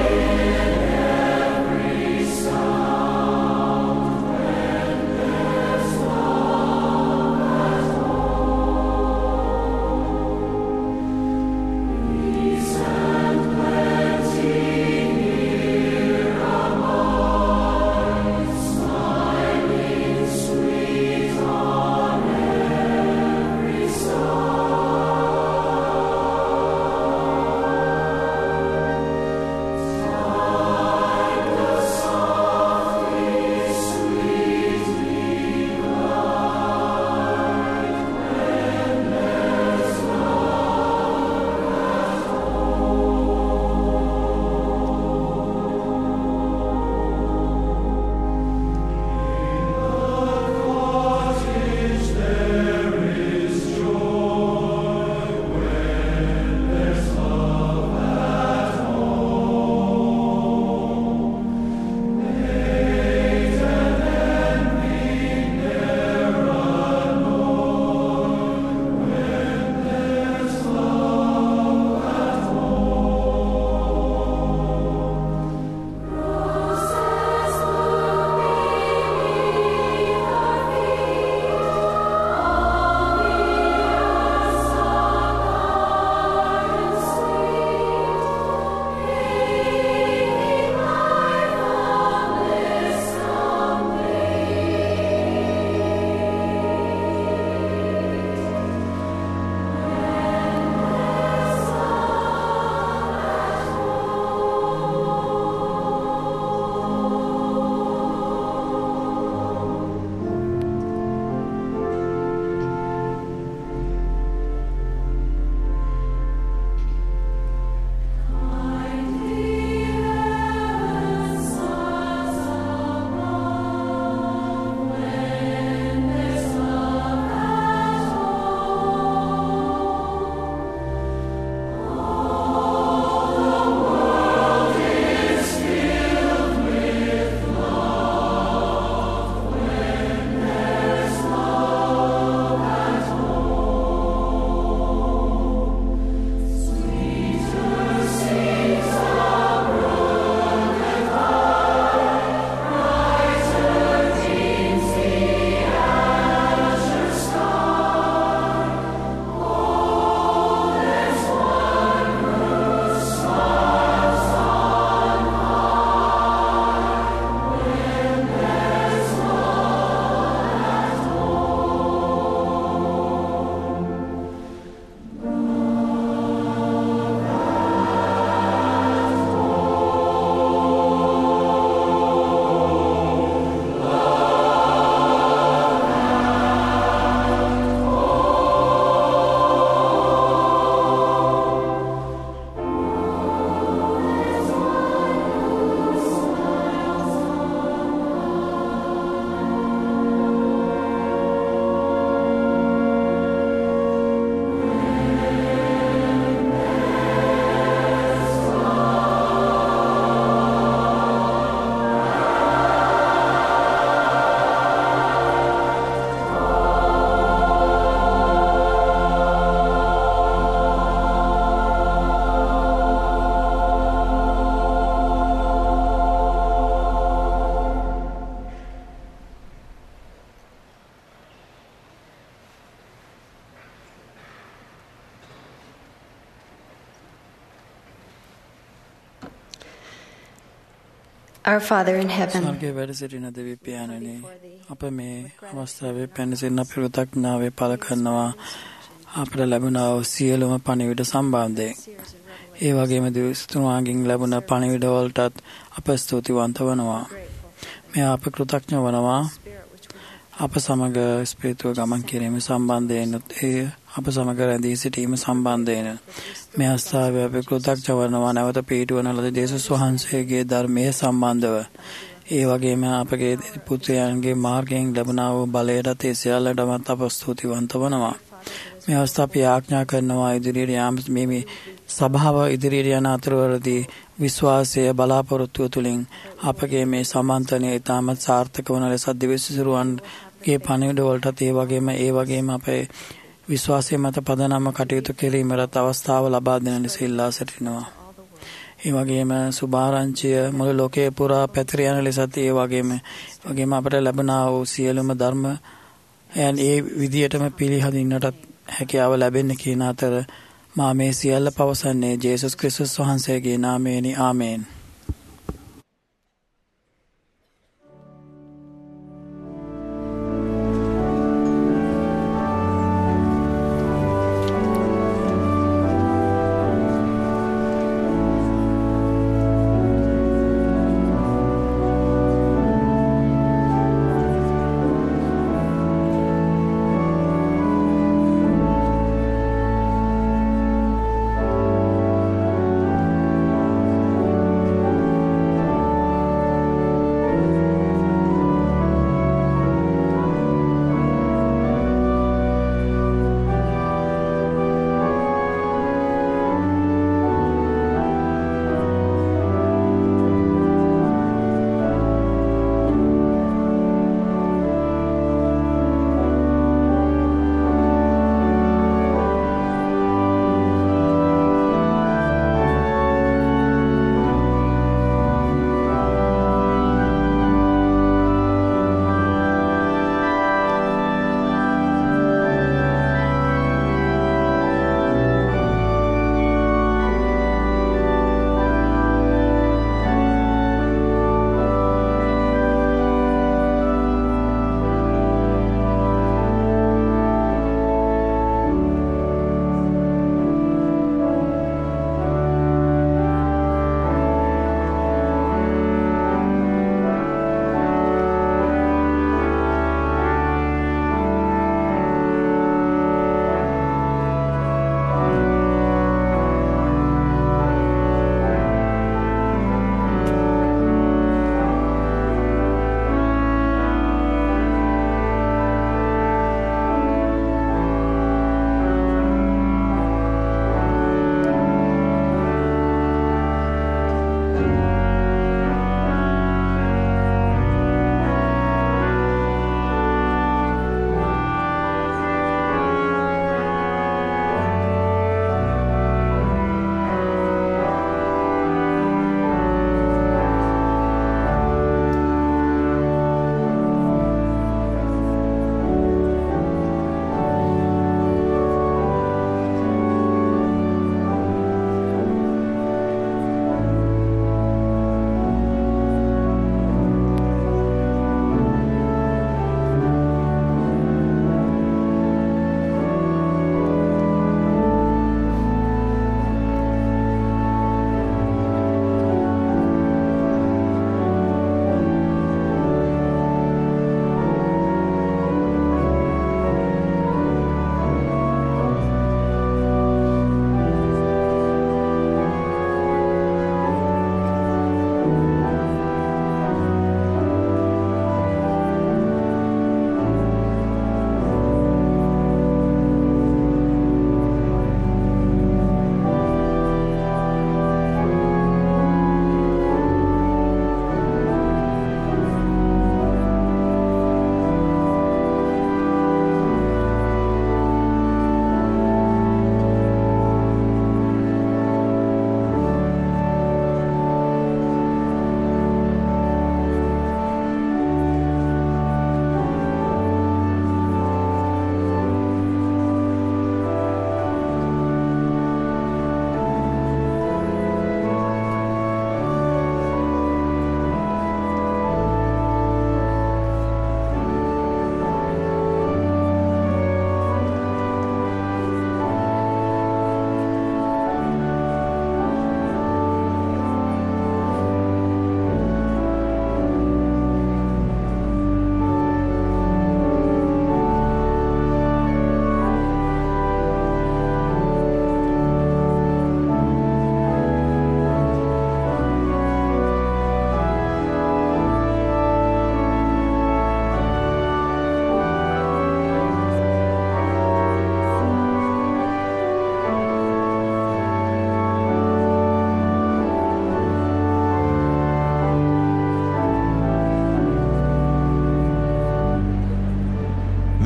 Our Father in heaven, ස්වර්ගයේ වැඩ සිටින දෙවි පියාණනි, අප මේ අවස්ථාවේ පැනසෙන්න කෘතඥතාවය පළ කරනවා අපට ලැබුණා වූ සියලුම පණිවිඩ සම්බන්ධයෙන්. ඒ වගේම දෙවිතුමාගෙන් ලැබුණ පණිවිඩ වලටත් අප ස්තුතිවන්ත වෙනවා. මේ අප කෘතඥ වෙනවා. අප සමග ස්පිරිතුව ගමන් කිරීම සම්බන්ධයෙන් අප සමග රැඳී සිටීම සම්බන්ධයෙන් මේ අවස්ථාවේ අපි කෘතඥ වෙනවා නැවත පිටවන ලද ජේසුස් වහන්සේගේ ධර්මයේ සම්බන්ධව. ඒ වගේම අපගේ පුත්‍රයන්ගේ මාර්ගයෙන් ලැබුණා වූ බලයටත් ඒ සියල්ලටමත් අප ස්තුතිවන්ත වෙනවා. මේ අවස්ථාවේ ආඥා කරනවා ඉදිරියට යාම මේ සභාව ඉදිරියට යන අතරවලදී විශ්වාසය බලාපොරොත්තුව තුළින් අපගේ මේ සම්මන්ත්‍රණය ඉතාමත් සාර්ථක වන ලෙස දිවිසිරුවන්ගේ පණිවිඩ වලටත් ඒ වගේම අපේ විශ්වාසය මත පදනම කටයුතු කිරීමට අවස්ථාව ලබා දෙන ලෙස ඉල්ලා සිටිනවා. ඒ වගේම සුභාරංචිය මුළු ලෝකයේ පුරා පැතිර යන ලෙසත් ඒ වගේම අපට ලැබුණා වූ සියලුම ධර්ම ඒ විදියටම පිළිහදින්නට හැකියාව ලැබෙන්න කියන අතර මා මේ සියල්ල පවසන්නේ ජේසුස් ක්‍රිස්තුස් වහන්සේගේ නාමයෙනි. ආමේන්.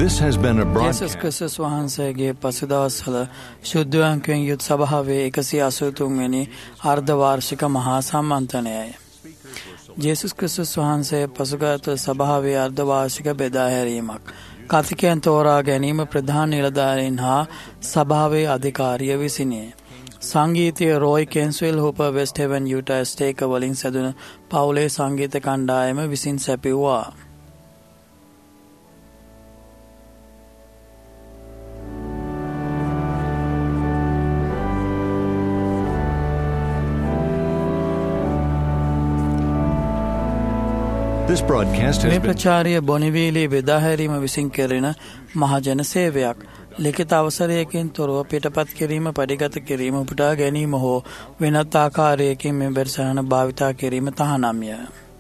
This has been a යේසුස් broadcast. ක්‍රිස්තුස් වහන්සේගේ පසුදවස්වල ශුද්ධවන්කයෙන් යුත් සභාවේ 183 වෙනි අර්ධ වාර්ෂික මහා සම්මන්ත්‍රණයයි. යේසුස් ක්‍රිස්තුස් වහන්සේ පසුගත සභාවේ අර්ධ වාර්ෂික බෙදා හැරීමක් කතිකයන් තෝරා ගැනීම ප්‍රධාන නිලධාරීන් හා සභාවේ අධිකාරිය විසිනේ. සංගීතය රෝයි කෙන්ස්වෙල් හෝපර් වෙස්ට් හෙවන් යුටා ස්ටේක වලින් සැදුන පවුලේ සංගීත කණ්ඩායම විසින් සැපිවුවා. This broadcast has මේ been ප්‍රචාරය බොනිවීලේ බෙදාහැරීම විසින් කෙරෙන මහජන සේවයක්. ලිඛිත අවසරයකින් තොරව පිටපත් කිරීම, පරිගත කිරීම, උපුටා ගැනීම හෝ වෙනත් ආකාරයකින් මේ වැඩසටහන භාවිතා කිරීම තහනම්ය.